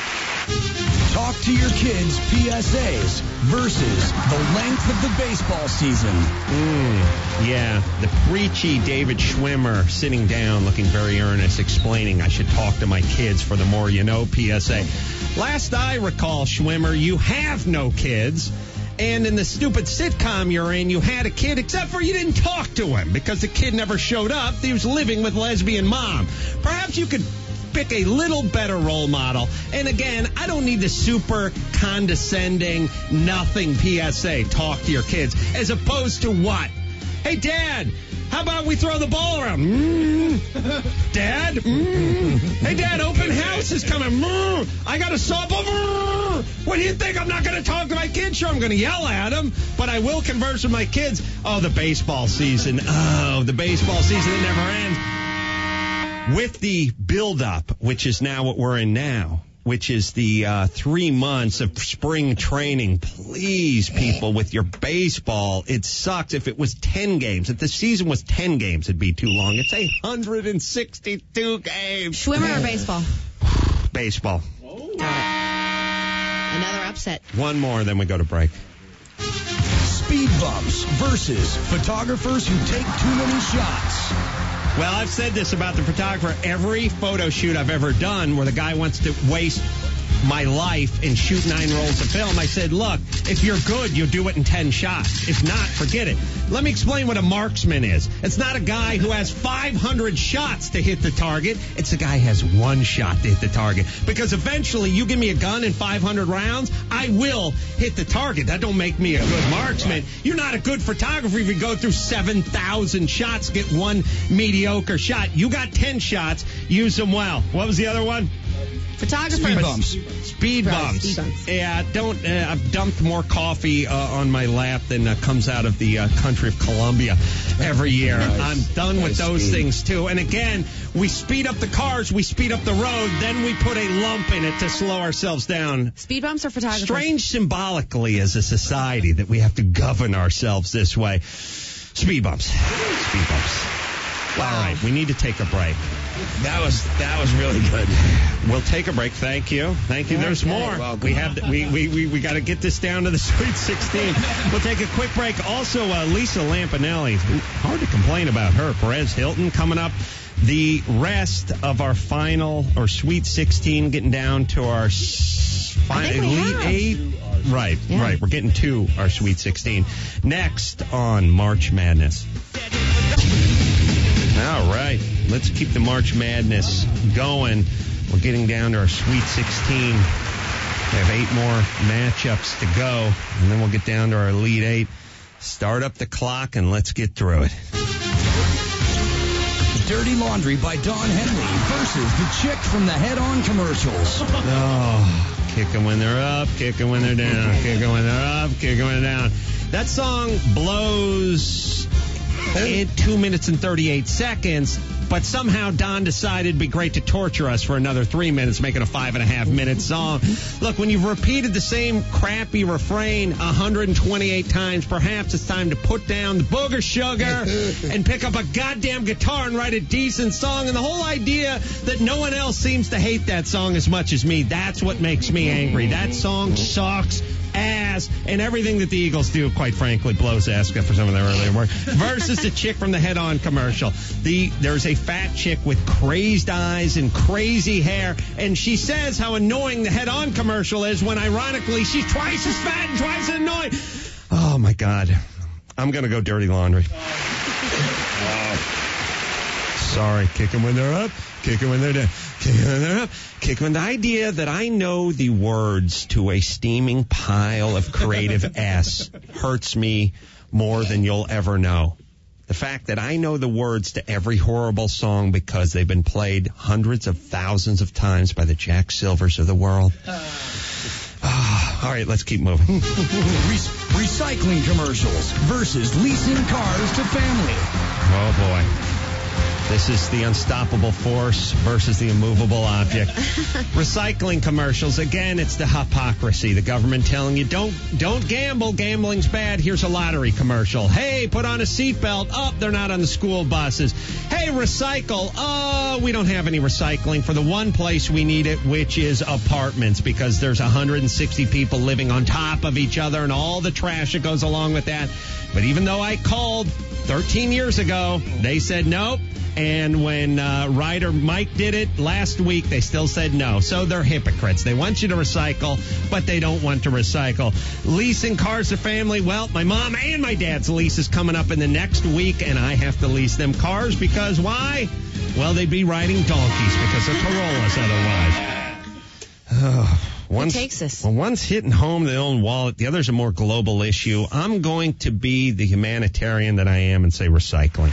Talk to your kids' P S As versus the length of the baseball season. Mm, yeah, the preachy David Schwimmer sitting down looking very earnest, explaining I should talk to my kids for the more you know P S A. Last I recall, Schwimmer, you have no kids. And in the stupid sitcom you're in, you had a kid, except for you didn't talk to him because the kid never showed up. He was living with lesbian mom. Perhaps you could pick a little better role model. And again, I don't need the super condescending, nothing P S A. Talk to your kids. As opposed to what? Hey, Dad, how about we throw the ball around? Mm. Dad? Mm. Hey, Dad, open house is coming. Mm. I got a softball. Mm. What do you think? I'm not going to talk to my kids? Sure, I'm going to yell at them, but I will converse with my kids. Oh, the baseball season. Oh, the baseball season that never ends. With the build-up, which is now what we're in now, which is the uh, three months of spring training. Please, people, with your baseball, it sucks. If it was ten games, if the season was ten games, it'd be too long. It's one hundred sixty-two games. Schwimmer or baseball? Baseball. Another upset. One more, then we go to break. Speed bumps versus photographers who take too many shots. Well, I've said this about the photographer. Every photo shoot I've ever done where the guy wants to waste my life and shoot nine rolls of film, I said, look, if you're good, you'll do it in ten shots. If not, forget it. Let me explain what a marksman is. It's not a guy who has five hundred shots to hit the target. It's a guy who has one shot to hit the target. Because eventually, you give me a gun and five hundred rounds, I will hit the target. That don't make me a good marksman. You're not a good photographer if you go through seven thousand shots, get one mediocre shot. You got ten shots, use them well. What was the other one? Photographer. Speed bumps. Speed Right, bumps. speed bumps. Yeah, don't. Uh, I've dumped more coffee uh, on my lap than uh, comes out of the uh, country of Colombia every year. Nice. I'm done with Nice those speed. things too. And again, we speed up the cars, we speed up the road, then we put a lump in it to slow ourselves down. Speed bumps or photographers? Strange symbolically as a society that we have to govern ourselves this way. Speed bumps. Speed bumps. All right, we need to take a break. That was that was really good. We'll take a break. Thank you. Thank you. There's more. We have to, we we we, we got to get this down to the Sweet sixteen. We'll take a quick break. Also, uh, Lisa Lampanelli. Hard to complain about her. Perez Hilton coming up. The rest of our final or Sweet sixteen, getting down to our s- final Elite have. Eight. Right, Yeah. right. We're getting to our Sweet sixteen. Next on March Madness. All right. Let's keep the March Madness going. We're getting down to our Sweet sixteen. We have eight more matchups to go, and then we'll get down to our Elite Eight. Start up the clock, and let's get through it. Dirty Laundry by Don Henley versus the chick from the Head-On commercials. Oh, kick 'em when they're up, kick 'em when they're down, kick 'em when they're up, kick 'em when they're down. That song blows in two minutes and thirty-eight seconds, but somehow Don decided it'd be great to torture us for another three minutes, making a five and a half minute song. Look, when you've repeated the same crappy refrain one hundred twenty-eight times, perhaps it's time to put down the booger sugar and pick up a goddamn guitar and write a decent song. And the whole idea that no one else seems to hate that song as much as me, that's what makes me angry. That song sucks ass, and everything that the Eagles do, quite frankly, blows ass for some of their earlier work. Versus the chick from the Head-On commercial. The There's a fat chick with crazed eyes and crazy hair, and she says how annoying the Head-On commercial is when, ironically, she's twice as fat and twice as annoying. Oh, my God. I'm going to go Dirty Laundry. Sorry, kick them when they're up, kick them when they're down, kick them when they're up, kick them. The idea that I know the words to a steaming pile of creative S hurts me more than you'll ever know. The fact that I know the words to every horrible song because they've been played hundreds of thousands of times by the Jack Silvers of the world. Oh, all right, let's keep moving. Re- recycling commercials versus leasing cars to family. Oh, boy. This is the unstoppable force versus the immovable object. Recycling commercials. Again, it's the hypocrisy. The government telling you, don't don't gamble. Gambling's bad. Here's a lottery commercial. Hey, put on a seatbelt. Oh, they're not on the school buses. Hey, recycle. Oh, we don't have any recycling for the one place we need it, which is apartments, because there's one hundred sixty people living on top of each other and all the trash that goes along with that. But even though I called thirteen years ago, they said nope. And when uh, Ryder Mike did it last week, they still said no. So they're hypocrites. They want you to recycle, but they don't want to recycle. Leasing cars to family. Well, my mom and my dad's lease is coming up in the next week, and I have to lease them cars because why? Well, they'd be riding donkeys because of Corollas otherwise. Oh, one's, Who takes this? Well, one's hitting home their own wallet. The other's a more global issue. I'm going to be the humanitarian that I am and say recycling.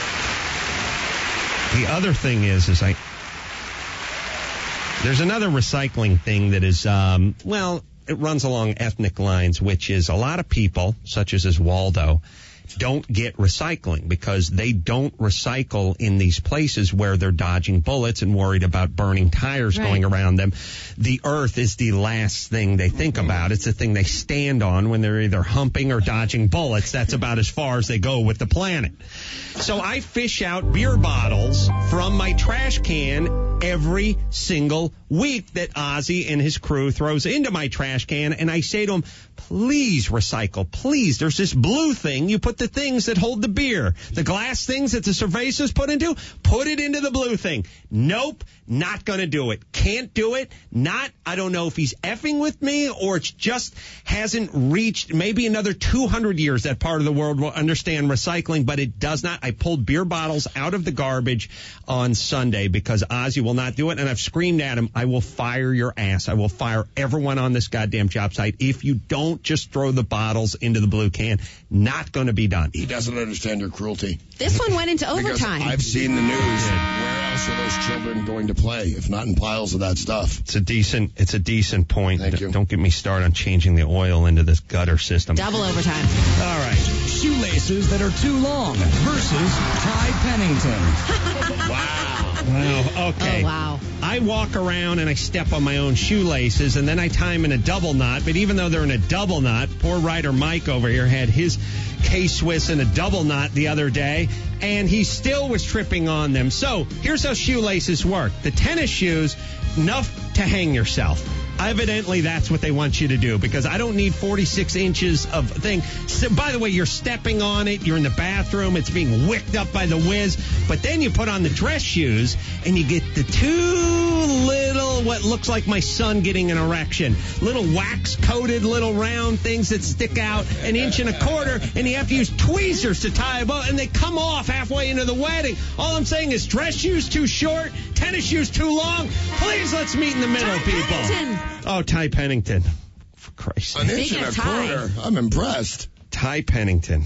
The other thing is, is I, there's another recycling thing that is, um, well, it runs along ethnic lines, which is a lot of people, such as Waldo, don't get recycling because they don't recycle in these places where they're dodging bullets and worried about burning tires Right. going around them. The earth is the last thing they think about. It's the thing they stand on when they're either humping or dodging bullets. That's about as far as they go with the planet. So I fish out beer bottles from my trash can every single week that Ozzy and his crew throws into my trash can, and I say to them, please recycle, please. There's this blue thing. You put the things that hold the beer, the glass things that the cervezas put into, put it into the blue thing. Nope, not going to do it. Can't do it. Not, I don't know if he's effing with me or it's just hasn't reached, maybe another two hundred years that part of the world will understand recycling, but it does not. I pulled beer bottles out of the garbage on Sunday because Ozzy will not do it, and I've screamed at him, I will fire your ass. I will fire everyone on this goddamn job site if you don't just throw the bottles into the blue can. Not going to be done. He doesn't understand your cruelty. This one went into Because overtime. I've seen the news. Where else are those children going to play if not in piles of that stuff? It's a decent, it's a decent point. Thank you. Don't get me started on changing the oil into this gutter system. Double overtime. All right. Shoelaces that are too long versus Ty Pennington. Wow. Wow. Okay. Oh, wow. I walk around and I step on my own shoelaces, and then I tie them in a double knot. But even though they're in a double knot, poor writer Mike over here had his K-Swiss in a double knot the other day, and he still was tripping on them. So here's how shoelaces work. The tennis shoes, enough to hang yourself. Evidently, that's what they want you to do, because I don't need forty-six inches of thing. So, by the way, you're stepping on it. You're in the bathroom. It's being wicked up by the whiz. But then you put on the dress shoes, and you get the two little, what looks like my son getting an erection, little wax-coated little round things that stick out an inch and a quarter, and you have to use tweezers to tie a bow, and they come off halfway into the wedding. All I'm saying is dress shoes too short, tennis shoes too long. Please, let's meet in the middle, Ty people. Pennington. Oh, Ty Pennington. For Christ's An sake. inch and a quarter. I'm impressed. Ty Pennington.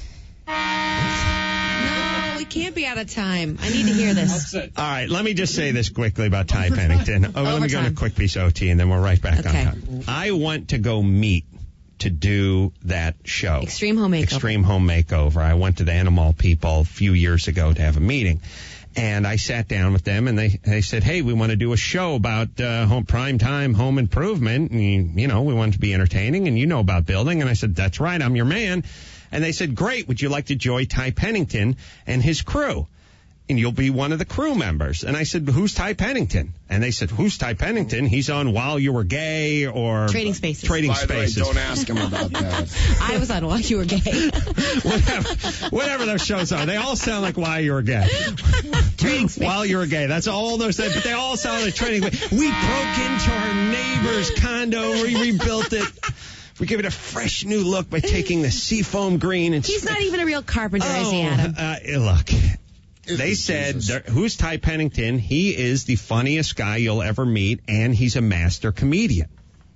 No, we can't be out of time. I need to hear this. All right, let me just say this quickly about Ty Pennington. Oh, let me go to a Overtime. quick piece of O T, and then we're right back Okay. on time. I went to go meet to do that show. Extreme Home Makeover. Extreme Home Makeover. I went to the Animal people a few years ago to have a meeting. And I sat down with them, and they, they said, hey, we want to do a show about uh, home prime time home improvement. And, you, you know, we want it to be entertaining, and you know about building. And I said, that's right, I'm your man. And they said, great, would you like to join Ty Pennington and his crew? And you'll be one of the crew members. And I said, who's Ty Pennington? And they said, who's Ty Pennington? He's on While You Were Gay or Trading Spaces. Trading By the way, Spaces. don't ask him about that. I was on While You Were Gay. whatever, whatever those shows are. They all sound like While You Were Gay. Trading Spaces. While You Were Gay. That's all those things. But they all sound like trading. We broke into our neighbor's condo. We rebuilt it. We give it a fresh new look by taking the seafoam green. And He's not even a real carpenter, oh, is he, Adam? Uh, look. They said, who's Ty Pennington? He is the funniest guy you'll ever meet, and he's a master comedian.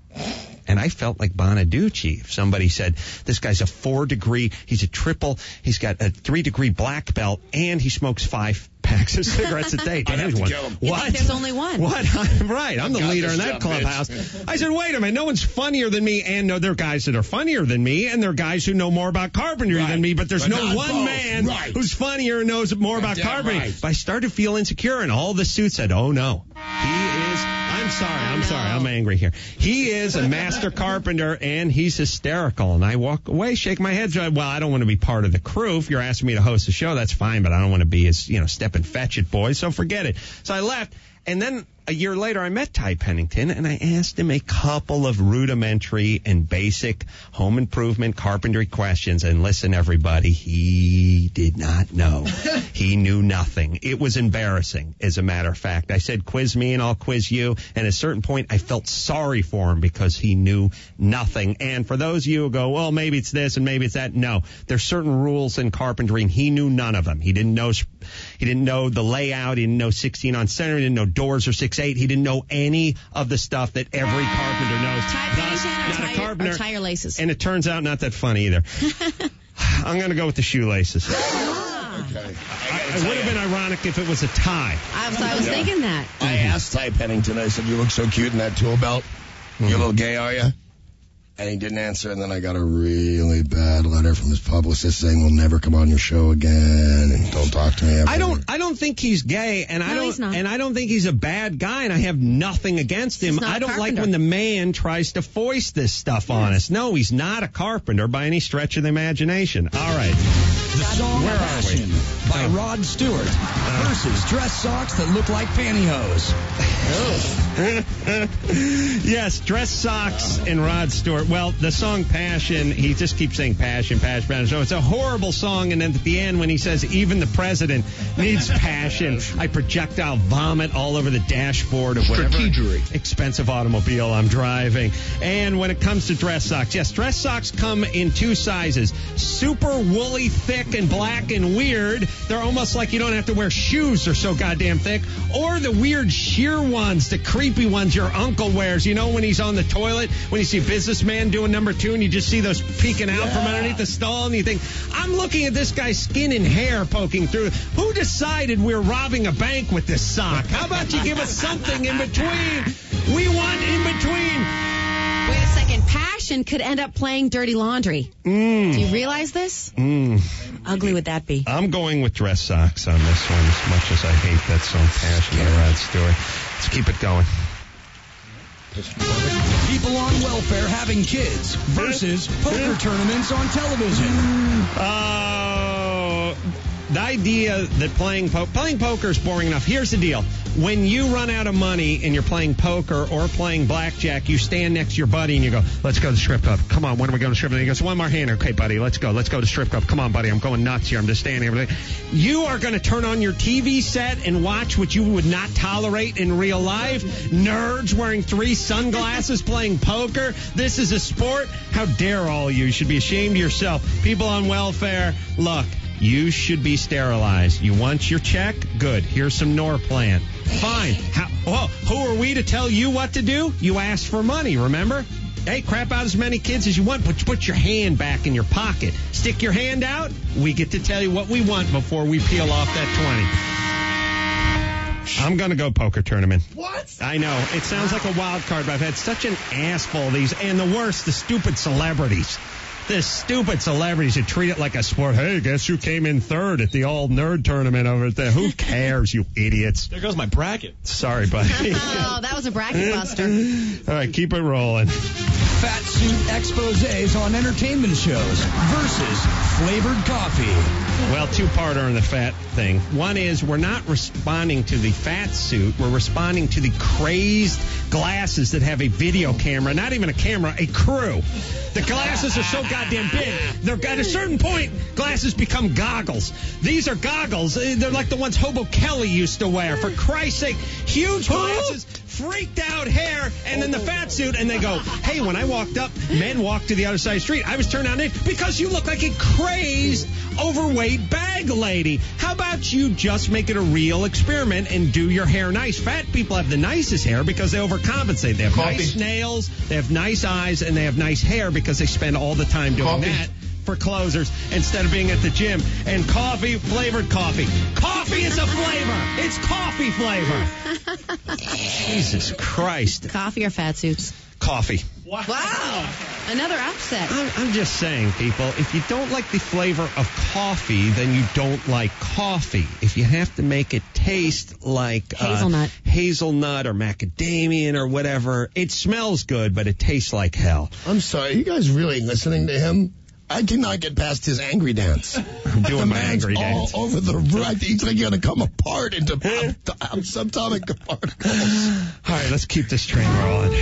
And I felt like Bonaducci. If somebody said, this guy's a four-degree, he's a triple, he's got a three-degree black belt, and he smokes five packs of cigarettes a day. I'd have to kill him. You What? think there's only one. What? I'm right. I'm the got leader this in that job, clubhouse. bitch. I said, wait a minute. No one's funnier than me. And no, there are guys that are funnier than me. And there are guys who know more about carpentry Right. than me. But there's But no not one both. man Right. who's funnier and knows more about damn carpentry. right. But I started to feel insecure. And all the suits said, oh, no. He is. I'm sorry. I'm No. sorry. I'm angry here. He is a master carpenter, and he's hysterical. And I walk away, shake my head. Well, I don't want to be part of the crew. If you're asking me to host a show, that's fine. But I don't want to be his, you know, step and fetch it boy. So forget it. So I left. And then a year later, I met Ty Pennington, and I asked him a couple of rudimentary and basic home improvement carpentry questions. And listen, everybody, he did not know. He knew nothing. It was embarrassing, as a matter of fact. I said, quiz me, and I'll quiz you. And at a certain point, I felt sorry for him because he knew nothing. And for those of you who go, well, maybe it's this and maybe it's that, no. There's certain rules in carpentry, and he knew none of them. He didn't know, he didn't know the layout. He didn't know sixteen on center. He didn't know doors or six eight. He didn't know any of the stuff that every carpenter knows. Ty Thus, Pennington or not a tire, carpenter. or tire laces? And it turns out not that funny either. I'm going to go with the shoelaces. Okay. I, it would have been ironic if it was a tie. I was, I was Yeah. thinking that. I asked Ty Pennington, I said, you look so cute in that tool belt. You a little gay, are you? And he didn't answer, and then I got a really bad letter from his publicist saying, we'll never come on your show again, and don't talk to me ever. I don't. I don't think he's gay, and I No, don't. he's not. And I don't think he's a bad guy, and I have nothing against him. He's not I a don't like carpenter. when the man tries to foist this stuff on us. No, he's not a carpenter by any stretch of the imagination. All right. The song Where are we? Passion by Rod Stewart versus dress socks that look like pantyhose. Yes, dress socks and Rod Stewart. Well, the song Passion, he just keeps saying passion, passion, passion. So it's a horrible song, and then at the end when he says even the president needs passion, I projectile vomit all over the dashboard of whatever expensive automobile I'm driving. And when it comes to dress socks, yes, dress socks come in two sizes. Super woolly, thick, and black and weird. They're almost like you don't have to wear shoes. They're so goddamn thick. Or the weird sheer ones, the creepy ones your uncle wears. You know when he's on the toilet, when you see a businessman doing number two and you just see those peeking out from underneath the stall and you think, I'm looking at this guy's skin and hair poking through. Who decided we're robbing a bank with this sock? How about you give us something in between? We want in between. Wait a second. passion could end up playing dirty laundry. Mm. Do you realize this? Mm. Ugly would that be? I'm going with dress socks on this one, as much as I hate that song, Passionate Rod Stewart. Let's keep it going. People on welfare having kids versus poker tournaments on television. Oh, the idea that playing po- playing poker is boring enough. Here's the deal. When you run out of money and you're playing poker or playing blackjack, you stand next to your buddy and you go, let's go to the strip club. Come on, when are we going to strip club? And he goes, one more hand. Okay, buddy, let's go. Let's go to the strip club. Come on, buddy, I'm going nuts here. I'm just standing here. You are going to turn on your T V set and watch what you would not tolerate in real life? Nerds wearing three sunglasses playing poker? This is a sport? How dare all of you? You should be ashamed of yourself. People on welfare, look. You should be sterilized. You want your check? Good. Here's some Norplant. Fine. How, well, who are we to tell you what to do? You asked for money, remember? Hey, crap out as many kids as you want, but put your hand back in your pocket. Stick your hand out. We get to tell you what we want before we peel off that twenty. I'm going to go poker tournament. What? I know. It sounds like a wild card, but I've had such an ass full of these. And the worst, the stupid celebrities. The stupid celebrities who treat it like a sport. Hey, guess who came in third at the all nerd tournament over there? Who cares, you idiots? There goes my bracket. Sorry, buddy. Oh, that was a bracket buster. All right, keep it rolling. Fat suit exposés on entertainment shows versus flavored coffee. Well, two-parter on the fat thing. One is we're not responding to the fat suit. We're responding to the crazed glasses that have a video camera, not even a camera, a crew. The glasses are so goddamn big. They're at a certain point, glasses become goggles. These are goggles. They're like the ones Hobo Kelly used to wear. For Christ's sake, huge glasses, freaked out hair, and then the fat suit, and they go, hey, when I walked up, men walked to the other side of the street. I was turned on in because you look like a crazed, overweight bag lady. How about you just make it a real experiment and do your hair nice? Fat people have the nicest hair because they overcompensate. They have Coffee. nice nails, they have nice eyes, and they have nice hair because they spend all the time doing Coffee. that for closers instead of being at the gym. And coffee, flavored coffee. Coffee is a flavor. It's coffee flavor. Jesus Christ. Coffee or fat suits? Coffee. Wow. Another upset. I'm, I'm just saying, people, if you don't like the flavor of coffee, then you don't like coffee. If you have to make it taste like Hazelnut. Uh, hazelnut or macadamia or whatever, it smells good, but it tastes like hell. I'm sorry, are you guys really listening to him? I cannot get past his angry dance. I'm doing the my man's angry all dance. over the right. He's like going to come apart into subatomic particles. All right, let's keep this train rolling.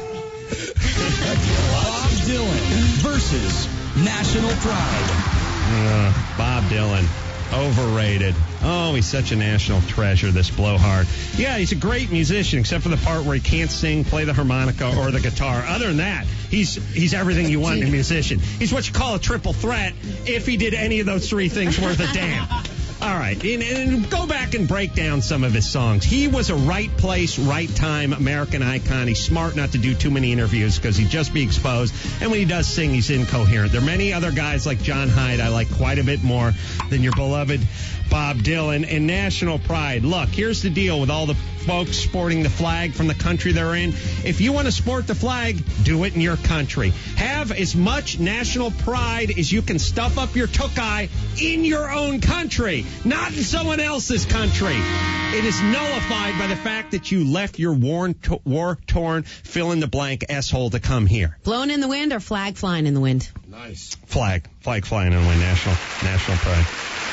Bob Dylan versus National Pride. Uh, Bob Dylan. Overrated. Oh, he's such a national treasure, this blowhard. Yeah, he's a great musician, except for the part where he can't sing, play the harmonica, or the guitar. Other than that, he's he's everything you want in a musician. He's what you call a triple threat if he did any of those three things worth a damn. All right, and, and go back and break down some of his songs. He was a right place, right time American icon. He's smart not to do too many interviews because he'd just be exposed. And when he does sing, he's incoherent. There are many other guys like John Hyde I like quite a bit more than your beloved Bob Dylan. And National Pride. Look, here's the deal with all the folks sporting the flag from the country they're in. If you want to sport the flag, do it in your country. Have as much national pride as you can stuff up your tuchai in your own country, not in someone else's country. It is nullified by the fact that you left your worn, to- war-torn, fill-in-the-blank S-hole to come here. Blown in the wind or flag flying in the wind? Nice. Flag. Flag flying in the wind. National, national pride.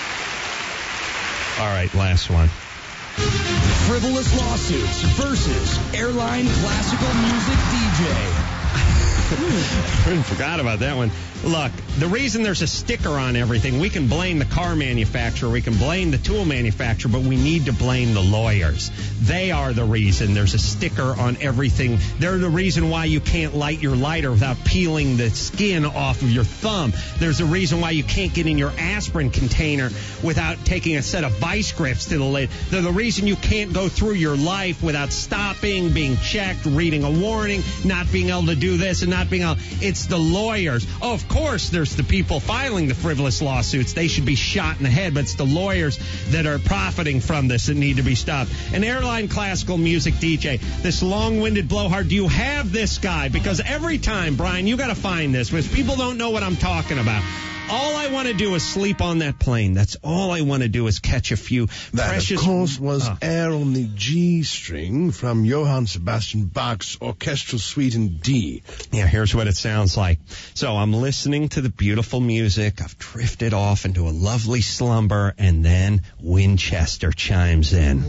All right, last one. Frivolous lawsuits versus airline classical music D J. I forgot about that one. Look, the reason there's a sticker on everything, we can blame the car manufacturer, we can blame the tool manufacturer, but we need to blame the lawyers. They are the reason there's a sticker on everything. They're the reason why you can't light your lighter without peeling the skin off of your thumb. There's a reason why you can't get in your aspirin container without taking a set of vice grips to the lid. They're the reason you can't go through your life without stopping, being checked, reading a warning, not being able to do this and not being able. It's the lawyers. Oh, of of course, there's the people filing the frivolous lawsuits. They should be shot in the head, but it's the lawyers that are profiting from this that need to be stopped. An airline classical music D J, this long-winded blowhard, do you have this guy? Because every time, Brian, you got to find this, because people don't know what I'm talking about. All I want to do is sleep on that plane. That's all I want to do is catch a few that, precious... of course, was oh. Air on the G string from Johann Sebastian Bach's Orchestral Suite in D. Yeah, here's what it sounds like. So I'm listening to the beautiful music. I've drifted off into a lovely slumber, and then Winchester chimes in.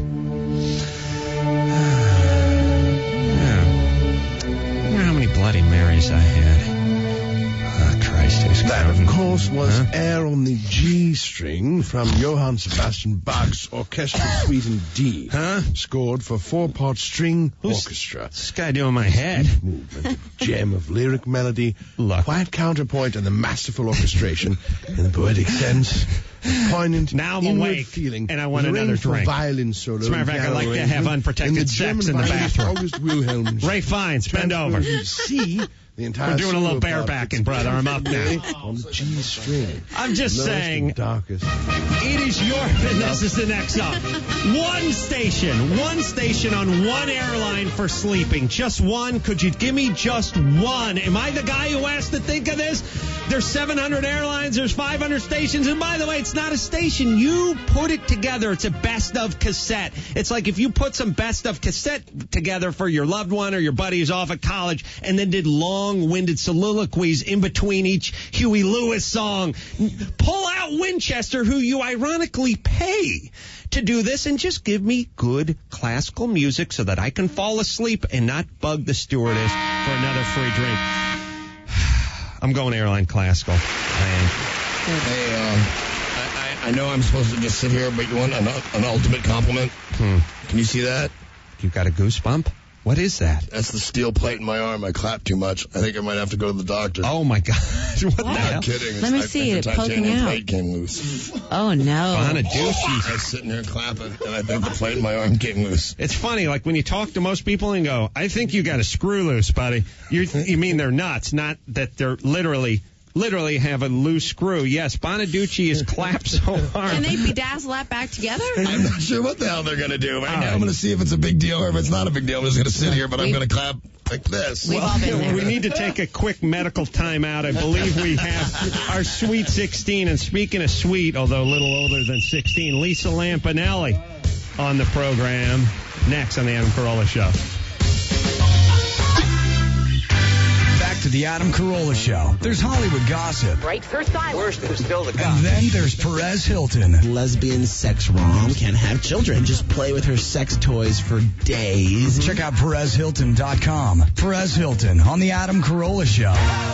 You know how many Bloody Marys I had? Christ, who's that, counting? of course, was huh? Air on the G string from Johann Sebastian Bach's Orchestral Suite in D. Huh? Scored for four-part string Who's orchestra. This guy doing my head. Movement, a gem of lyric melody, Look. quiet counterpoint, and the masterful orchestration in the poetic sense. Poignant, now I'm inward awake, feeling, and I want with a another rainful drink. Violin solo. As a matter of fact, I like to have unprotected in sex German in the violinist bathroom. August Wilhelm. Ray Fiennes, bend over. C, the entire We're doing a little solo part barebacking, brother. I'm up now. on the G string. I'm just Lowest saying, and darkest. it is your, and this is the next up. One station, one station on one airline for sleeping. Just one. Could you give me just one? Am I the guy who has to think of this? There's seven hundred airlines, there's five hundred stations, and by the way, it's not a station. You put it together. It's a best of cassette. It's like if you put some best of cassette together for your loved one or your buddy who's off at college and then did long-winded soliloquies in between each Huey Lewis song. Pull out Winchester, who you ironically pay to do this, and just give me good classical music so that I can fall asleep and not bug the stewardess for another free drink. I'm going airline classical. Man. Hey, uh, I, I, I know I'm supposed to just sit here, but you want an, an ultimate compliment? Hmm. Can you see that? You got a goosebump? What is that? That's the steel plate in my arm. I clapped too much. I think I might have to go to the doctor. Oh, my God. What, what the hell? I'm kidding. It's, Let me I see think it the poking titanium out. plate came loose. Oh, no. Bonaducci. I was sitting here clapping, and I think the plate in my arm came loose. It's funny, like when you talk to most people and go, I think you got a screw loose, buddy. You you mean they're nuts, not that they're literally, literally have a loose screw. Yes, Bonaducci is clapped so hard. Can they bedazzle that back together? I'm not sure what the hell they're going to do. Right All now, right. I'm going to see if it's a big deal or if it's not a big deal. I'm just going to sit here, but I'm going to clap like this. We've all been there. We need to take a quick medical timeout. I believe we have our Sweet sixteen. And speaking of sweet, although a little older than sixteen, Lisa Lampanelli on the program next on the Adam Carolla Show. Back to the Adam Carolla Show. There's Hollywood gossip. Right first time. Worst who spilled the And then there's Perez Hilton. Lesbian sex rom can't have children. Just play with her sex toys for days. Check out Perez Hilton dot com. Perez Hilton on the Adam Carolla Show.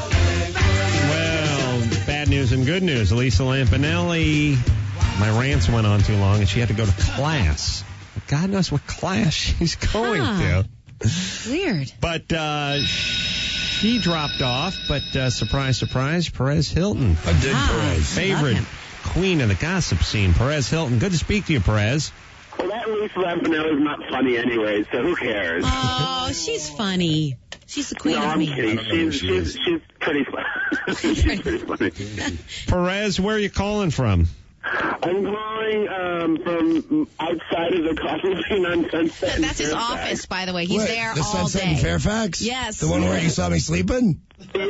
Well, bad news and good news. Lisa Lampanelli, my rants went on too long, and she had to go to class. God knows what class she's going Huh. to. Weird. But uh, she dropped off, but uh, surprise, surprise, Perez Hilton. I dig Ah. Perez. Favorite queen of the gossip scene, Perez Hilton. Good to speak to you, Perez. Well, that Lisa Lampanelli is not funny anyway, so who cares? Oh, she's funny. She's the queen no, of I'm me. kidding. She's, she's, she's pretty funny. she's pretty funny. Perez, where are you calling from? I'm calling um, from outside of the coffee machine on Sunset. That's his in Fairfax. office, by the way. He's Wait, there the all Sunset day. in Fairfax? Yes. The one where you saw me sleeping? Actually,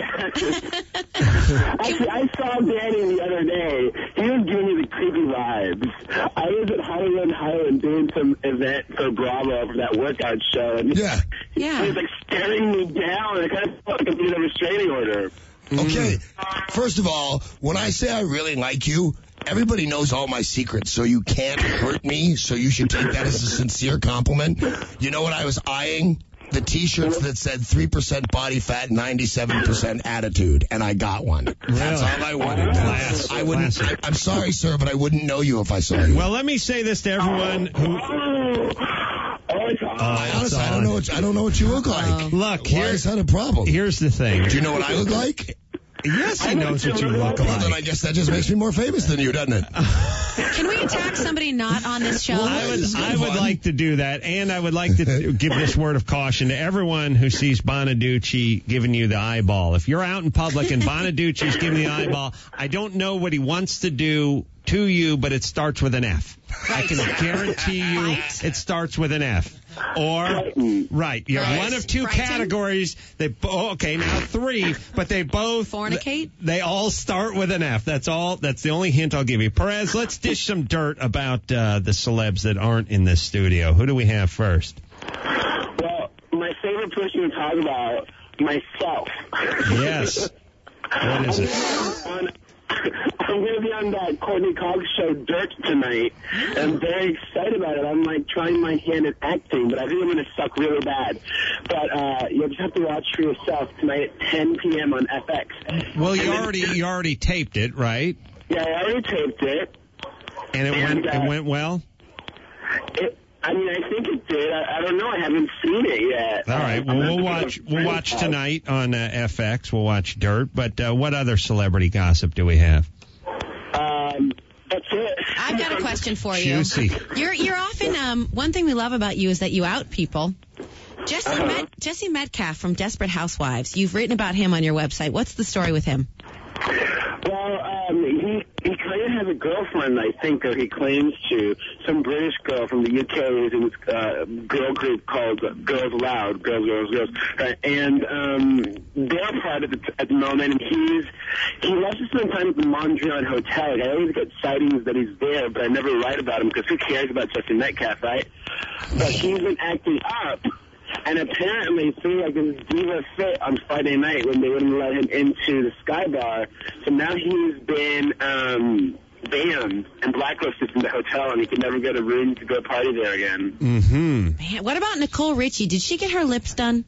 I saw Danny the other day. He was giving me the creepy vibes. I was at Hollywood Highland doing some event for Bravo for that workout show, and Yeah. Yeah. he was like staring me down. It kind of felt like a bit of a restraining order. Okay. First of all, when I say I really like you, everybody knows all my secrets, so you can't hurt me, so you should take that as a sincere compliment. You know what I was eyeing? The T-shirts that said three percent body fat, ninety-seven percent attitude, and I got one. That's all I wanted. Class. I wouldn't. I, Classic. I'm sorry, sir, but I wouldn't know you if I saw you. Well, let me say this to everyone who... Oh, it's I honestly, I don't know what I don't know what you look like. Look, Why here, is that a problem? here's the thing. Do you know what I look like? Yes, he knows what you look Well, then like. I guess that just makes me more famous than you, doesn't it? Can we attack somebody not on this show? I would, I would like to do that, and I would like to give this word of caution to everyone who sees Bonaducci giving you the eyeball. If you're out in public and Bonaducci's giving you the eyeball, I don't know what he wants to do to you, but it starts with an F. Right. I can guarantee you right. it starts with an F. Or, right, you have right. one of two Frighten. categories. They oh, okay, now three, but they both fornicate. They all start with an F. That's all. That's the only hint I'll give you. Perez, let's dish some dirt about uh, the celebs that aren't in this studio. Who do we have first? Well, my favorite person to talk about, myself. Yes. What is it? On, I'm going to be on that Courtney Cox show, Dirt, tonight. I'm very excited about it. I'm, like, trying my hand at acting, but I think I'm going to suck really bad. But uh, you'll just have to watch for yourself tonight at ten p.m. on F X. Well, you already you already taped it, right? Yeah, I already taped it. And it and, went uh, it went well? It, I mean, I think it did. I, I don't know. I haven't seen it yet. All right. Well, we'll watch. We'll watch tonight on uh, F X. We'll watch Dirt. But uh, what other celebrity gossip do we have? Um, that's it. I've got a question for you. Juicy. You're you're often um. One thing we love about you is that you out people. Jesse Uh-huh. Met, Jesse Metcalf from Desperate Housewives. You've written about him on your website. What's the story with him? Well, um, he he kind of has a girlfriend, I think, or he claims to. Some British girl from the U K is in this uh, girl group called Girls Aloud, Girls, Girls, Girls. Uh, and um, they're part of it at the moment, and he's he loves to spend time at the Mondrian Hotel. I always get sightings that he's there, but I never write about him because who cares about Jesse Metcalf, right? But he's been acting up. And apparently, through like this diva fit on Friday night when they wouldn't let him into the Sky Bar, so now he's been um, banned and blacklisted from the hotel, and he can never get a room to go party there again. Mm-hmm. Man, what about Nicole Richie? Did she get her lips done?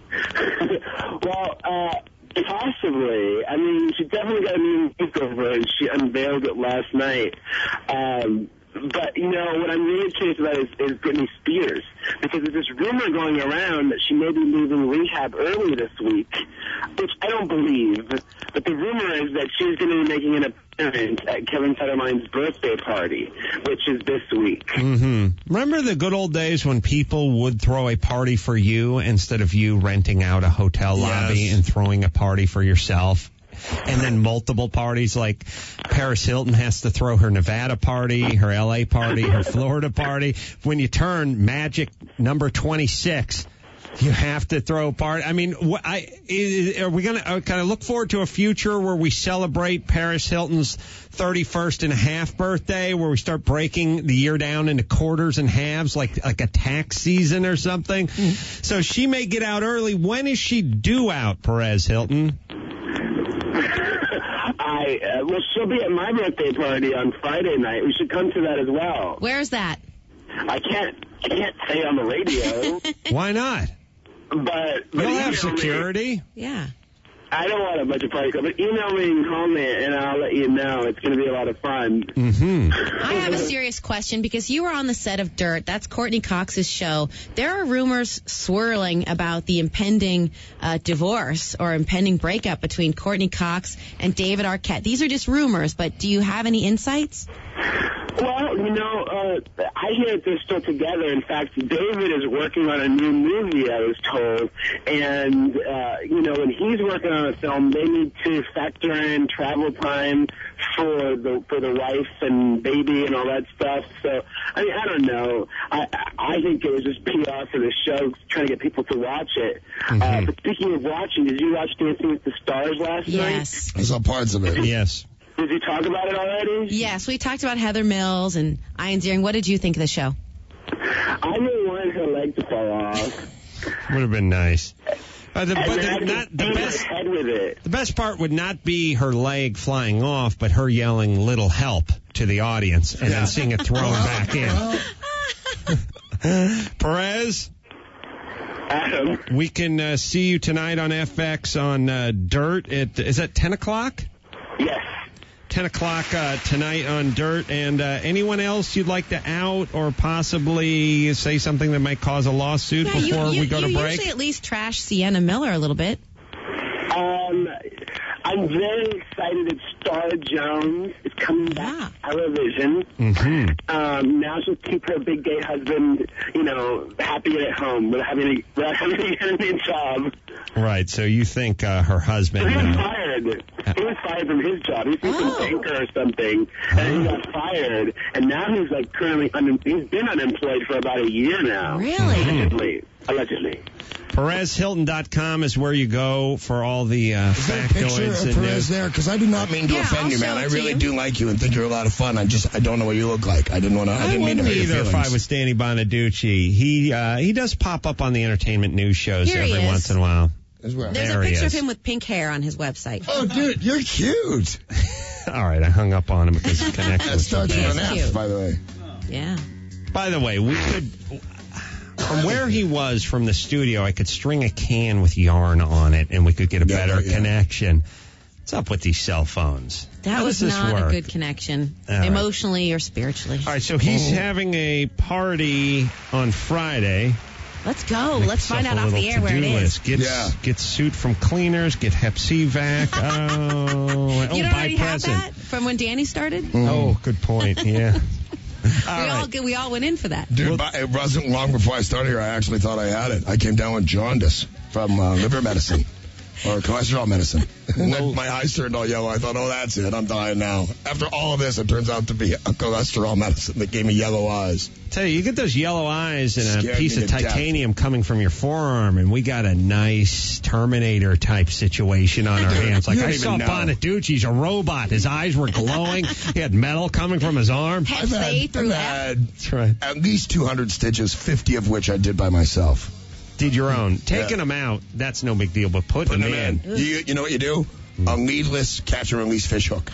Well, uh, possibly. I mean, she definitely got a new makeover, and she unveiled it last night. Um, But, you know, what I'm really curious about is, is Britney Spears, because there's this rumor going around that she may be leaving rehab early this week, which I don't believe. But the rumor is that she's going to be making an appearance at Kevin Federline's birthday party, which is this week. Mm-hmm. Remember the good old days when people would throw a party for you instead of you renting out a hotel lobby Yes. and throwing a party for yourself? And then multiple parties, like Paris Hilton has to throw her Nevada party, her L A party, her Florida party. When you turn magic number twenty-six, you have to throw a party. I mean, wh- I, is, are we going to uh, kind of look forward to a future where we celebrate Paris Hilton's thirty-first and a half birthday, where we start breaking the year down into quarters and halves, like like a tax season or something? Mm. So she may get out early. When is she due out, Perez Hilton? I uh, well, she'll be at my birthday party on Friday night. We should come to that as well. Where's that? I can't, I can't say on the radio. Why not? But, but You'll have email me. security. Yeah. I don't want a bunch of party, but email me and call me, and I'll let you know. It's going to be a lot of fun. Mm-hmm. I have a serious question because you were on the set of Dirt. That's Courtney Cox's show. There are rumors swirling about the impending uh, divorce or impending breakup between Courtney Cox and David Arquette. These are just rumors, but do you have any insights? Well, you know, uh, I hear that they're still together. In fact, David is working on a new movie, I was told. And, uh, you know, when he's working on a film, they need to factor in travel time for the for the wife and baby and all that stuff. So, I mean, I don't know. I I think it was just P R for the show, trying to get people to watch it. Mm-hmm. Uh, but speaking of watching, did you watch Dancing with the Stars last night? Yes. I saw parts of it. Yes. Did you talk about it already? Yes, we talked about Heather Mills and Ian Ziering. What did you think of the show? I really wanted her leg to fall off. Would have been nice. Uh, the, And but then I the, could not, the beat best her head with it. the best part would not be her leg flying off, but her yelling "little help" to the audience and then seeing it thrown back in. Perez, Adam, we can uh, see you tonight on F X on uh, Dirt. At, is that ten o'clock? Yes. ten o'clock uh, tonight on Dirt. And uh, anyone else you'd like to out or possibly say something that might cause a lawsuit Yeah, before you, you, we go you to break? usually at least trash Sienna Miller a little bit. Um, I I'm very excited that Star Jones is coming back to television. Mm-hmm. Um, now she'll keep her big gay husband, you know, happy at home without having to, without having to get a new job. Right, so you think uh, her husband... So he was uh, fired. He was fired from his job. He was oh. some banker or something, and he got fired. And now he's like currently, un- he's been unemployed for about a year now. Really? Allegedly. Allegedly. Perez Hilton dot com is where you go for all the uh, Is there a picture factoids of and Perez news. there? Because I do not mean to Yeah, offend I'll you, man. show it I to really you. do like you and think you're a lot of fun. I just I don't know what you look like. I didn't want to. I I didn't mean to wouldn't hurt your either if feelings. I was Danny Bonaducci. He uh, he does pop up on the entertainment news shows Here he every is. once in a while. That's where- There's There a he picture is. of him with pink hair on his website. Oh, dude, you're cute. All right, I hung up on him because he connected That with starts something. with an Cute. F, by the way. Yeah. By the way, we could, from where he was from the studio, I could string a can with yarn on it and we could get a Yeah, better yeah. connection. What's up with these cell phones? That How was does this not work? a good connection, All right. emotionally or spiritually. All right, so he's Oh. having a party on Friday. Let's go. Make Let's find yourself out a off the little air where it to-do is. list. Get, Yeah. get suit from cleaners, get Hep C vac. Oh, oh, You don't buy already have present. that from when Danny started? Oh, good point. Yeah. All we right. all we all went in for that. Dude, but it wasn't long before I started here. I actually thought I had it. I came down with jaundice from uh, liver medicine or cholesterol medicine. And then my eyes turned all yellow. I thought, oh, that's it. I'm dying now. After all of this, it turns out to be a cholesterol medicine that gave me yellow eyes. Tell you, you get those yellow eyes and a Scared piece me of to death. titanium coming from your forearm, and we got a nice Terminator type situation on our hands. Like you I don't saw even know. Bonaducci's a robot. His eyes were glowing. He had metal coming from his arm. Hep I've C had, through I've that. had That's right. at least two hundred stitches, fifty of which I did by myself. Did your own. Taking Yeah. them out, that's no big deal, but putting, Putting them, them in. You, you know what you do? A leadless catch and release fish hook.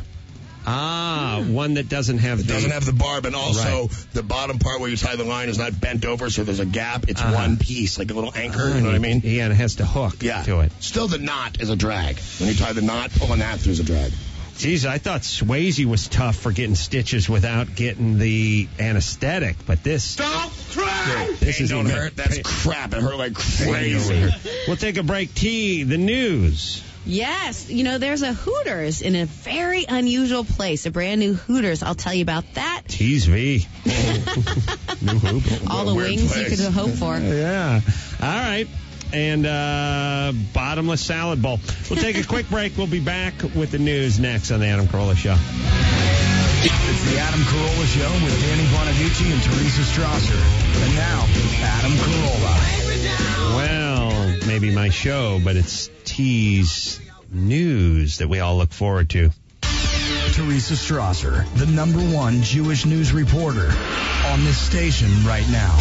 Ah, one that doesn't have It the... doesn't have the barb, and also Right. the bottom part where you tie the line is not bent over, so there's a gap. It's Uh-huh. one piece, like a little anchor. You know what I mean? Yeah, and it has to hook Yeah. to it. Still, the knot is a drag. When you tie the knot, pulling that through is a drag. Geez, I thought Swayze was tough for getting stitches without getting the anesthetic, but this... Don't cry! This Pain is don't even- hurt. That's crap. It hurt like Crazy. crazy. We'll take a break. T, the news. Yes, you know, there's a Hooters in a very unusual place, a brand new Hooters. I'll tell you about that. Tease V. New hoop. All the weird wings place. you could hope for. Yeah. All right. And uh, bottomless salad bowl. We'll take a quick break. We'll be back with the news next on the Adam Carolla Show. It's the Adam Carolla Show with Danny Bonaducci and Teresa Strasser. And now, Adam Carolla. Well, maybe my show, but it's T's news that we all look forward to. Teresa Strasser, the number one Jewish news reporter on this station right now.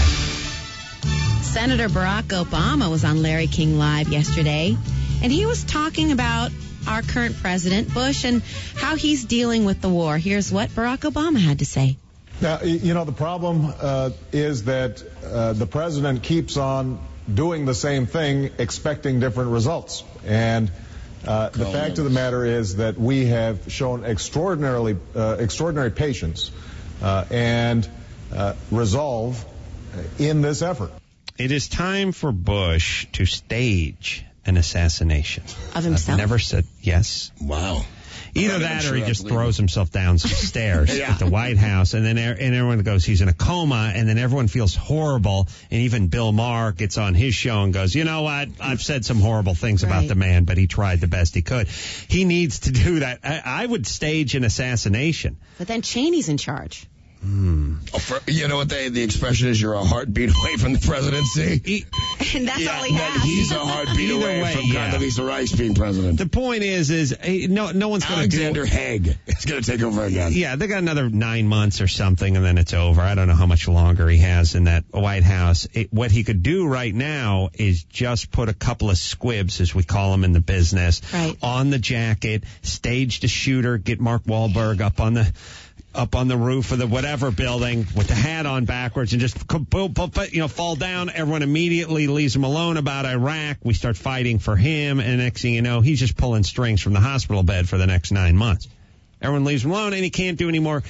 Senator Barack Obama was on Larry King Live yesterday, and he was talking about our current president, Bush, and how he's dealing with the war. Here's what Barack Obama had to say. Now, you know, the problem uh, is that uh, the president keeps on doing the same thing, expecting different results. And uh, the fact of the matter is that we have shown extraordinarily, uh, extraordinary patience uh, and uh, resolve in this effort. It is time for Bush to stage an assassination. Of himself? I've never said yes. Wow. Either I'm that sure or he that's just legal. throws himself down some stairs Yeah. at the White House, and then er- and everyone goes, he's in a coma, and then everyone feels horrible, and even Bill Maher gets on his show and goes, you know what, I've said some horrible things about Right. the man, but he tried the best he could. He needs to do that. I, I would stage an assassination. But then Cheney's in charge. Oh, for, you know what they, the expression is? You're a heartbeat away from the presidency. He, And that's all he that has. he's a heartbeat Either away, way, from yeah. Condoleezza Rice being president. the point is, is eh, no, no one's going to do Alexander Haig is going to take over again. Yeah, they got another nine months or something, and then it's over. I don't know how much longer he has in that White House. It, what he could do right now is just put a couple of squibs, as we call them in the business, Right. on the jacket, stage the shooter, get Mark Wahlberg up on the up on the roof of the whatever building with the hat on backwards and just you know fall down. Everyone immediately leaves him alone about Iraq. We start fighting for him, and next thing you know, he's just pulling strings from the hospital bed for the next nine months. Everyone leaves him alone, and he can't do any more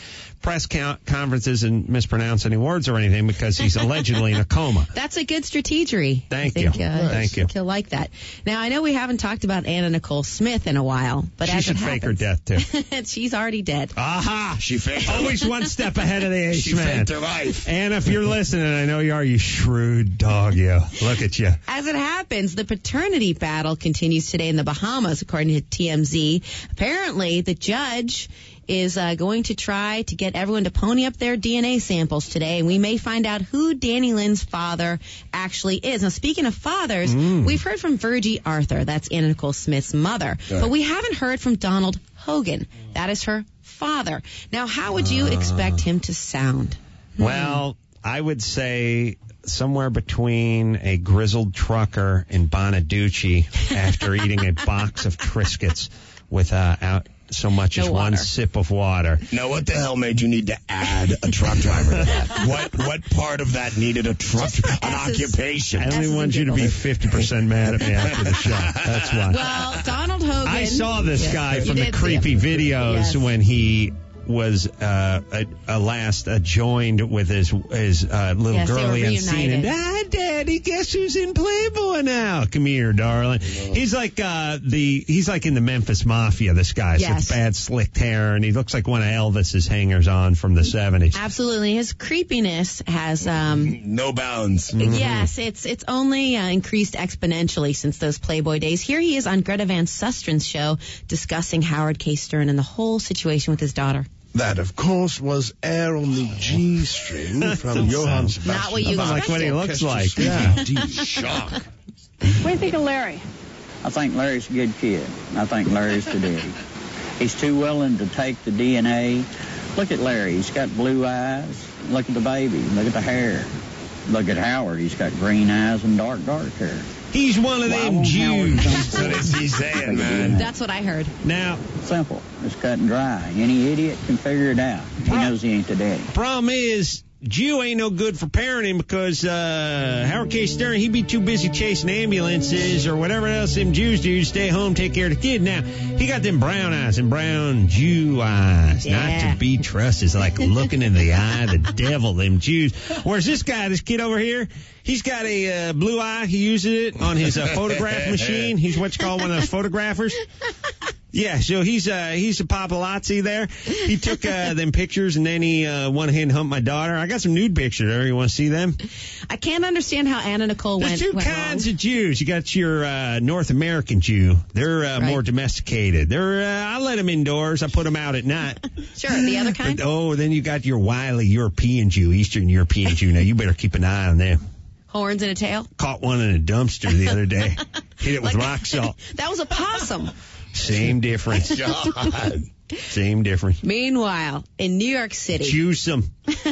press count conferences and mispronounce any words or anything because he's allegedly in a coma. That's a good strategery. Thank I think, you. Uh, Thank you. He'll like that. Now, I know we haven't talked about Anna Nicole Smith in a while, but she as should it fake happens, her death, too. she's already dead. Aha! She faked her Always one step ahead of the age She man. faked her life. Anna, if you're listening, I know you are, you shrewd dog, you. Look at you. As it happens, the paternity battle continues today in the Bahamas, according to T M Z. Apparently, the judge is uh, going to try to get everyone to pony up their D N A samples today, and we may find out who Danny Lynn's father actually is. Now, speaking of fathers, Mm. we've heard from Virgie Arthur, that's Anna Nicole Smith's mother, Right. but we haven't heard from Donald Hogan, that is her father. Now, how would you expect him to sound? Well, I would say somewhere between a grizzled trucker and Bonaducci after eating a box of Triscuits with uh, out so much No as one water. sip of water. Now, what the hell made you need to add a truck driver to that? What what part of that needed a truck, an S's. occupation? I only S's want and you to be giggles. fifty percent mad at me after the show. That's why. Well, Donald Hogan. I saw this Yeah, guy you from the did see creepy him. videos Yes. when he was uh, a, a last uh, joined with his his uh, little Yes, they were girlie on scene. And, reunited. ah, Daddy, guess who's in Playboy now? Come here, darling. He's like uh, the he's like in the Memphis Mafia. This guy, Yes. with bad slicked hair, and he looks like one of Elvis's hangers on from the seventies. Absolutely. His creepiness has, um, No bounds. Mm-hmm. yes, it's it's only uh, increased exponentially since those Playboy days. Here he is on Greta Van Sustren's show discussing Howard K. Stern and the whole situation with his daughter. That, of course, was air on the G string from Johann Sebastian. Not what you Sounds like what he looks like. Yeah. Deep shock. What do you think of Larry? I think Larry's a good kid. I think Larry's the daddy. He's too willing to take the D N A. Look at Larry. He's got blue eyes. Look at the baby. Look at the hair. Look at Howard. He's got green eyes and dark, dark hair. He's one of Why them won't Howard Jews. come What is he saying, man? That's what I heard. Now, Simple. It's cut and dry. Any idiot can figure it out. He knows he ain't the daddy. problem is, Jew ain't no good for parenting because uh, Howard K. Stern, he'd be too busy chasing ambulances or whatever else them Jews do to stay home, take care of the kid. Now, he got them brown eyes and brown Jew eyes. Yeah. Not to be trusted. It's like looking in the eye of the devil, them Jews. Whereas this guy, this kid over here, he's got a uh, blue eye. He uses it on his uh, photograph machine. He's what you call one of those photographers. Yeah, so he's uh he's a paparazzi there. He took uh, them pictures and then he uh, went ahead and humped my daughter. I got some nude pictures there. You want to see them? I can't understand how Anna Nicole There's went, two went kinds wrong. of Jews. You got your uh, North American Jew. They're uh, Right. more domesticated. They're uh, I let them indoors. I put them out at night. Sure, the other kind. But, oh, then you got your wily European Jew, Eastern European Jew. Now you better keep an eye on them. Horns and a tail. Caught one in a dumpster the other day. Hit it with Like- rock salt. That was a possum. Same difference. God. Same difference. Meanwhile, in New York City, Choose them.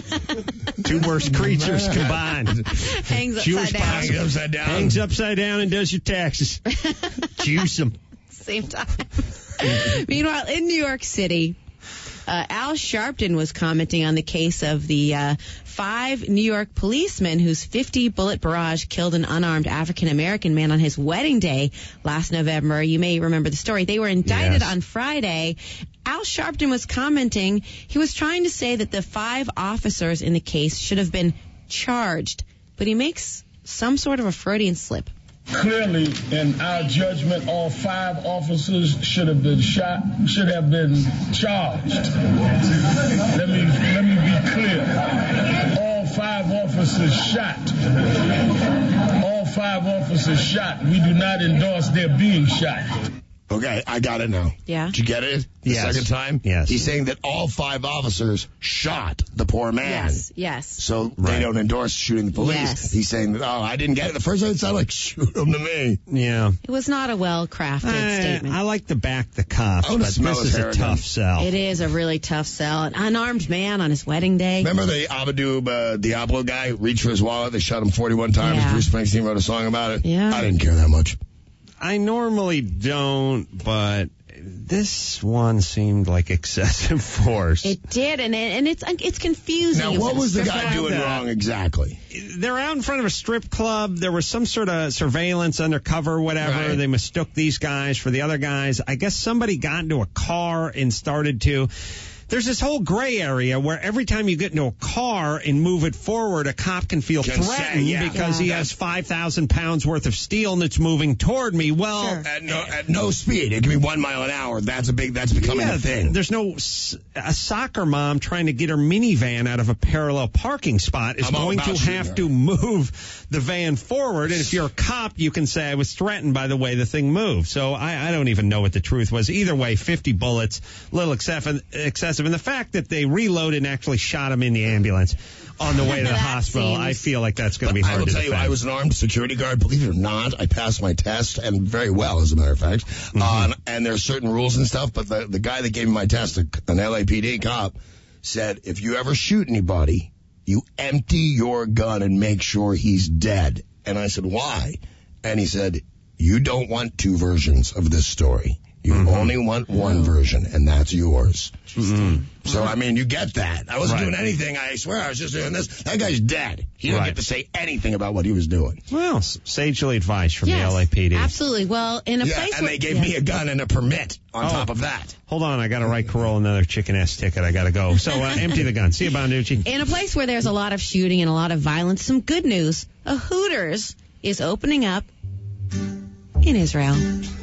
Two worst creatures combined. hangs Jewish upside down. Hangs upside down. Hangs upside down and does your taxes. Choose them. Same time. Meanwhile, in New York City, uh, Al Sharpton was commenting on the case of the uh, five New York policemen whose fifty bullet barrage killed an unarmed African-American man on his wedding day last November. You may remember the story. They were indicted Yes. on Friday. Al Sharpton was commenting. He was trying to say that the five officers in the case should have been charged, but he makes some sort of a Freudian slip. Clearly, in our judgment, all five officers should have been shot, should have been charged. Let me let me be clear. All five officers shot. All five officers shot. We do not endorse their being shot. Okay, I got it now. Yeah. Did you get it the Yes. second time? Yes. He's saying that all five officers shot the poor man. Yes, yes. So Right. they don't endorse shooting the police. Yes. He's saying, that, oh, I didn't get it. The first time it sounded like shoot them to me. Yeah. It was not a well-crafted I, statement. I like to back the cops, I wanna but smell this his is hair a again. tough sell. It is a really tough sell. An unarmed man on his wedding day. Remember the Abadoo uh, Diablo guy reached for his wallet? They shot him forty-one times. Yeah. Bruce Springsteen wrote a song about it. Yeah. I didn't care that much. I normally don't, but this one seemed like excessive force. It did, and it, and it's it's confusing. Now, It what was the a guy strip doing that. wrong exactly? They're out in front of a strip club. There was some sort of surveillance undercover, whatever. Right. They mistook these guys for the other guys. I guess somebody got into a car and started to. there's this whole gray area where every time you get into a car and move it forward, a cop can feel Can say, threatened yeah. because Yeah. he has five thousand pounds worth of steel and it's moving toward me. Well, At no, at no speed. It can be one mile an hour. That's a big, that's becoming yeah, a thing. There's no, s- a soccer mom trying to get her minivan out of a parallel parking spot is I'm all going to about shooting have her. to move the van forward. And if you're a cop, you can say I was threatened by the way the thing moved. So I, I don't even know what the truth was. Either way, fifty bullets, a little excessive, excessive. And the fact that they reloaded and actually shot him in the ambulance on the way to the That hospital, seems- I feel like that's going to But be hard I will to tell you, defend. I was an armed security guard. Believe it or not, I passed my test, and very well, as a matter of fact. Mm-hmm. Um, and there are certain rules and stuff, but the, the guy that gave me my test, a- an L A P D cop, said, if you ever shoot anybody, you empty your gun and make sure he's dead. And I said, why? And he said, you don't want two versions of this story. You Mm-hmm. only want one version, and that's yours. Mm-hmm. So, I mean, you get that. I wasn't Right. doing anything. I swear I was just doing this. That guy's dead. He didn't Right. get to say anything about what he was doing. Well, s- sagely advised from Yes, the L A P D. absolutely. Well, in a Yeah, place and where they gave yeah. me a gun and a permit on Oh. top of that. Hold on, I got to write Corolla another chicken ass ticket. I got to go. So uh, empty the gun. See you, Bonducci. In a place where there's a lot of shooting and a lot of violence, some good news. A Hooters is opening up in Israel.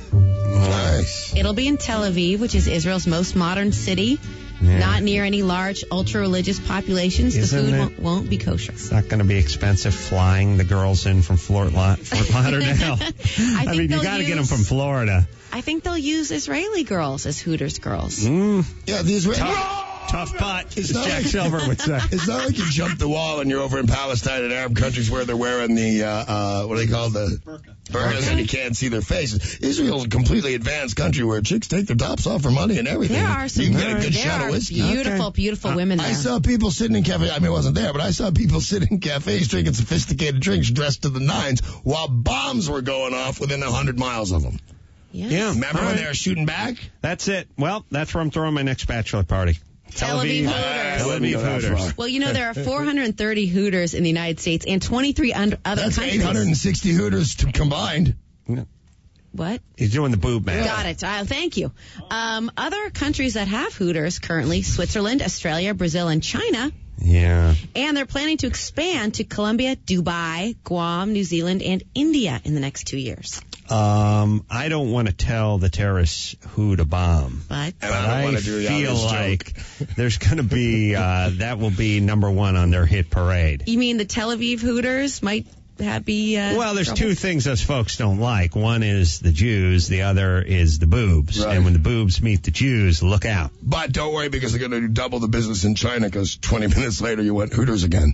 Nice. It'll be in Tel Aviv, which is Israel's most modern city. Yeah. Not near any large ultra-religious populations. The Isn't food it? won't, won't be kosher. It's not going to be expensive flying the girls in from Fort, La- Fort Lauderdale. I, think I mean, you they'll got to get them use- from Florida. I think they'll use Israeli girls as Hooters girls. Mm, Yeah, the Israeli. tough putt, as not Jack like- Silver would say. It's not like you jump the wall and you're over in Palestine and Arab countries where they're wearing the, uh, uh, what do they call the burqas and you can't see their faces. Israel's a completely advanced country where chicks take their tops off for money and everything. There are some You can get a there good shot are of whiskey. beautiful, Okay. beautiful women there. I saw people sitting in cafes. I mean, I wasn't there, but I saw people sitting in cafes drinking sophisticated drinks dressed to the nines while bombs were going off within a hundred miles of them. Yes. Yeah. Remember All when right. they were shooting back? That's it. Well, that's where I'm throwing my next bachelor party. Tel Aviv Hooters. Tel Let me go Aviv that Hooters. far. Well, you know, there are four hundred thirty Hooters in the United States and twenty-three under other That's countries. eight hundred sixty Hooters to combined. What? He's doing the boob man. Got it. Uh, thank you. Um, other countries that have Hooters currently, Switzerland, Australia, Brazil, and China. Yeah. And they're planning to expand to Colombia, Dubai, Guam, New Zealand, and India in the next two years. Um, I don't want to tell the terrorists who to bomb. But And I don't want to do the feel honest like there's going to be, uh, that will be number one on their hit parade. you mean the Tel Aviv Hooters might have be uh, Well, there's trouble? two things us folks don't like. One is the Jews, the other is the boobs. Right. And when the boobs meet the Jews, look out. But don't worry because they're going to do double the business in China because twenty minutes later you went Hooters again.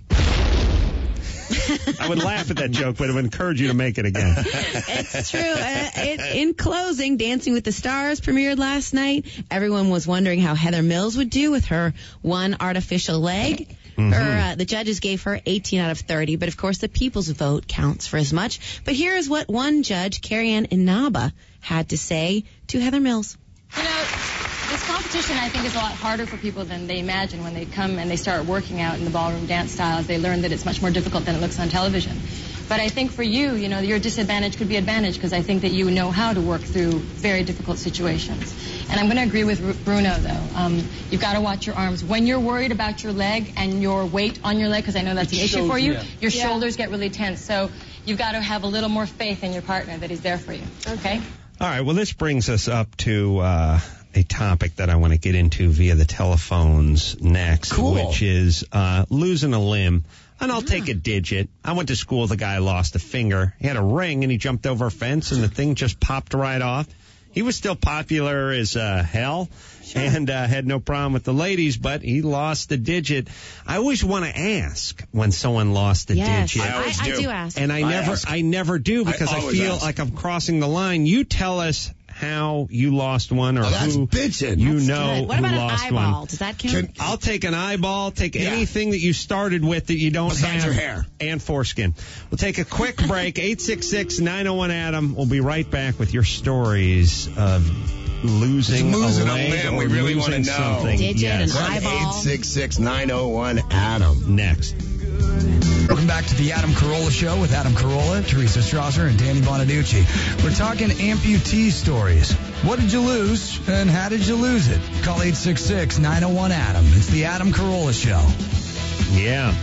I would laugh at that joke, but I would encourage you to make it again. It's true. Uh, it, in closing, Dancing with the Stars premiered last night. Everyone was wondering how Heather Mills would do with her one artificial leg. Mm-hmm. Her, uh, the judges gave her eighteen out of thirty, but of course the people's vote counts for as much. But here is what one judge, Carrie Ann Inaba, had to say to Heather Mills. You know, this competition, I think, is a lot harder for people than they imagine when they come and they start working out in the ballroom dance styles. They learn that it's much more difficult than it looks on television. But I think for you, you know, your disadvantage could be advantage because I think that you know how to work through very difficult situations. And I'm going to agree with Ru- Bruno, though. Um, you've got to watch your arms. When you're worried about your leg and your weight on your leg, because I know that's an issue for you, yeah. your Yeah. shoulders get really tense. So you've got to have a little more faith in your partner that he's there for you. Okay? All right, well, this brings us up to uh, a topic that I want to get into via the telephones next, Cool. which is uh, losing a limb. And I'll take a digit. I went to school. The guy lost a finger. He had a ring, and he jumped over a fence, and the thing just popped right off. He was still popular as uh, hell and uh, had no problem with the ladies, but he lost the digit. I always want to ask when someone lost a Yes, digit. I always I, I do. do ask. And I, I never, ask. I never do because I, always feel ask. like I'm crossing the line. You tell us how you lost one, or Oh, that's who bitchin'. you That's know Good. What who about an lost eyeball? one. Does that count? Can- I'll take an eyeball. Take Yeah. anything that you started with that you don't Besides have, your hair. and foreskin. We'll take a quick break. eight six six, nine oh one, Adam. We'll be right back with your stories of losing, Losing a a leg limb. or We really wanna losing know. something. Digit, yes. an eyeball. eight six six, nine oh one, Adam. Next. Welcome back to the Adam Carolla Show with Adam Carolla, Teresa Strasser, and Danny Bonaducci. We're talking amputee stories. What did you lose, and how did you lose it? Call eight six six, nine oh one, Adam. It's the Adam Carolla Show. Yeah.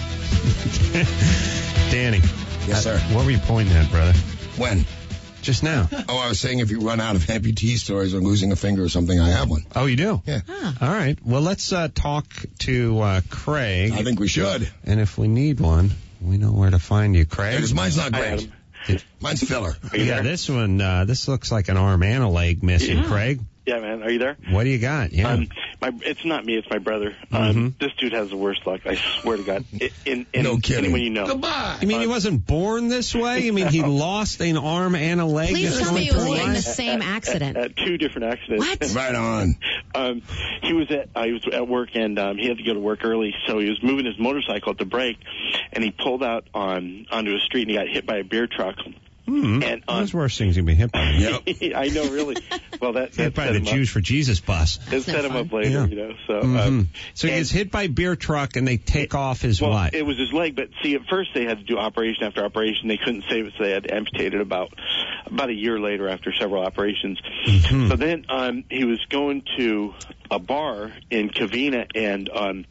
Danny. Yes, sir. What were you pointing at, brother? When? Just now. Oh, I was saying if you run out of amputee stories or losing a finger or something, I have one. Oh, you do? Yeah. All right. Well, let's uh, talk to uh, Craig. I think we should. And if we need one, we know where to find you, Craig. Because mine's not great. Mine's filler. Yeah, there? this one, uh, this looks like an arm and a leg missing, Yeah. Craig. Yeah, man. Are you there? What do you got? Yeah. Um, my, it's not me. It's my brother. Um, Mm-hmm. This dude has the worst luck. I swear to God. I- In, in, No kidding. Anyone you know. Goodbye. You mean he wasn't born this way? You mean he lost an arm and a leg? Please just tell me going it was through in the life? same accident. At two different accidents. What? Right on. Um, he was at uh, he was at work and um, he had to go to work early, so he was moving his motorcycle at the brake, and he pulled out on onto a street and he got hit by a beer truck. Hmm. And on, Those worse things you can be hit by. Yep. I know, really. Well, that, that Hit by set the him Jews up. for Jesus bus. It set him up later, Yeah. you know. So, hmm um, So he and- gets hit by a beer truck and they take off his well, what? it was his leg, but see, at first they had to do operation after operation. They couldn't save it, so they had to amputate it about about a year later after several operations. Mhm. So then um, he was going to a bar in Covina, and um,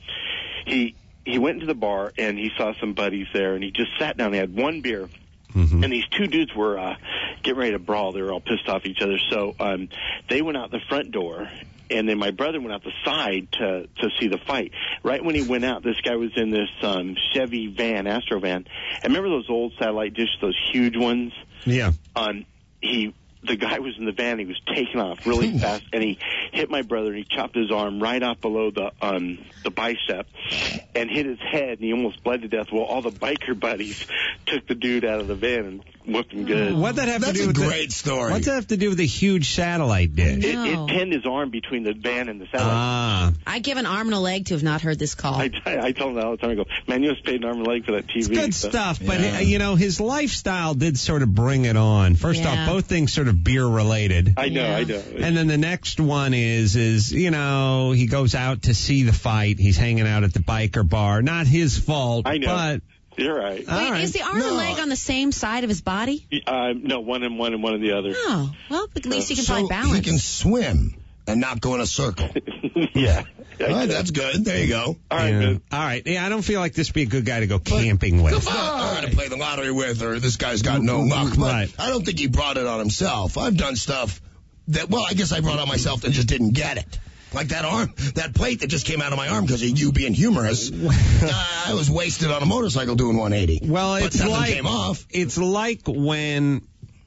he he went into the bar and he saw some buddies there, and he just sat down. They had one beer. Mhm. And these two dudes were uh, getting ready to brawl. They were all pissed off at each other. So um, they went out the front door, and then my brother went out the side to to see the fight. Right when he went out, this guy was in this um, Chevy van, Astro van. And remember those old satellite dishes, those huge ones? Yeah. Um, he, the guy was in the van. He was taking off really fast, and he hit my brother, and he chopped his arm right off below the um, the bicep, and hit his head, and he almost bled to death. Well, all the biker buddies took the dude out of the van and whooped him good. What'd that have That's to do a with great the, story. What's that have to do with the huge satellite dish? It, No. it pinned his arm between the van and the satellite. Ah. I give an arm and a leg to have not heard this call. I, I tell him that all the time. I go, man, you just paid an arm and leg for that T V. It's good so. stuff, but Yeah. uh, you know his lifestyle did sort of bring it on. First Yeah. off, both things sort of beer related, I know, Yeah. I know. and then the next one is is you know he goes out to see the fight. He's hanging out at the biker bar. Not his fault, I know. but You're right. all Wait, right. is the arm No. and leg on the same side of his body? Uh, no, one and one and one and the other. Oh, well, at least he can so probably balance. he can swim and not go in a circle. yeah. All right, that's good. There you go. All right, Yeah. man. All right. Yeah, I don't feel like this would be a good guy to go camping with. Or to play the lottery with, or this guy's got no luck. But Right. I don't think he brought it on himself. I've done stuff that, well, I guess I brought on myself and just didn't get it. Like that arm, that plate that just came out of my arm because of you being humorous. uh, I was wasted on a motorcycle doing one eighty. Well, but it's nothing like came off. it's like when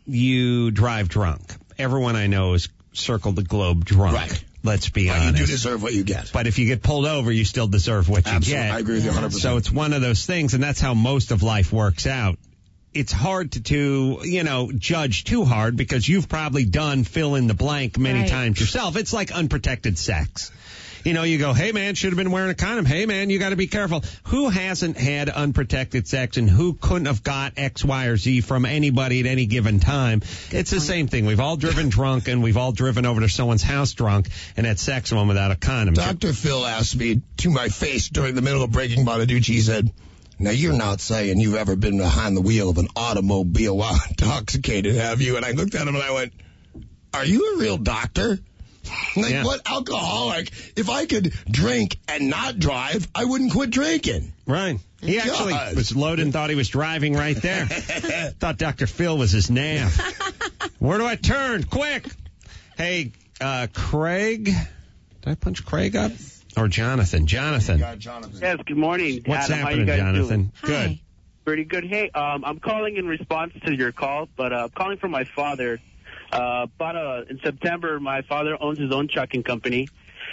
you drive drunk. Everyone I know is circled the globe drunk. Right. Let's be But you honest. do deserve what you get. But if you get pulled over, you still deserve what you Absolutely. get. I agree with you one hundred percent. So it's one of those things, and that's how most of life works out. It's hard to, to, you know, judge too hard because you've probably done fill in the blank many Right. times yourself. It's like unprotected sex. You know, you go, hey, man, should have been wearing a condom. Hey, man, you got to be careful. Who hasn't had unprotected sex and who couldn't have got X, Y, or Z from anybody at any given time? It's the same thing. We've all driven drunk and we've all driven over to someone's house drunk and had sex with them without a condom. Doctor Phil asked me to my face during the middle of breaking Bonaducci. He said, now you're not saying you've ever been behind the wheel of an automobile while intoxicated, have you? And I looked at him and I went, are you a real doctor? Like, Yeah. what alcoholic? If I could drink and not drive, I wouldn't quit drinking. Right. He actually God. was loaded and thought he was driving right there. Thought Doctor Phil was his nav. Where do I turn? Quick. Hey, uh, Craig. Did I punch Craig up? Or Jonathan? Jonathan. Yes, good morning. What's Adam, how happening, you guys Jonathan? doing? Good. Pretty good. Hey, um, I'm calling in response to your call, but uh, I'm calling for my father. Uh, about uh, in September, my father owns his own trucking company,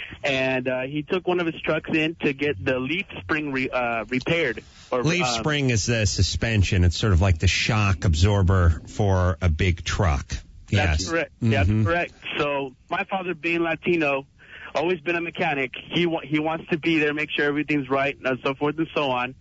and uh, he took one of his trucks in to get the leaf spring re- uh, repaired. Or, Leaf uh, spring is the suspension. It's sort of like the shock absorber for a big truck. That's Yes. correct. Mhm. That's correct. So my father, being Latino, always been a mechanic. He wa- he wants to be there, make sure everything's right, and so forth and so on.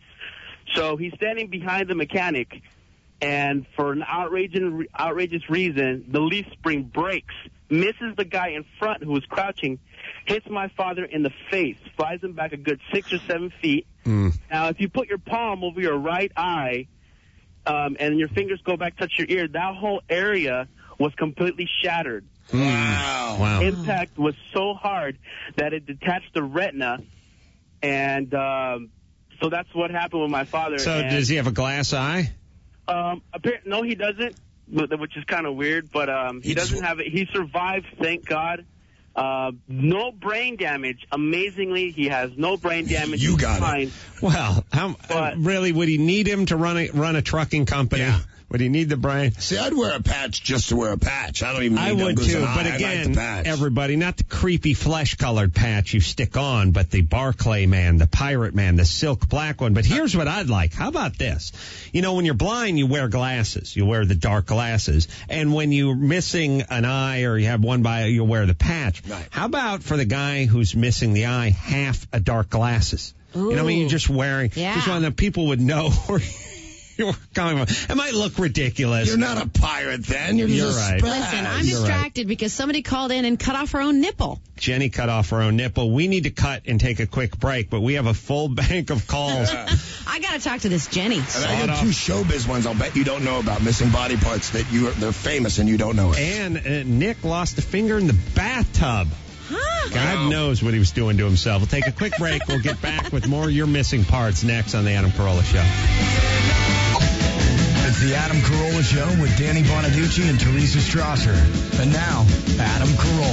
So he's standing behind the mechanic, and for an outrageous outrageous reason, the leaf spring breaks misses the guy in front who was crouching, hits my father in the face, flies him back a good six or seven feet. Mm. Now, if you put your palm over your right eye um, and your fingers go back, touch your ear, that whole area was completely shattered. Wow. Wow. Impact was so hard that it detached the retina, and um, so that's what happened with my father. So and, does he have a glass eye? Um, appar- no, he doesn't, which is kind of weird, but um, he doesn't have it. He survived, thank God. Uh, no brain damage. Amazingly, he has no brain damage. You got fine. it. Well, how, But- really, would he need him to run a, run a trucking company? Yeah. Would he need the brain? See, I'd wear a patch just to wear a patch. I don't even need I to would lose too, an eye. but I like again, the patch. everybody, not the creepy flesh-colored patch you stick on, but the Barclay man, the Pirate man, the silk black one. But here's what I'd like. How about this? You know, when you're blind, you wear glasses. You wear the dark glasses. And when you're missing an eye or you have one by, you'll wear the patch. Right. How about for the guy who's missing the eye, half a dark glasses? Ooh. You know what I mean? You're just wearing, Yeah. just one that people would know where you're coming from. It might look ridiculous. You're not a pirate then. You're, You're just a right. spaz. Listen, I'm You're right. distracted because somebody called in and cut off her own nipple. Jenny cut off her own nipple. We need to cut and take a quick break, but we have a full bank of calls. I got to talk to this Jenny. And I got two showbiz ones I'll bet you don't know about, missing body parts that you are, they're famous and you don't know it. And uh, Nick lost a finger in the bathtub. Huh? God Wow. knows what he was doing to himself. We'll take a quick break. We'll get back with more Your Missing Parts next on The Adam Carolla Show. It's the Adam Carolla Show with Danny Bonaducci and Teresa Strasser. And now, Adam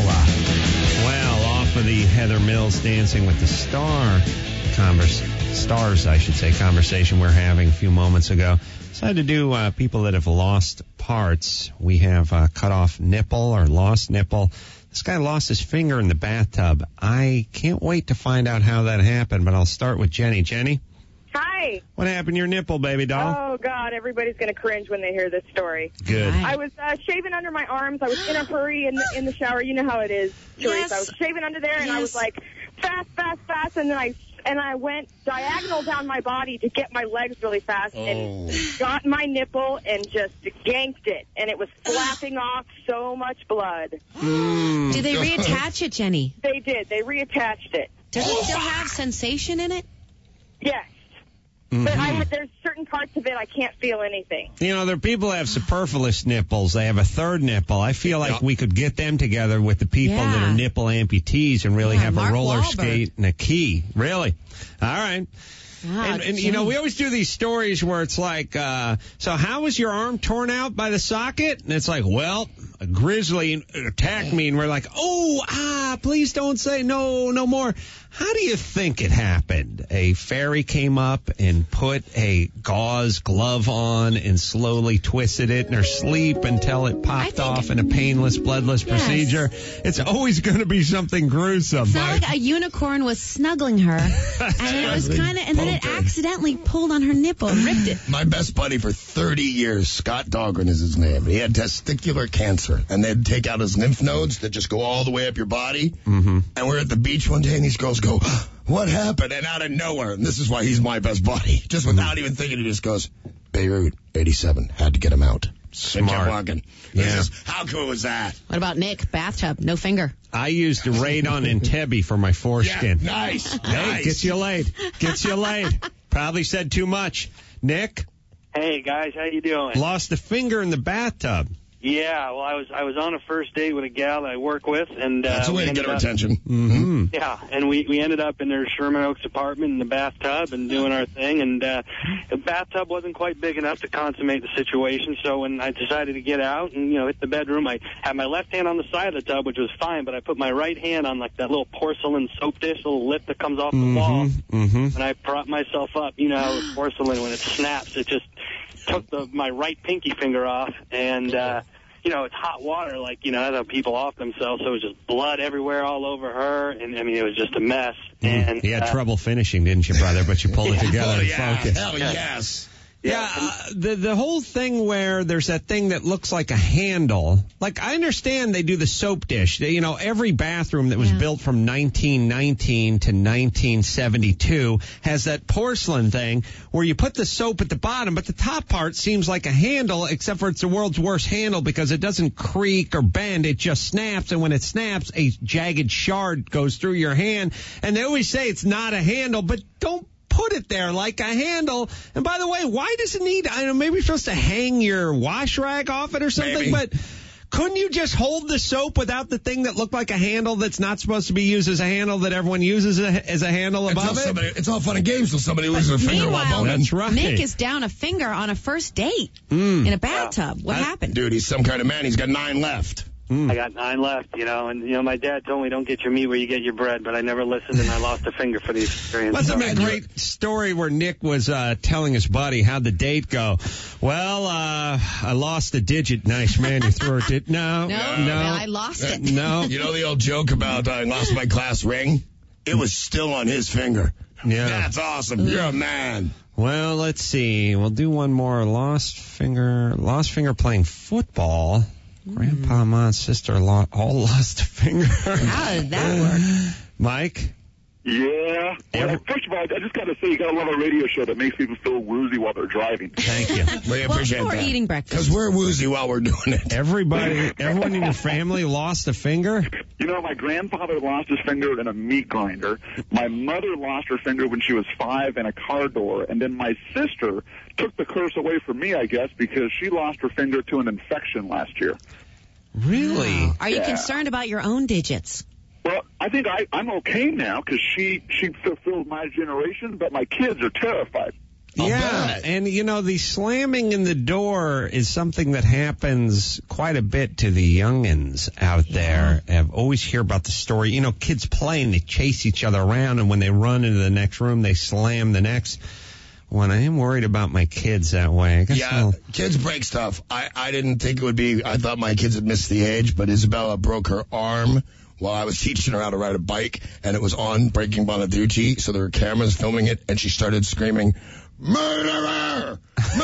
Carolla. Well, off of the Heather Mills Dancing with the Star converse, stars, I should say, conversation we're having a few moments ago. Decided to do uh, people that have lost parts. We have uh, cut off nipple or lost nipple. This guy lost his finger in the bathtub. I can't wait to find out how that happened, but I'll start with Jenny. Jenny, Hi. what happened to your nipple, baby doll? Oh, God, everybody's going to cringe when they hear this story. Good. I was uh, shaving under my arms. I was in a hurry in the, in the shower. You know how it is, Teresa. Yes. I was shaving under there, and Yes. I was like, fast, fast, fast, and then I and I went diagonal down my body to get my legs really fast and got my nipple and just ganked it, and it was flapping off so much blood. Mm. Did they reattach it, Jenny? They did. They reattached it. Does it still have sensation in it? Yes. Mm-hmm. But I, there's certain parts of it I can't feel anything. You know, there are people that have superfluous nipples. They have a third nipple. I feel like we could get them together with the people Yeah. that are nipple amputees and really Yeah, have Mark a roller Wahlberg. skate and a key. Really? All right. Ah, And, and you know, we always do these stories where it's like, uh, so how was your arm torn out by the socket? And it's like, well, a grizzly attacked me, and we're like, oh, ah, please don't say no, no more. How do you think it happened? A fairy came up and put a gauze glove on and slowly twisted it in her sleep until it popped off in a painless, bloodless Yes. procedure. It's always going to be something gruesome. It's not like a unicorn was snuggling her, and then it was kind of, and then it Poked her. accidentally pulled on her nipple and ripped it. My best buddy for thirty years, Scott Dahlgren is his name. He had testicular cancer, and they'd take out his lymph nodes that just go all the way up your body. Mm-hmm. And we're at the beach one day, and these girls go, what happened? And out of nowhere, and this is why he's my best buddy, just without even thinking, he just goes, Beirut, eighty-seven, had to get him out. And kept Smart. walking. This Yeah. is- how cool was that? What about Nick? Bathtub, no finger. I used Radon and Tebi for my foreskin. Yeah, nice, Hey, nice. gets you laid. Gets you laid. Probably said too much. Nick Hey guys, how you doing? lost a finger in the bathtub. Yeah, well, I was I was on a first date with a gal that I work with, and uh, That's a way we to get ended her up- attention. Mm-hmm. Yeah, and we we ended up in her Sherman Oaks apartment in the bathtub and doing our thing, and uh, the bathtub wasn't quite big enough to consummate the situation. So when I decided to get out and you know hit the bedroom, I had my left hand on the side of the tub, which was fine, but I put my right hand on like that little porcelain soap dish, little lip that comes off the wall, Mm-hmm. and I propped myself up. You know, how with porcelain when it snaps, it just took the my right pinky finger off, and uh, you know, it's hot water, like, you know, that's how people off themselves, so it was just blood everywhere all over her, and, I mean, it was just a mess. And You had uh, trouble finishing, didn't you, brother? But you pulled it together Oh, and yeah. focused. Hell yes. Yeah, uh, the the whole thing where there's that thing that looks like a handle. Like, I understand they do the soap dish. They, you know, every bathroom that was yeah. built from nineteen nineteen to nineteen seventy-two has that porcelain thing where you put the soap at the bottom, but the top part seems like a handle, except for it's the world's worst handle because it doesn't creak or bend. It just snaps, and when it snaps, a jagged shard goes through your hand. And they always say it's not a handle, but don't put it there like a handle. And by the way, why does it need, I don't know, maybe you're supposed to hang your wash rag off it or something, maybe. But couldn't you just hold the soap without the thing that looked like a handle that's not supposed to be used as a handle that everyone uses as a handle above it's it? Somebody, it's all fun and games till somebody loses a finger while boning. That's right. Nick is down a finger on a first date mm. in a bathtub. What that, happened? Dude, he's some kind of man. He's got nine left. Mm. I got nine left, you know, and, you know, my dad told me don't get your meat where you get your bread, but I never listened, and I lost a finger for the experience. Wasn't that a great story where Nick was uh, telling his buddy how'd the date go? Well, uh, I lost a digit. Nice, man. You threw it. Did no, no, no, no, I lost it. No. You know the old joke about uh, I lost my class ring? It was still on his finger. Yeah. That's awesome. You're a man. Well, let's see. We'll do one more. Lost finger, lost finger playing football. Grandpa, Mom, sister, all lost a finger. How did that work? Mike? Yeah. Well, Every- first of all, I just got to say, you got to love a radio show that makes people feel woozy while they're driving. Thank you. We appreciate well, or that. eating breakfast. Because we're woozy while we're doing it. Everybody, everyone in your family lost a finger? You know, my grandfather lost his finger in a meat grinder. My mother lost her finger when she was five in a car door. And then my sister took the curse away from me, I guess, because she lost her finger to an infection last year. Really? Wow. Are you Yeah. concerned about your own digits? Well, I think I, I'm okay now because she, she fulfilled my generation, but my kids are terrified. I'll yeah, bet. and you know, the slamming in the door is something that happens quite a bit to the youngins out there. I always hear about the story. You know, kids playing, they chase each other around, and when they run into the next room, they slam the next. When I am worried about my kids that way, I guess Yeah, I'll... kids break stuff. I, I didn't think it would be, I thought my kids had missed the age, but Isabella broke her arm while I was teaching her how to ride a bike, and it was on Breaking Bonaducci, so there were cameras filming it, and she started screaming, murderer!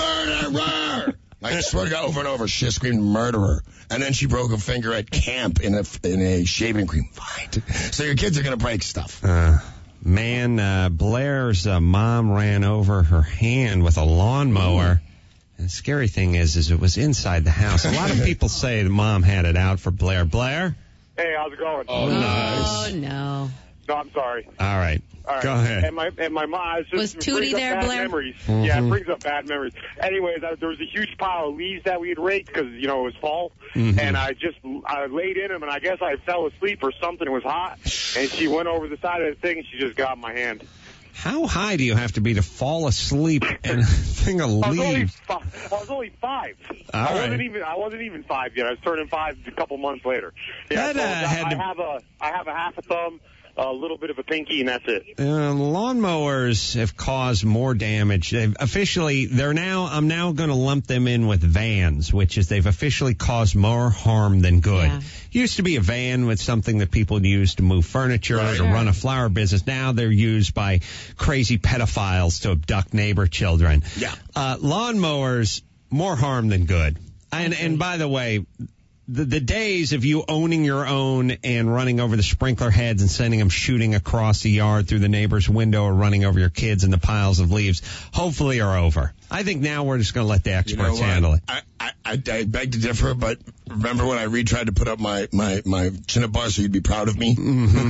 Murderer! I swear to God, over and over, she screamed murderer. And then she broke a finger at camp in a, in a shaving cream fight. So your kids are going to break stuff. Uh, man, uh, Blair's uh, mom ran over her hand with a lawnmower. And the scary thing is, is it was inside the house. A lot of people say the mom had it out for Blair. Blair? Hey, how's it going? Oh, nice. Oh, no. No, I'm sorry. All right. All right. Go ahead. And my and my mom it's just, Was it Tootie brings up there, bad Blair? Memories. Mm-hmm. Yeah, it brings up bad memories. Anyways, I, there was a huge pile of leaves that we had raked because you know it was fall, Mm-hmm. and I just I laid in them, and I guess I fell asleep or something. It was hot, and she went over the side of the thing, and she just got in my hand. How high do you have to be to fall asleep and a thing of I was only leaves? five. I was only five. All I right. wasn't even. I wasn't even five yet. I was turning five a couple months later. Yeah, That, so uh, I, had I to- have a. I have a half a thumb, a little bit of a pinky, and that's it. Uh, lawnmowers have caused more damage. They've officially, they're now, I'm now going to lump them in with vans, which is they've officially caused more harm than good. Yeah. Used to be a van with something that people used to move furniture or to Sure. run a flower business. Now they're used by crazy pedophiles to abduct neighbor children. Yeah. Uh, lawnmowers, more harm than good. And, and by the way, The, the days of you owning your own and running over the sprinkler heads and sending them shooting across the yard through the neighbor's window or running over your kids in the piles of leaves hopefully are over. I think now we're just going to let the You know experts what? handle it. I, I, I, I beg to differ, but remember when I re-tried to put up my, my, my chin-up bar so you'd be proud of me?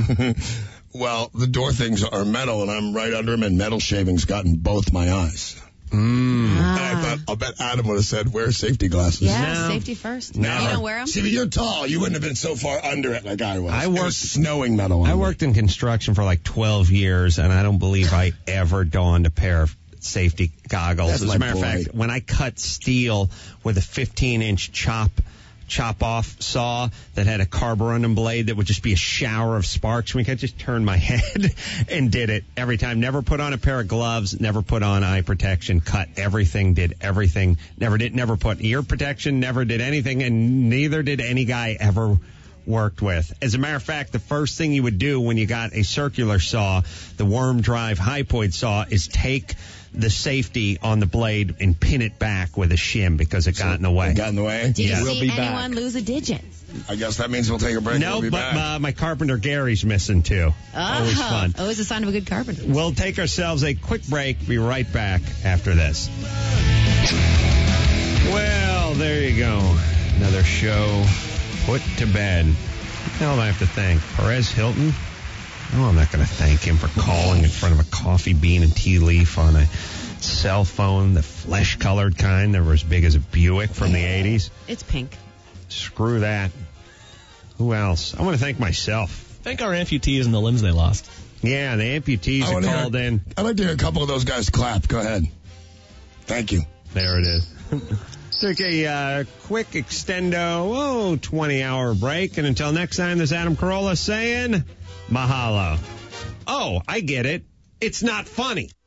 Mm-hmm. Well, the door things are metal, and I'm right under them, and metal shavings got in both my eyes. Mm. And I thought, I'll bet Adam would have said, wear safety glasses. Yeah, No. safety first. Never. You don't wear them? See, but you're tall. You wouldn't have been so far under it like I was. I It was worked- snowing metal on I me. worked in construction for like twelve years, and I don't believe I ever donned a pair of safety goggles. That's As my a matter of boy. fact, when I cut steel with a fifteen inch chop, chop off saw that had a carborundum blade that would just be a shower of sparks, I mean, I just turned my head and did it every time. Never put on a pair of gloves, never put on eye protection, cut everything, did everything, never did, never put ear protection, never did anything, and neither did any guy ever worked with. As a matter of fact, the first thing you would do when you got a circular saw, the worm drive hypoid saw, is take the safety on the blade and pin it back with a shim because it so got in the way. It got in the way? Did yeah. you we'll see be anyone back. lose a digit? I guess that means we'll take a break. No, we'll be but back. uh, my carpenter Gary's missing too. Oh, Always fun. Always a sign of a good carpenter. We'll take ourselves a quick break. Be right back after this. Well, there you go. Another show put to bed. What the hell do I have to thank? Perez Hilton? No, I'm not going to thank him for calling in front of a coffee bean and tea leaf on a cell phone, the flesh-colored kind that were as big as a Buick from the eighties. It's pink. Screw that. Who else? I want to thank myself. Thank our amputees and the limbs they lost. Yeah, the amputees I that wanna called hear, in. I'd like to hear a couple of those guys clap. Go ahead. Thank you. There it is. Took a uh, quick extendo, oh, twenty-hour break. And until next time, there's Adam Carolla saying mahalo. Oh, I get it. It's not funny.